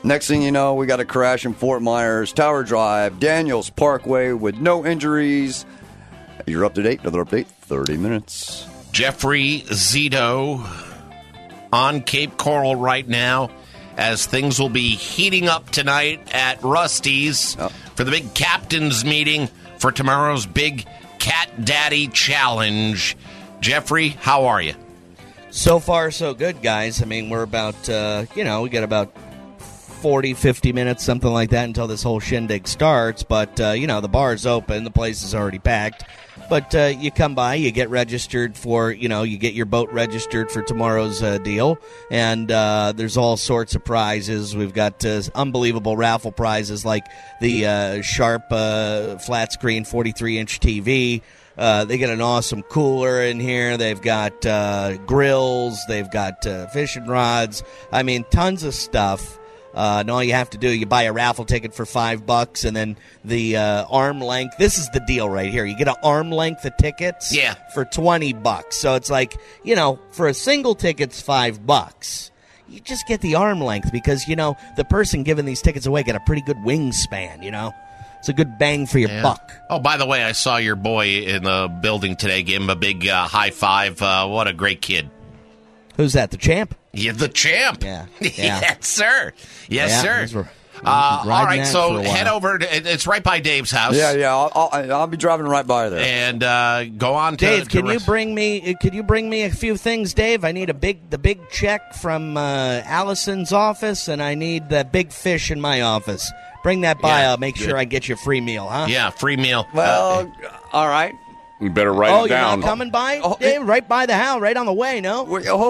Next thing you know, we got a crash in Fort Myers, Tower Drive, Daniels Parkway with no injuries. You're up to date. Another update, 30 minutes. Jeffrey Zito on Cape Coral right now as things will be heating up tonight at Rusty's for the big captain's meeting for tomorrow's big Cat Daddy Challenge. Jeffrey, how are you? So far, so good, guys. I mean, we're about, we got about 40, 50 minutes, something like that, until this whole shindig starts. But, the bar's open. The place is already packed. But you come by, you get registered for, you get your boat registered for tomorrow's deal. And there's all sorts of prizes. We've got unbelievable raffle prizes like the Sharp flat screen 43-inch TV. They get an awesome cooler in here. They've got grills. They've got fishing rods. I mean, tons of stuff. And all you have to do, you buy a raffle ticket for $5, and then the arm length. This is the deal right here. You get an arm length of tickets for $20. So it's like, for a single ticket's $5. You just get the arm length because, the person giving these tickets away got a pretty good wingspan, It's a good bang for your buck. Oh, by the way, I saw your boy in the building today. Give him a big high five. What a great kid. Who's that, the champ? Yeah, the champ. Yeah. Yes, sir. Yes, Yeah, sir. All right, so head over. It's right by Dave's house. Yeah. I'll be driving right by there. And go on to Dave. Can you bring me a few things, Dave? I need the big check from Allison's office, and I need the big fish in my office. Bring that by. I'll make sure I get you a free meal, huh? Yeah, free meal. Well, all right. You better write it down. You're not coming by? Dave, right by the house, right on the way, no? Wait, hold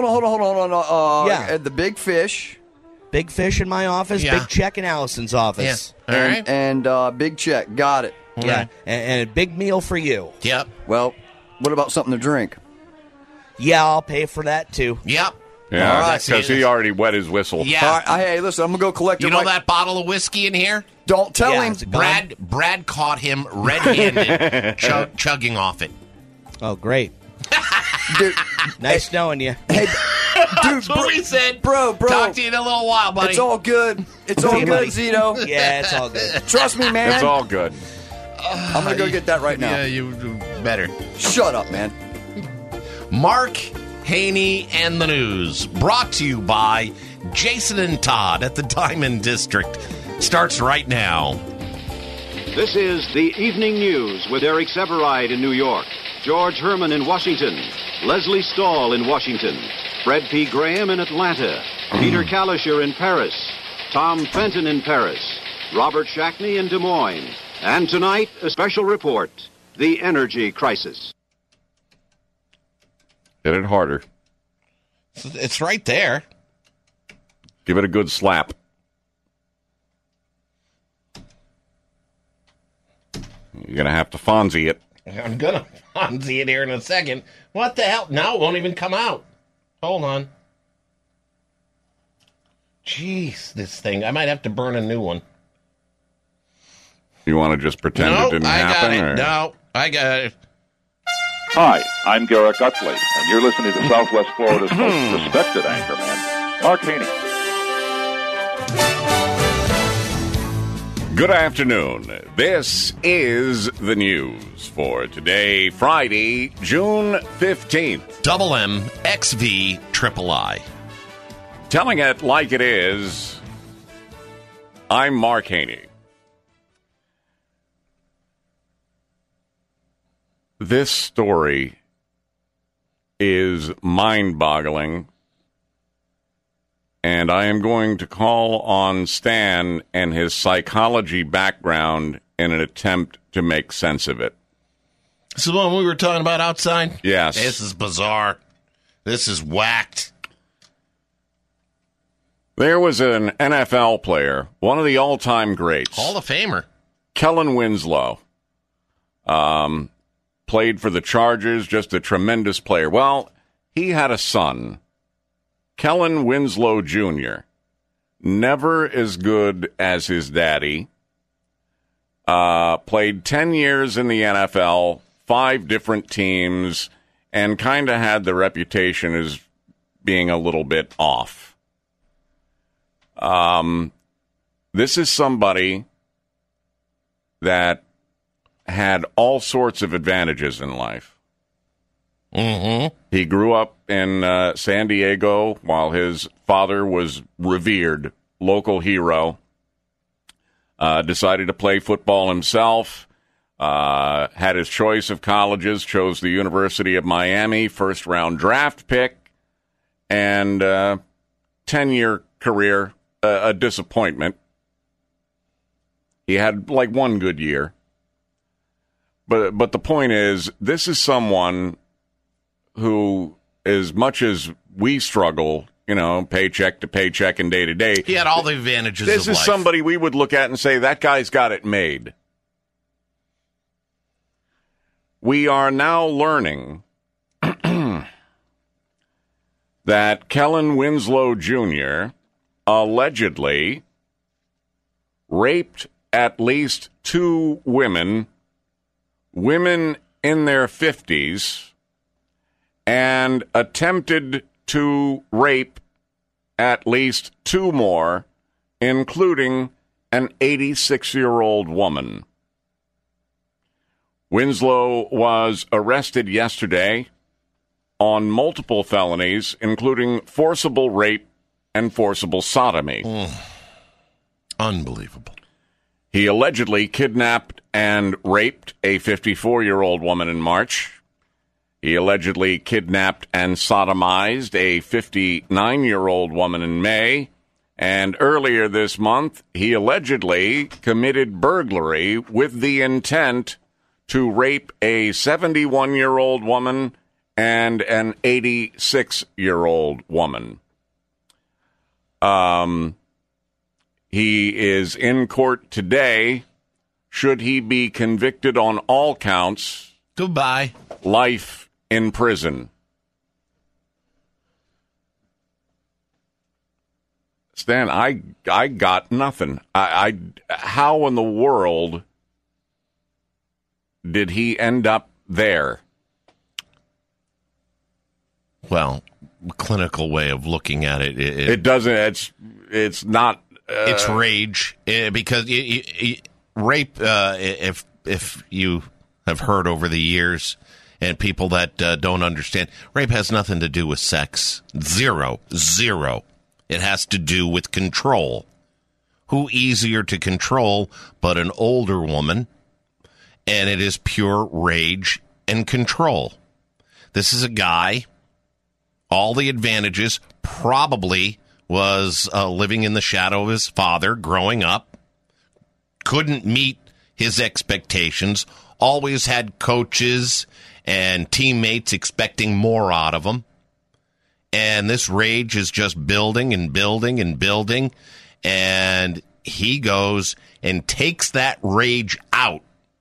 on. The big fish. Big fish in my office, big check in Allison's office. Yeah. All right. And big check. Got it. Yeah, and a big meal for you. Yep. Well, what about something to drink? Yeah, I'll pay for that, too. Yep. Yeah, because he already wet his whistle. Yeah. All right, hey, listen, I'm going to go collect You know that bottle of whiskey in here? Don't tell him. Brad caught him red-handed chugging off it. Oh, great. Dude, nice knowing you. Hey, dude, That's what we said. Bro. Talk to you in a little while, buddy. It's all good. It's all good, Zito. Yeah, it's all good. Trust me, man. It's all good. I'm going to go get that right now. Yeah, you better. Shut up, man. Mark Haney and the News, brought to you by Jason and Todd at the Diamond District. Starts right now. This is the Evening News with Eric Severide in New York, George Herman in Washington, Leslie Stahl in Washington, Fred P. Graham in Atlanta, Peter Kalischer in Paris, Tom Fenton in Paris, Robert Shackney in Des Moines, and tonight, a special report, the energy crisis. Hit it harder. It's right there. Give it a good slap. You're going to have to Fonzie it. I'm going to Fonzie it here in a second. What the hell? Now it won't even come out. Hold on. Jeez, this thing. I might have to burn a new one. You want to just pretend it didn't happen? Got it. Or? No, I got it. Hi, I'm Garrett Gutley, and you're listening to Southwest Florida's most respected anchorman, Mark Haney. Good afternoon. This is the news for today, Friday, June 15th. Double M, XV, Triple I. Telling it like it is, I'm Mark Haney. This story is mind-boggling, and I am going to call on Stan and his psychology background in an attempt to make sense of it. This is the one we were talking about outside? Yes. This is bizarre. This is whacked. There was an NFL player, one of the all-time greats. Hall of Famer. Kellen Winslow. Played for the Chargers, just a tremendous player. Well, he had a son, Kellen Winslow Jr., never as good as his daddy. Played 10 years in the NFL, 5 different teams, and kind of had the reputation as being a little bit off. This is somebody that had all sorts of advantages in life. Mm-hmm. He grew up in San Diego while his father was revered, local hero. Decided to play football himself. Had his choice of colleges, chose the University of Miami, first-round draft pick, and 10-year career, a disappointment. He had like one good year. But the point is, this is someone who, as much as we struggle, paycheck to paycheck and day to day, he had all the advantages this of is life. Somebody we would look at and say, that guy's got it made. We are now learning that Kellen Winslow Jr. allegedly raped at least 2 women in their 50s, and attempted to rape at least 2 more, including an 86-year-old woman. Winslow was arrested yesterday on multiple felonies, including forcible rape and forcible sodomy. Unbelievable. He allegedly kidnapped and raped a 54-year-old woman in March. He allegedly kidnapped and sodomized a 59-year-old woman in May. And earlier this month, he allegedly committed burglary with the intent to rape a 71-year-old woman and an 86-year-old woman. He is in court today. Should he be convicted on all counts, goodbye, life in prison. Stan, I got nothing. How in the world did he end up there? Well, clinical way of looking at it. It doesn't. It's not. It's rage because rape. If you have heard over the years, and people that don't understand, rape has nothing to do with sex. Zero. It has to do with control. Who easier to control but an older woman? And it is pure rage and control. This is a guy, all the advantages, probably was living in the shadow of his father growing up, couldn't meet his expectations, always had coaches and teammates expecting more out of him. And this rage is just building and building and building. And he goes and takes that rage out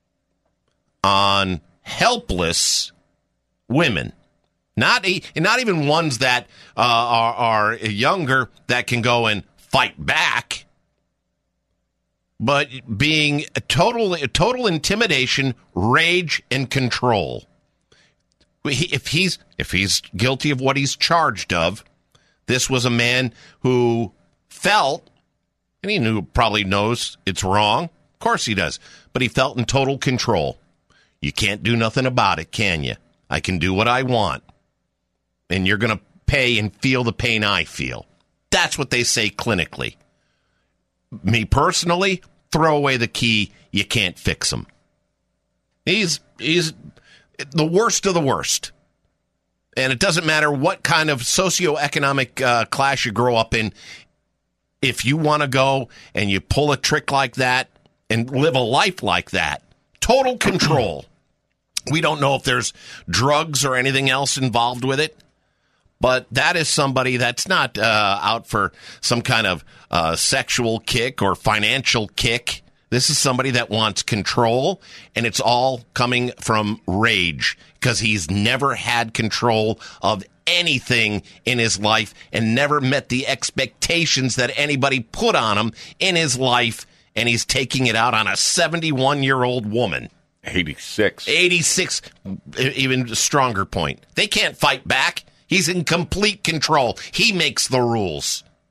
on helpless women. Not even ones that are younger that can go and fight back, but being total intimidation, rage, and control. If he's guilty of what he's charged of, this was a man who felt, and he probably knows it's wrong. Of course he does, but he felt in total control. You can't do nothing about it, can you? I can do what I want. And you're going to pay and feel the pain I feel. That's what they say clinically. Me personally, throw away the key. You can't fix him. He's the worst of the worst. And it doesn't matter what kind of socioeconomic class you grow up in. If you want to go and you pull a trick like that and live a life like that, total control. We don't know if there's drugs or anything else involved with it. But that is somebody that's not out for some kind of sexual kick or financial kick. This is somebody that wants control, and it's all coming from rage because he's never had control of anything in his life and never met the expectations that anybody put on him in his life, and he's taking it out on a 71-year-old woman. 86, even stronger point. They can't fight back. He's in complete control. He makes the rules.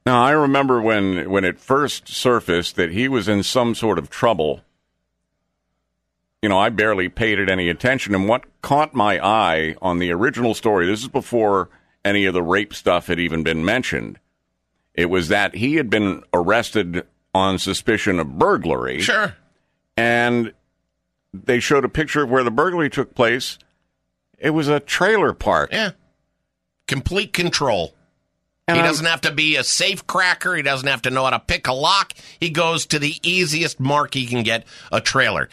Now, I remember when it first surfaced that he was in some sort of trouble. You know, I barely paid it any attention. And what caught my eye on the original story, this is before any of the rape stuff had even been mentioned, it was that he had been arrested on suspicion of burglary. Sure. And they showed a picture of where the burglary took place. It was a trailer park. Yeah. Complete control. And he doesn't have to be a safe cracker. He doesn't have to know how to pick a lock. He goes to the easiest mark he can get, a trailer.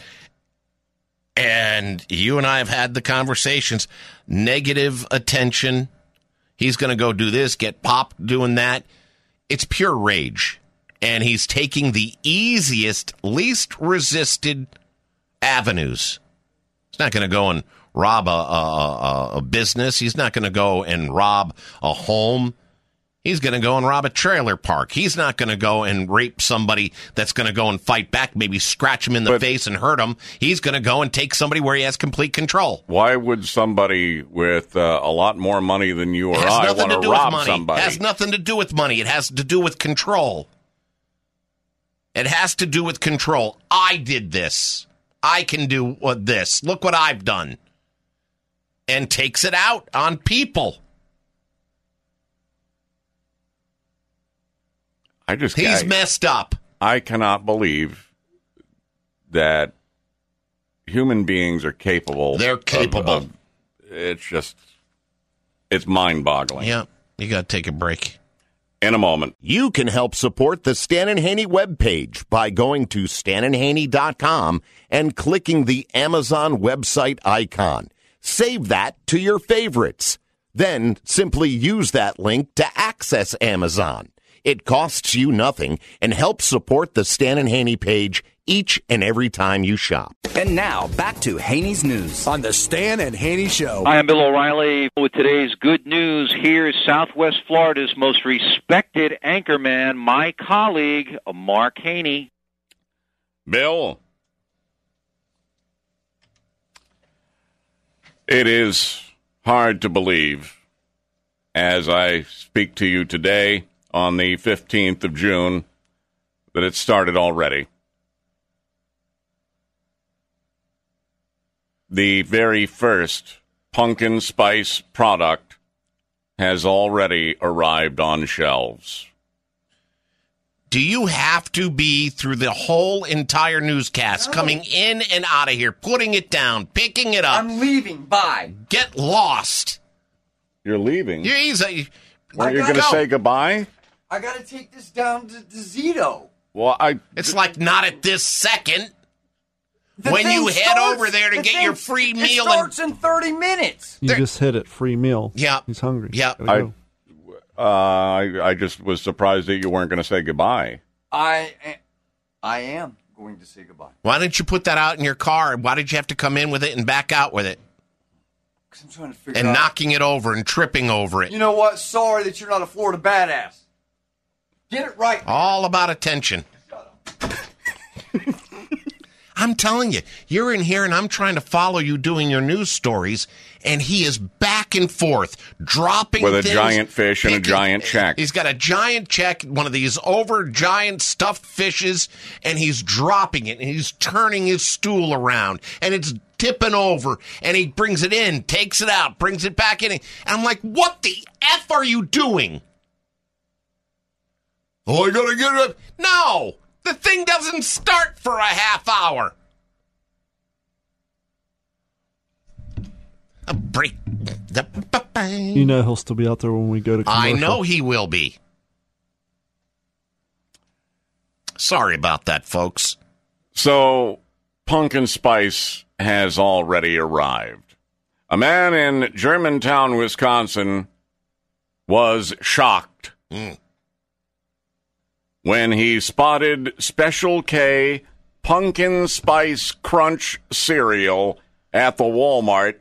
And you and I have had the conversations. Negative attention. He's going to go do this, get popped doing that. It's pure rage. And he's taking the easiest, least resisted avenues. He's not going to go and rob a business. He's not going to go and rob a home. He's going to go and rob a trailer park. He's not going to go and rape somebody that's going to go and fight back, maybe scratch him in the face and hurt him. He's going to go and take somebody where he has complete control. Why would somebody with a lot more money than you or I want to rob somebody? It has nothing to do with money. It has to do with control. It has to do with control. I did this. I can do this. Look what I've done. And takes it out on people. He's messed up. I cannot believe that human beings are capable. They're capable. It's mind-boggling. Yeah, you got to take a break. In a moment. You can help support the Stan and Haney webpage by going to stanandhaney.com and clicking the Amazon website icon. Save that to your favorites. Then simply use that link to access Amazon. It costs you nothing and helps support the Stan and Haney page each and every time you shop. And now, back to Haney's News on the Stan and Haney Show. Hi, I'm Bill O'Reilly with today's good news. Here's Southwest Florida's most respected anchorman, my colleague, Mark Haney. Bill, it is hard to believe as I speak to you today on the 15th of June that it started already. The very first pumpkin spice product has already arrived on shelves. Do you have to be through the whole entire newscast, coming in and out of here, putting it down, picking it up? I'm leaving. Bye. Get lost. You're leaving? You're Weren't you going to say goodbye? I got to take this down to Zito. Well, It's like not at this second. When you head over there to get your free meal. It starts in 30 minutes. You just hit it. Free meal. Yeah. He's hungry. Yeah. I just was surprised that you weren't going to say goodbye. I am going to say goodbye. Why didn't you put that out in your car? Why did you have to come in with it and back out with it? Because I'm trying to figure out. And knocking it over and tripping over it. You know what? Sorry that you're not a Florida badass. Get it right. All about attention. I'm telling you, you're in here and I'm trying to follow you doing your news stories, and he is back and forth, dropping with a things, giant fish and a giant check. He's got a giant check, one of these giant stuffed fishes, and he's dropping it, and he's turning his stool around, and it's tipping over, and he brings it in, takes it out, brings it back in, and I'm like, what the F are you doing? Oh, I gotta get it. No! The thing doesn't start for a half hour. A break. You know he'll still be out there when we go to commercial. I know he will be. Sorry about that, folks. So, pumpkin spice has already arrived. A man in Germantown, Wisconsin, was shocked when he spotted Special K Pumpkin Spice Crunch cereal at the Walmart.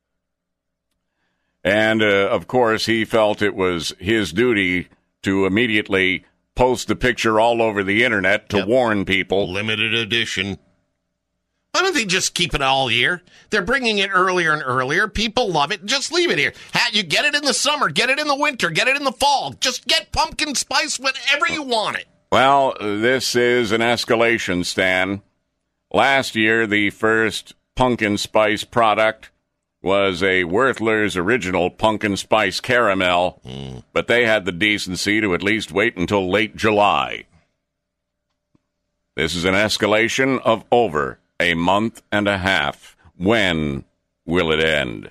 And, of course, he felt it was his duty to immediately post the picture all over the internet to warn people. Limited edition. Why don't they just keep it all year? They're bringing it earlier and earlier. People love it. Just leave it here. You get it in the summer, get it in the winter, get it in the fall. Just get pumpkin spice whenever you want it. Well, this is an escalation, Stan. Last year, the first pumpkin spice product was a Werther's original pumpkin spice caramel, but they had the decency to at least wait until late July. This is an escalation of over a month and a half. When will it end?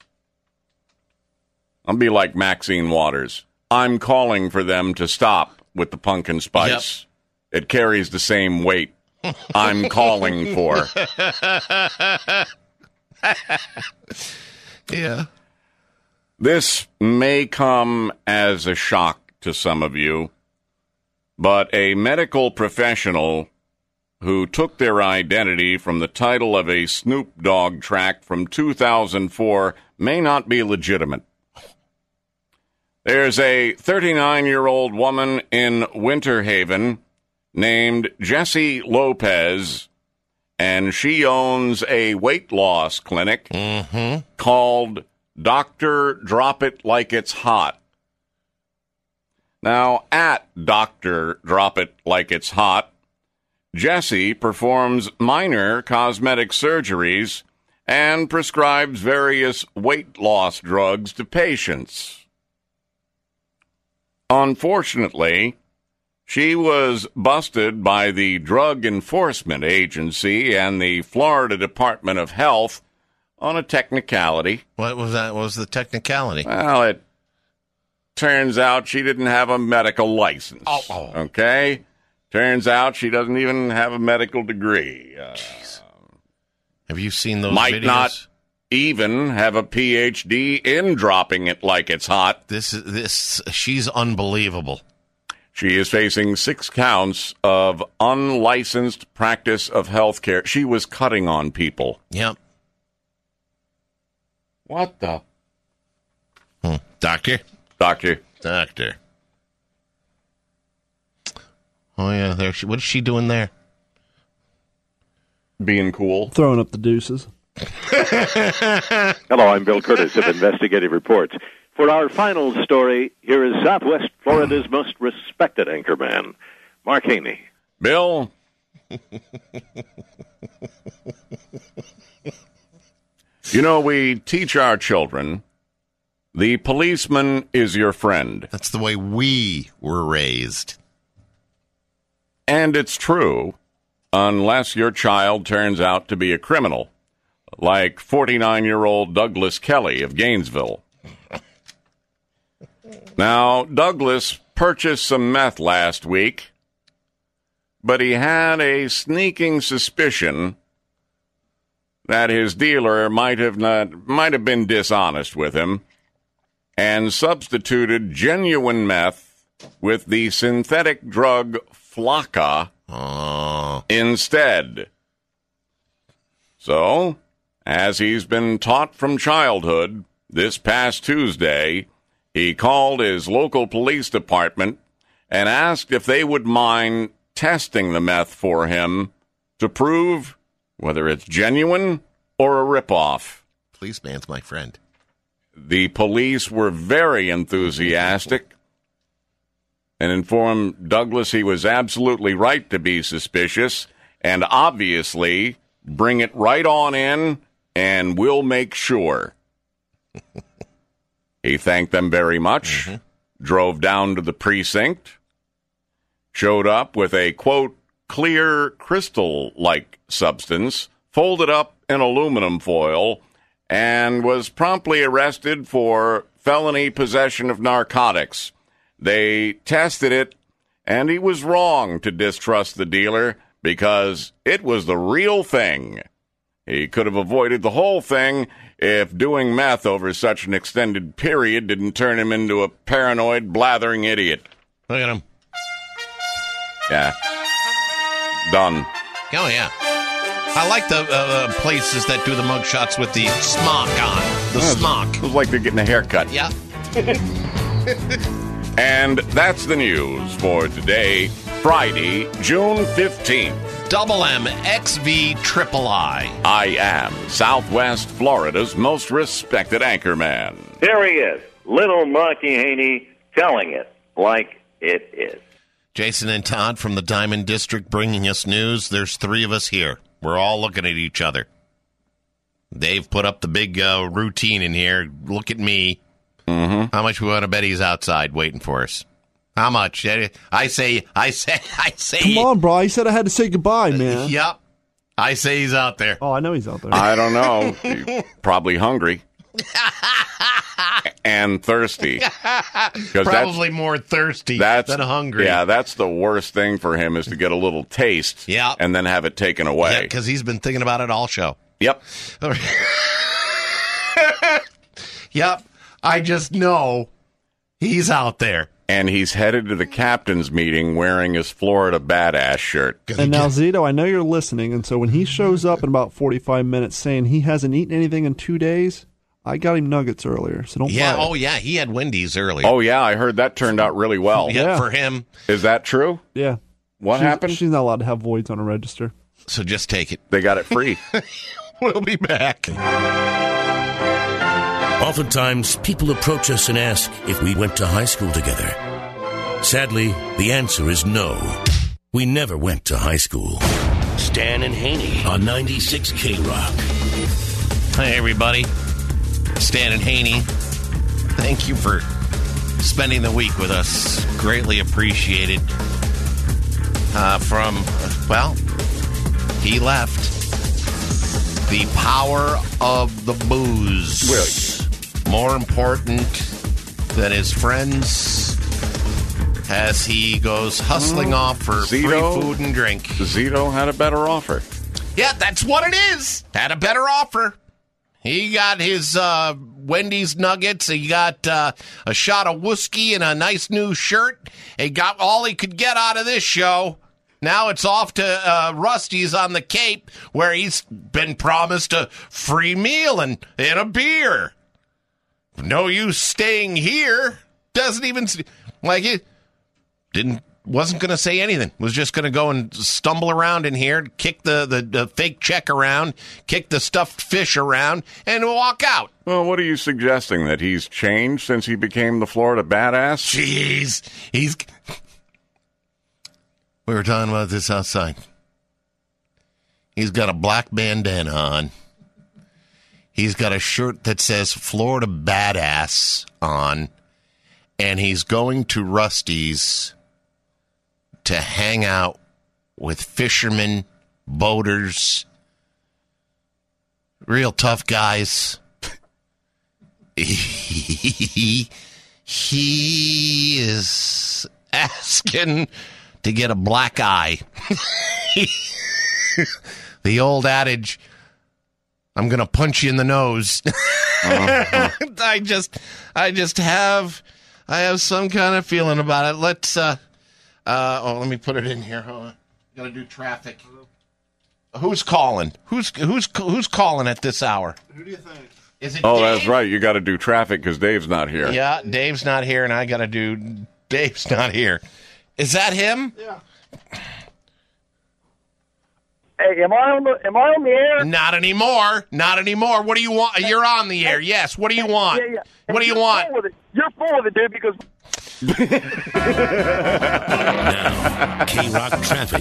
I'll be like Maxine Waters. I'm calling for them to stop with the pumpkin spice. Yep. It carries the same weight. I'm calling for. Yeah. This may come as a shock to some of you, but a medical professional who took their identity from the title of a Snoop Dogg track from 2004 may not be legitimate. There's a 39-year-old woman in Winter Haven named Jessie Lopez, and she owns a weight loss clinic called Dr. Drop It Like It's Hot. Now, at Dr. Drop It Like It's Hot, Jessie performs minor cosmetic surgeries and prescribes various weight loss drugs to patients. Unfortunately, she was busted by the Drug Enforcement Agency and the Florida Department of Health on a technicality. What was that? What was the technicality? Well, it turns out she didn't have a medical license. Okay? Turns out she doesn't even have a medical degree. Jeez. Have you seen those might videos? Not even have a PhD in dropping it like it's hot. She's unbelievable. She is facing 6 counts of unlicensed practice of health care. She was cutting on people. Yep. What the? Doctor? Doctor. Oh, yeah. What is she doing there? Being cool. Throwing up the deuces. Hello, I'm Bill Curtis of Investigative Reports. For our final story, here is Southwest Florida's most respected anchorman, Mark Haney. Bill. You know, we teach our children, the policeman is your friend. That's the way we were raised. And it's true, unless your child turns out to be a criminal, like 49-year-old Douglas Kelly of Gainesville. Now, Douglas purchased some meth last week, but he had a sneaking suspicion that his dealer might have been dishonest with him and substituted genuine meth with the synthetic drug Flakka instead. So, as he's been taught from childhood, this past Tuesday, he called his local police department and asked if they would mind testing the meth for him to prove whether it's genuine or a ripoff. Policeman's my friend. The police were very enthusiastic and informed Douglas he was absolutely right to be suspicious and obviously bring it right on in and we'll make sure. He thanked them very much, drove down to the precinct, showed up with a, quote, clear crystal-like substance, folded up in aluminum foil, and was promptly arrested for felony possession of narcotics. They tested it, and he was wrong to distrust the dealer because it was the real thing. He could have avoided the whole thing if doing meth over such an extended period didn't turn him into a paranoid, blathering idiot. Look at him. Yeah. Done. Oh, yeah. I like the places that do the mug shots with the smock on. The smock. It was like they're getting a haircut. Yeah. And that's the news for today, Friday, June 15th. Double M, XV, Triple I. I am Southwest Florida's most respected anchorman. There he is, little Marky Haney, telling it like it is. Jason and Todd from the Diamond District bringing us news. There's three of us here. We're all looking at each other. Dave put up the big routine in here. Look at me. Mm-hmm. How much we want to bet he's outside waiting for us? How much? I say. Come on, bro. He said I had to say goodbye, man. Yep. I say he's out there. Oh, I know he's out there. I don't know. He's probably hungry. And thirsty. Probably more thirsty than hungry. Yeah, that's the worst thing for him is to get a little taste and then have it taken away. Yeah, because he's been thinking about it all show. Yep. Yep. I just know he's out there. And he's headed to the captain's meeting wearing his Florida Badass shirt. And now, Zito, I know you're listening, and so when he shows up in about 45 minutes saying he hasn't eaten anything in 2 days, I got him nuggets earlier, so don't buy it. Oh, yeah, he had Wendy's earlier. Oh, yeah, I heard that turned out really well. Yeah, for him. Is that true? Yeah. What happened? She's not allowed to have voids on a register. So just take it. They got it free. We'll be back. Oftentimes, people approach us and ask if we went to high school together. Sadly, the answer is no. We never went to high school. Stan and Haney on 96 K-Rock. Hey, everybody. Stan and Haney. Thank you for spending the week with us. Greatly appreciated. He left. The power of the booze. Really? More important than his friends as he goes hustling off for free food and drink. Zito had a better offer. Yeah, that's what it is. Had a better offer. He got his Wendy's nuggets. He got a shot of whiskey and a nice new shirt. He got all he could get out of this show. Now it's off to Rusty's on the Cape, where he's been promised a free meal and a beer. No use staying here. Doesn't even like it. Wasn't going to say anything. Was just going to go and stumble around in here, kick the fake check around, kick the stuffed fish around, and walk out. Well, what are you suggesting? That he's changed since he became the Florida Badass? Jeez. We were talking about this outside. He's got a black bandana on. He's got a shirt that says Florida Badass on. And he's going to Rusty's to hang out with fishermen, boaters, real tough guys. He is asking to get a black eye. The old adage, I'm going to punch you in the nose. I have some kind of feeling about it. Let's let me put it in here. Hold on. Got to do traffic. Who's calling? Who's calling at this hour? Who do you think? Is it Dave? Dave? That's right. You got to do traffic because Dave's not here. Yeah, Dave's not here, and I got to do Dave's not here. Is that him? Yeah. Hey, am I on the air? Not anymore. Not anymore. What do you want? You're on the air. Yes. What do you want? Yeah. What do you want? You're full of it, dude, because... Now, K-Rock traffic.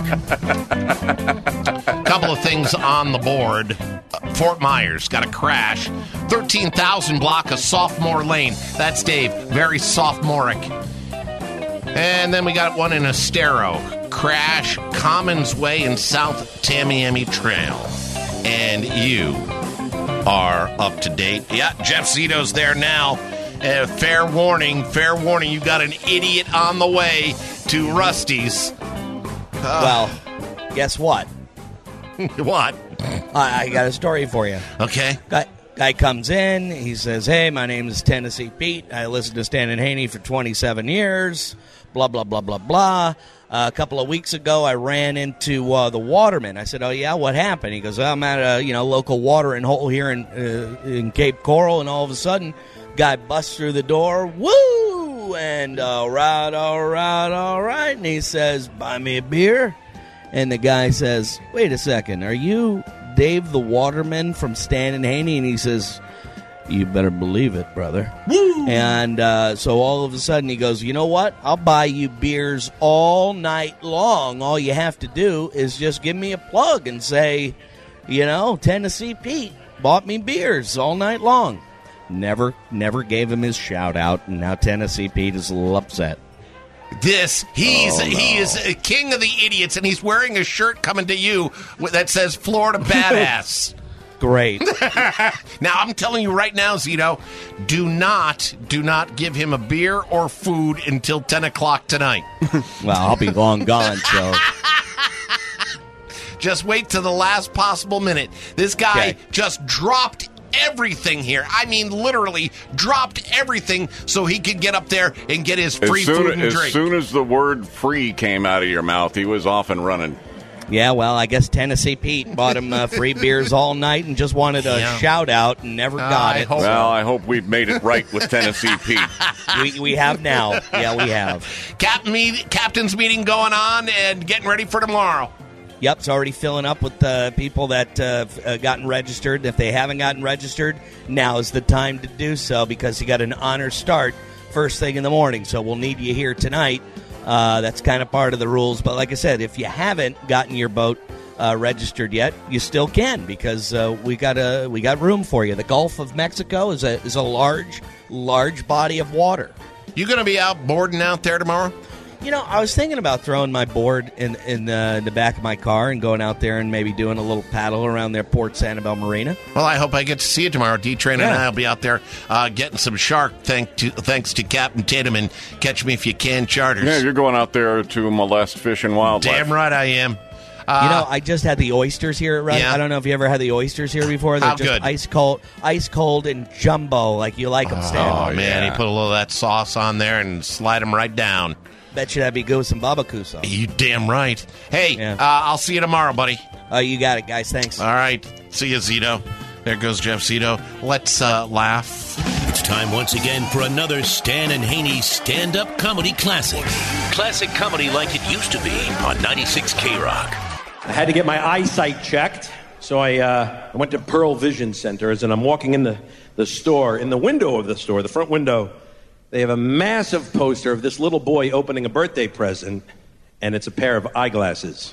Couple of things on the board. Fort Myers got a crash. 13,000 block of Sophomore Lane. That's Dave. Very sophomoric. And then we got one in Estero. Crash Commons Way in South Tamiami Trail. And you are up to date. Yeah, Jeff Zito's there now. Fair warning, you got an idiot on the way to Rusty's. Well, guess what? What? I got a story for you. Okay. Guy comes in, he says, hey, my name is Tennessee Pete. I listened to Stan and Haney for 27 years, blah, blah, blah, blah, blah. A couple of weeks ago, I ran into the waterman. I said, oh, yeah, what happened? He goes, well, I'm at a local watering hole here in Cape Coral, and all of a sudden, guy busts through the door, woo, and all right, and he says, buy me a beer. And the guy says, wait a second, are you Dave the Waterman from Stan and Haney? And he says, you better believe it, brother. Woo! And so all of a sudden he goes, you know what? I'll buy you beers all night long. All you have to do is just give me a plug and say, Tennessee Pete bought me beers all night long. Never gave him his shout out, and now Tennessee Pete is a little upset. He is a king of the idiots, and he's wearing a shirt coming to you that says Florida Badass. Great. Now, I'm telling you right now, Zito, do not give him a beer or food until 10 o'clock tonight. Well, I'll be long gone, so... Just wait to the last possible minute. This guy just dropped everything here. I mean, literally dropped everything so he could get up there and get his free food and drink. As soon as the word free came out of your mouth, he was off and running. Yeah, well, I guess Tennessee Pete bought him free beers all night and just wanted a shout out and never got it. I hope we've made it right with Tennessee Pete. We have now. Yeah, we have. Captain's meeting going on and getting ready for tomorrow. Yep, it's already filling up with people that have gotten registered. If they haven't gotten registered, now is the time to do so because you got an honor start first thing in the morning. So we'll need you here tonight. That's kind of part of the rules. But like I said, if you haven't gotten your boat registered yet, you still can because we got room for you. The Gulf of Mexico is a large body of water. You going to be out boarding out there tomorrow? I was thinking about throwing my board in the back of my car and going out there and maybe doing a little paddle around their Port Sanibel Marina. Well, I hope I get to see you tomorrow. D-Train and I will be out there getting some shark thanks to Captain Tatum and Catch Me If You Can charters. Yeah, you're going out there to molest fish and wildlife. Damn right I am. I just had the oysters here at Rush. Yeah. I don't know if you ever had the oysters here before. They're How just good? Ice cold and jumbo, like you like them, Stan. Oh, man, you put a little of that sauce on there and slide them right down. Bet you that'd be good with some Babaku sauce. You damn right. Hey, I'll see you tomorrow, buddy. You got it, guys. Thanks. All right. See you, Zito. There goes Jeff Zito. Let's laugh. It's time once again for another Stan and Haney stand-up comedy classic. Classic comedy like it used to be on 96 K-Rock. I had to get my eyesight checked, so I went to Pearl Vision Centers, and I'm walking in the store, in the window of the store, the front window. They have a massive poster of this little boy opening a birthday present, and it's a pair of eyeglasses.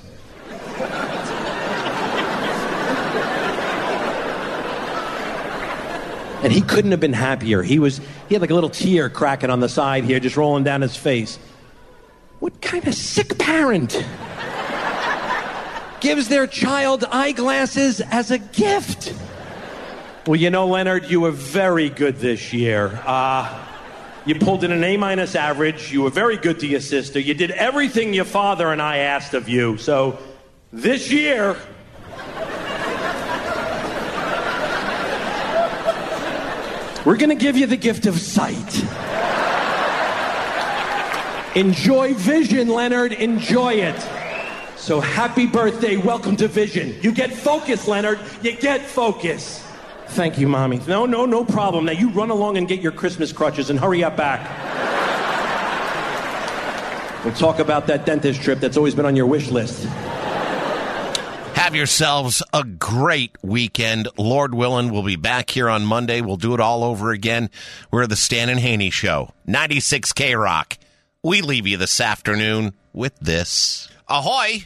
And he couldn't have been happier. He had like a little tear cracking on the side here, just rolling down his face. What kind of sick parent gives their child eyeglasses as a gift? Well, Leonard, you were very good this year. You pulled in an A- average. You were very good to your sister. You did everything your father and I asked of you. So this year, we're going to give you the gift of sight. Enjoy vision, Leonard. Enjoy it. So happy birthday. Welcome to Vision. You get focus, Leonard. You get focus. Thank you, Mommy. No problem. Now you run along and get your Christmas crutches and hurry up back. We'll talk about that dentist trip that's always been on your wish list. Have yourselves a great weekend. Lord willing, we'll be back here on Monday. We'll do it all over again. We're the Stan and Haney Show, 96 K-Rock. We leave you this afternoon with this. Ahoy!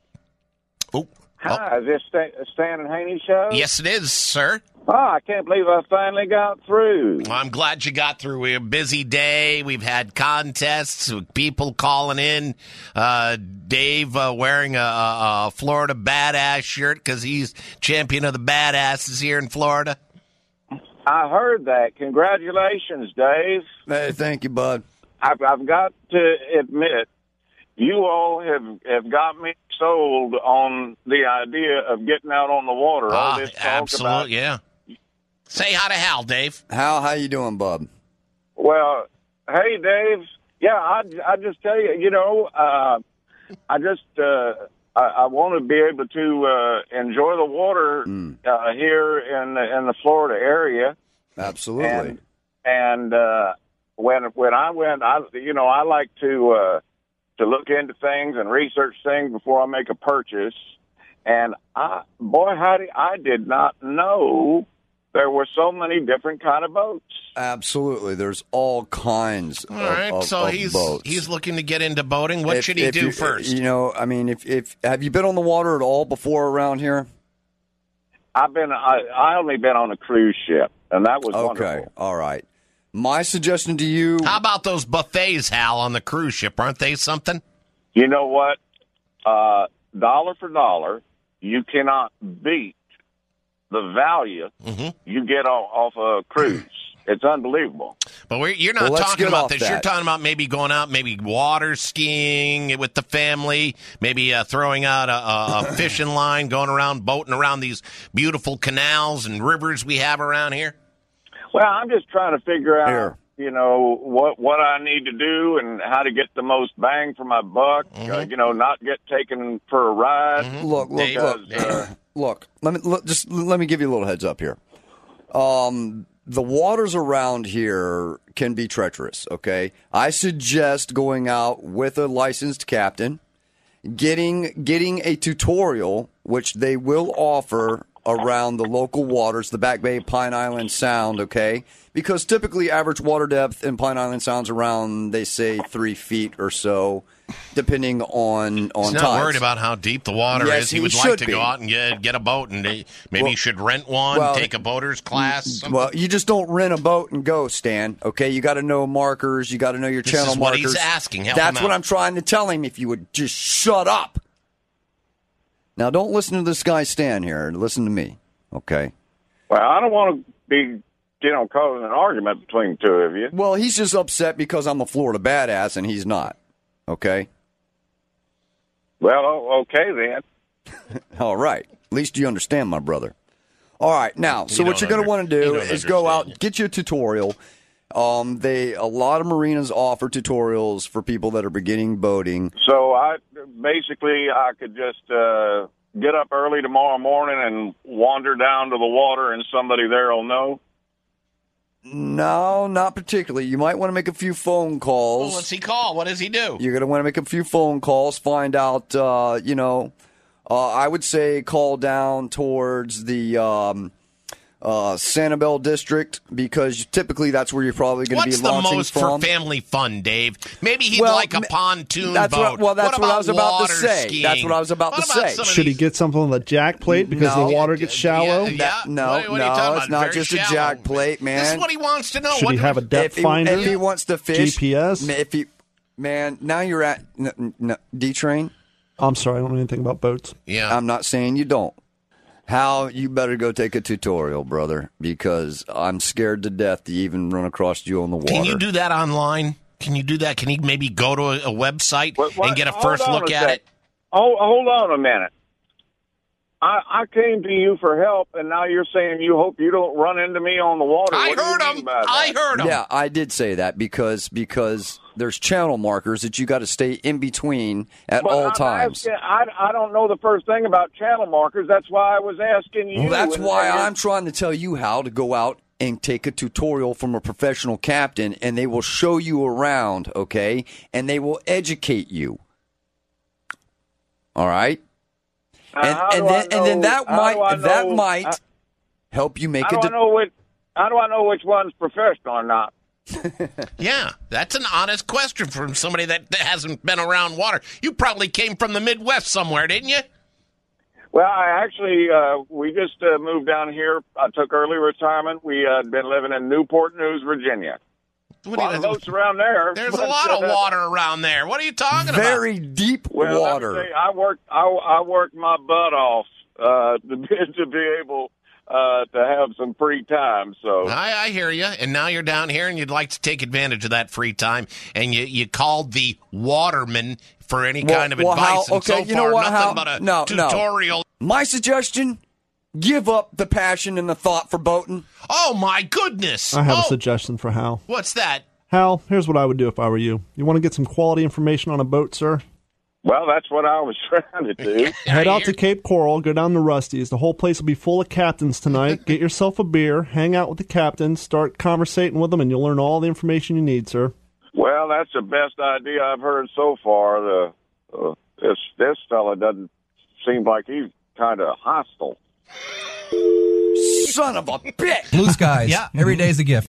Hi, is this Stan and Haney Show? Yes, it is, sir. Oh, I can't believe I finally got through. Well, I'm glad you got through. We had a busy day. We've had contests with people calling in. Dave wearing a Florida Badass shirt because he's champion of the badasses here in Florida. I heard that. Congratulations, Dave. Hey, thank you, bud. I've got to admit, you all have got me sold on the idea of getting out on the water. All this talk absolutely, yeah. Say hi to Hal, Dave. Hal, how you doing, bub? Well, hey, Dave. Yeah, I just tell you, I want to be able to enjoy the water here in the Florida area. Absolutely. And when I went, I like to to look into things and research things before I make a purchase. And howdy, I did not know there were so many different kind of boats. Absolutely. There's all kinds All right, of so boats. he's looking to get into boating. What should he do first? You know, I mean, if have you been on the water at all before around here? I only been on a cruise ship, and that was okay. wonderful. All right. My suggestion to you. How about those buffets, Hal, on the cruise ship? Aren't they something? You know what? Dollar for dollar, you cannot beat the value you get off a cruise. It's unbelievable. But you're not talking about this. You're talking about maybe going out, maybe water skiing with the family, maybe throwing out a fishing line, going around, boating around these beautiful canals and rivers we have around here. Well, I'm just trying to figure out, you know, what I need to do and how to get the most bang for my buck. You know, not get taken for a ride. Look. Let me give you a little heads up here. The waters around here can be treacherous, okay? I suggest going out with a licensed captain, getting a tutorial, which they will offer around the local waters, the Back Bay, Pine Island Sound, okay? Because typically average water depth in Pine Island Sound's around, they say, 3 feet or so, depending on He's not tides. worried about how deep the water is. He would like to go out and get a boat, and maybe he should rent one, take a boater's class. Well, you just don't rent a boat and go, Stan. Okay, you got to know markers. You got to know your channel markers. This is what he's asking. That's what I'm trying to tell him. If you would just shut up. Now, don't listen to this guy Stan here. Listen to me, okay? Well, I don't want to be, causing an argument between the two of you. Well, he's just upset because I'm a Florida badass and he's not, okay? Well, okay then. All right. At least you understand, my brother. All right. Now, so what you're going to want to do is go out, get you a tutorial. A lot of marinas offer tutorials for people that are beginning boating. So I could just get up early tomorrow morning and wander down to the water, and somebody there will know. No, not particularly. You might want to make a few phone calls. Well, what's he call? What does he do? You're going to want to make a few phone calls, find out, I would say call down towards the Sanibel district, because typically that's where you're probably going to be launching from. What's the most for family fun, Dave? Maybe he'd like a pontoon boat. That's what I was about to say. Skiing? That's what I was about to say. Should he get something on the jack plate because the water gets shallow? No, it's not just a jack plate, man. This is what he wants to know. Should he have a depth finder? If he wants to fish, GPS? Now you're at D-Train. I'm sorry, I don't know anything about boats. Yeah, I'm not saying you don't. Hal, you better go take a tutorial, brother, because I'm scared to death to even run across you on the water. Can you do that online? Can you do that? Can he maybe go to a website and get a first look at it? Hold on a minute. I came to you for help, and now you're saying you hope you don't run into me on the water. I heard him. Yeah, I did say that because there's channel markers that you got to stay in between at all times. I don't know the first thing about channel markers. That's why I was asking you. Well, that's why I'm trying to tell you how to go out and take a tutorial from a professional captain, and they will show you around, okay? And they will educate you. All right? And then that might help you make How do I know which one's professional or not? Yeah, that's an honest question from somebody that hasn't been around water. You probably came from the Midwest somewhere, didn't you? Well, I actually, we just moved down here. I took early retirement. We had been living in Newport News, Virginia. A lot of boats around there. There's a lot of water around there. What are you talking about? Very deep water. I worked my butt off to be able to have some free time. So I hear you. And now you're down here, and you'd like to take advantage of that free time, and you called the waterman for any kind of advice. Hal, okay, and so far, nothing but a tutorial. My suggestion: give up the passion and the thought for boating. Oh, my goodness. I have a suggestion for Hal. What's that? Hal, here's what I would do if I were you. You want to get some quality information on a boat, sir? Well, that's what I was trying to do. Head out to Cape Coral, go down to Rusty's. The whole place will be full of captains tonight. Get yourself a beer, hang out with the captains, start conversating with them, and you'll learn all the information you need, sir. Well, that's the best idea I've heard so far. This fella doesn't seem like he's kind of hostile. Son of a bitch! Blue skies. Yeah. Every day's a gift.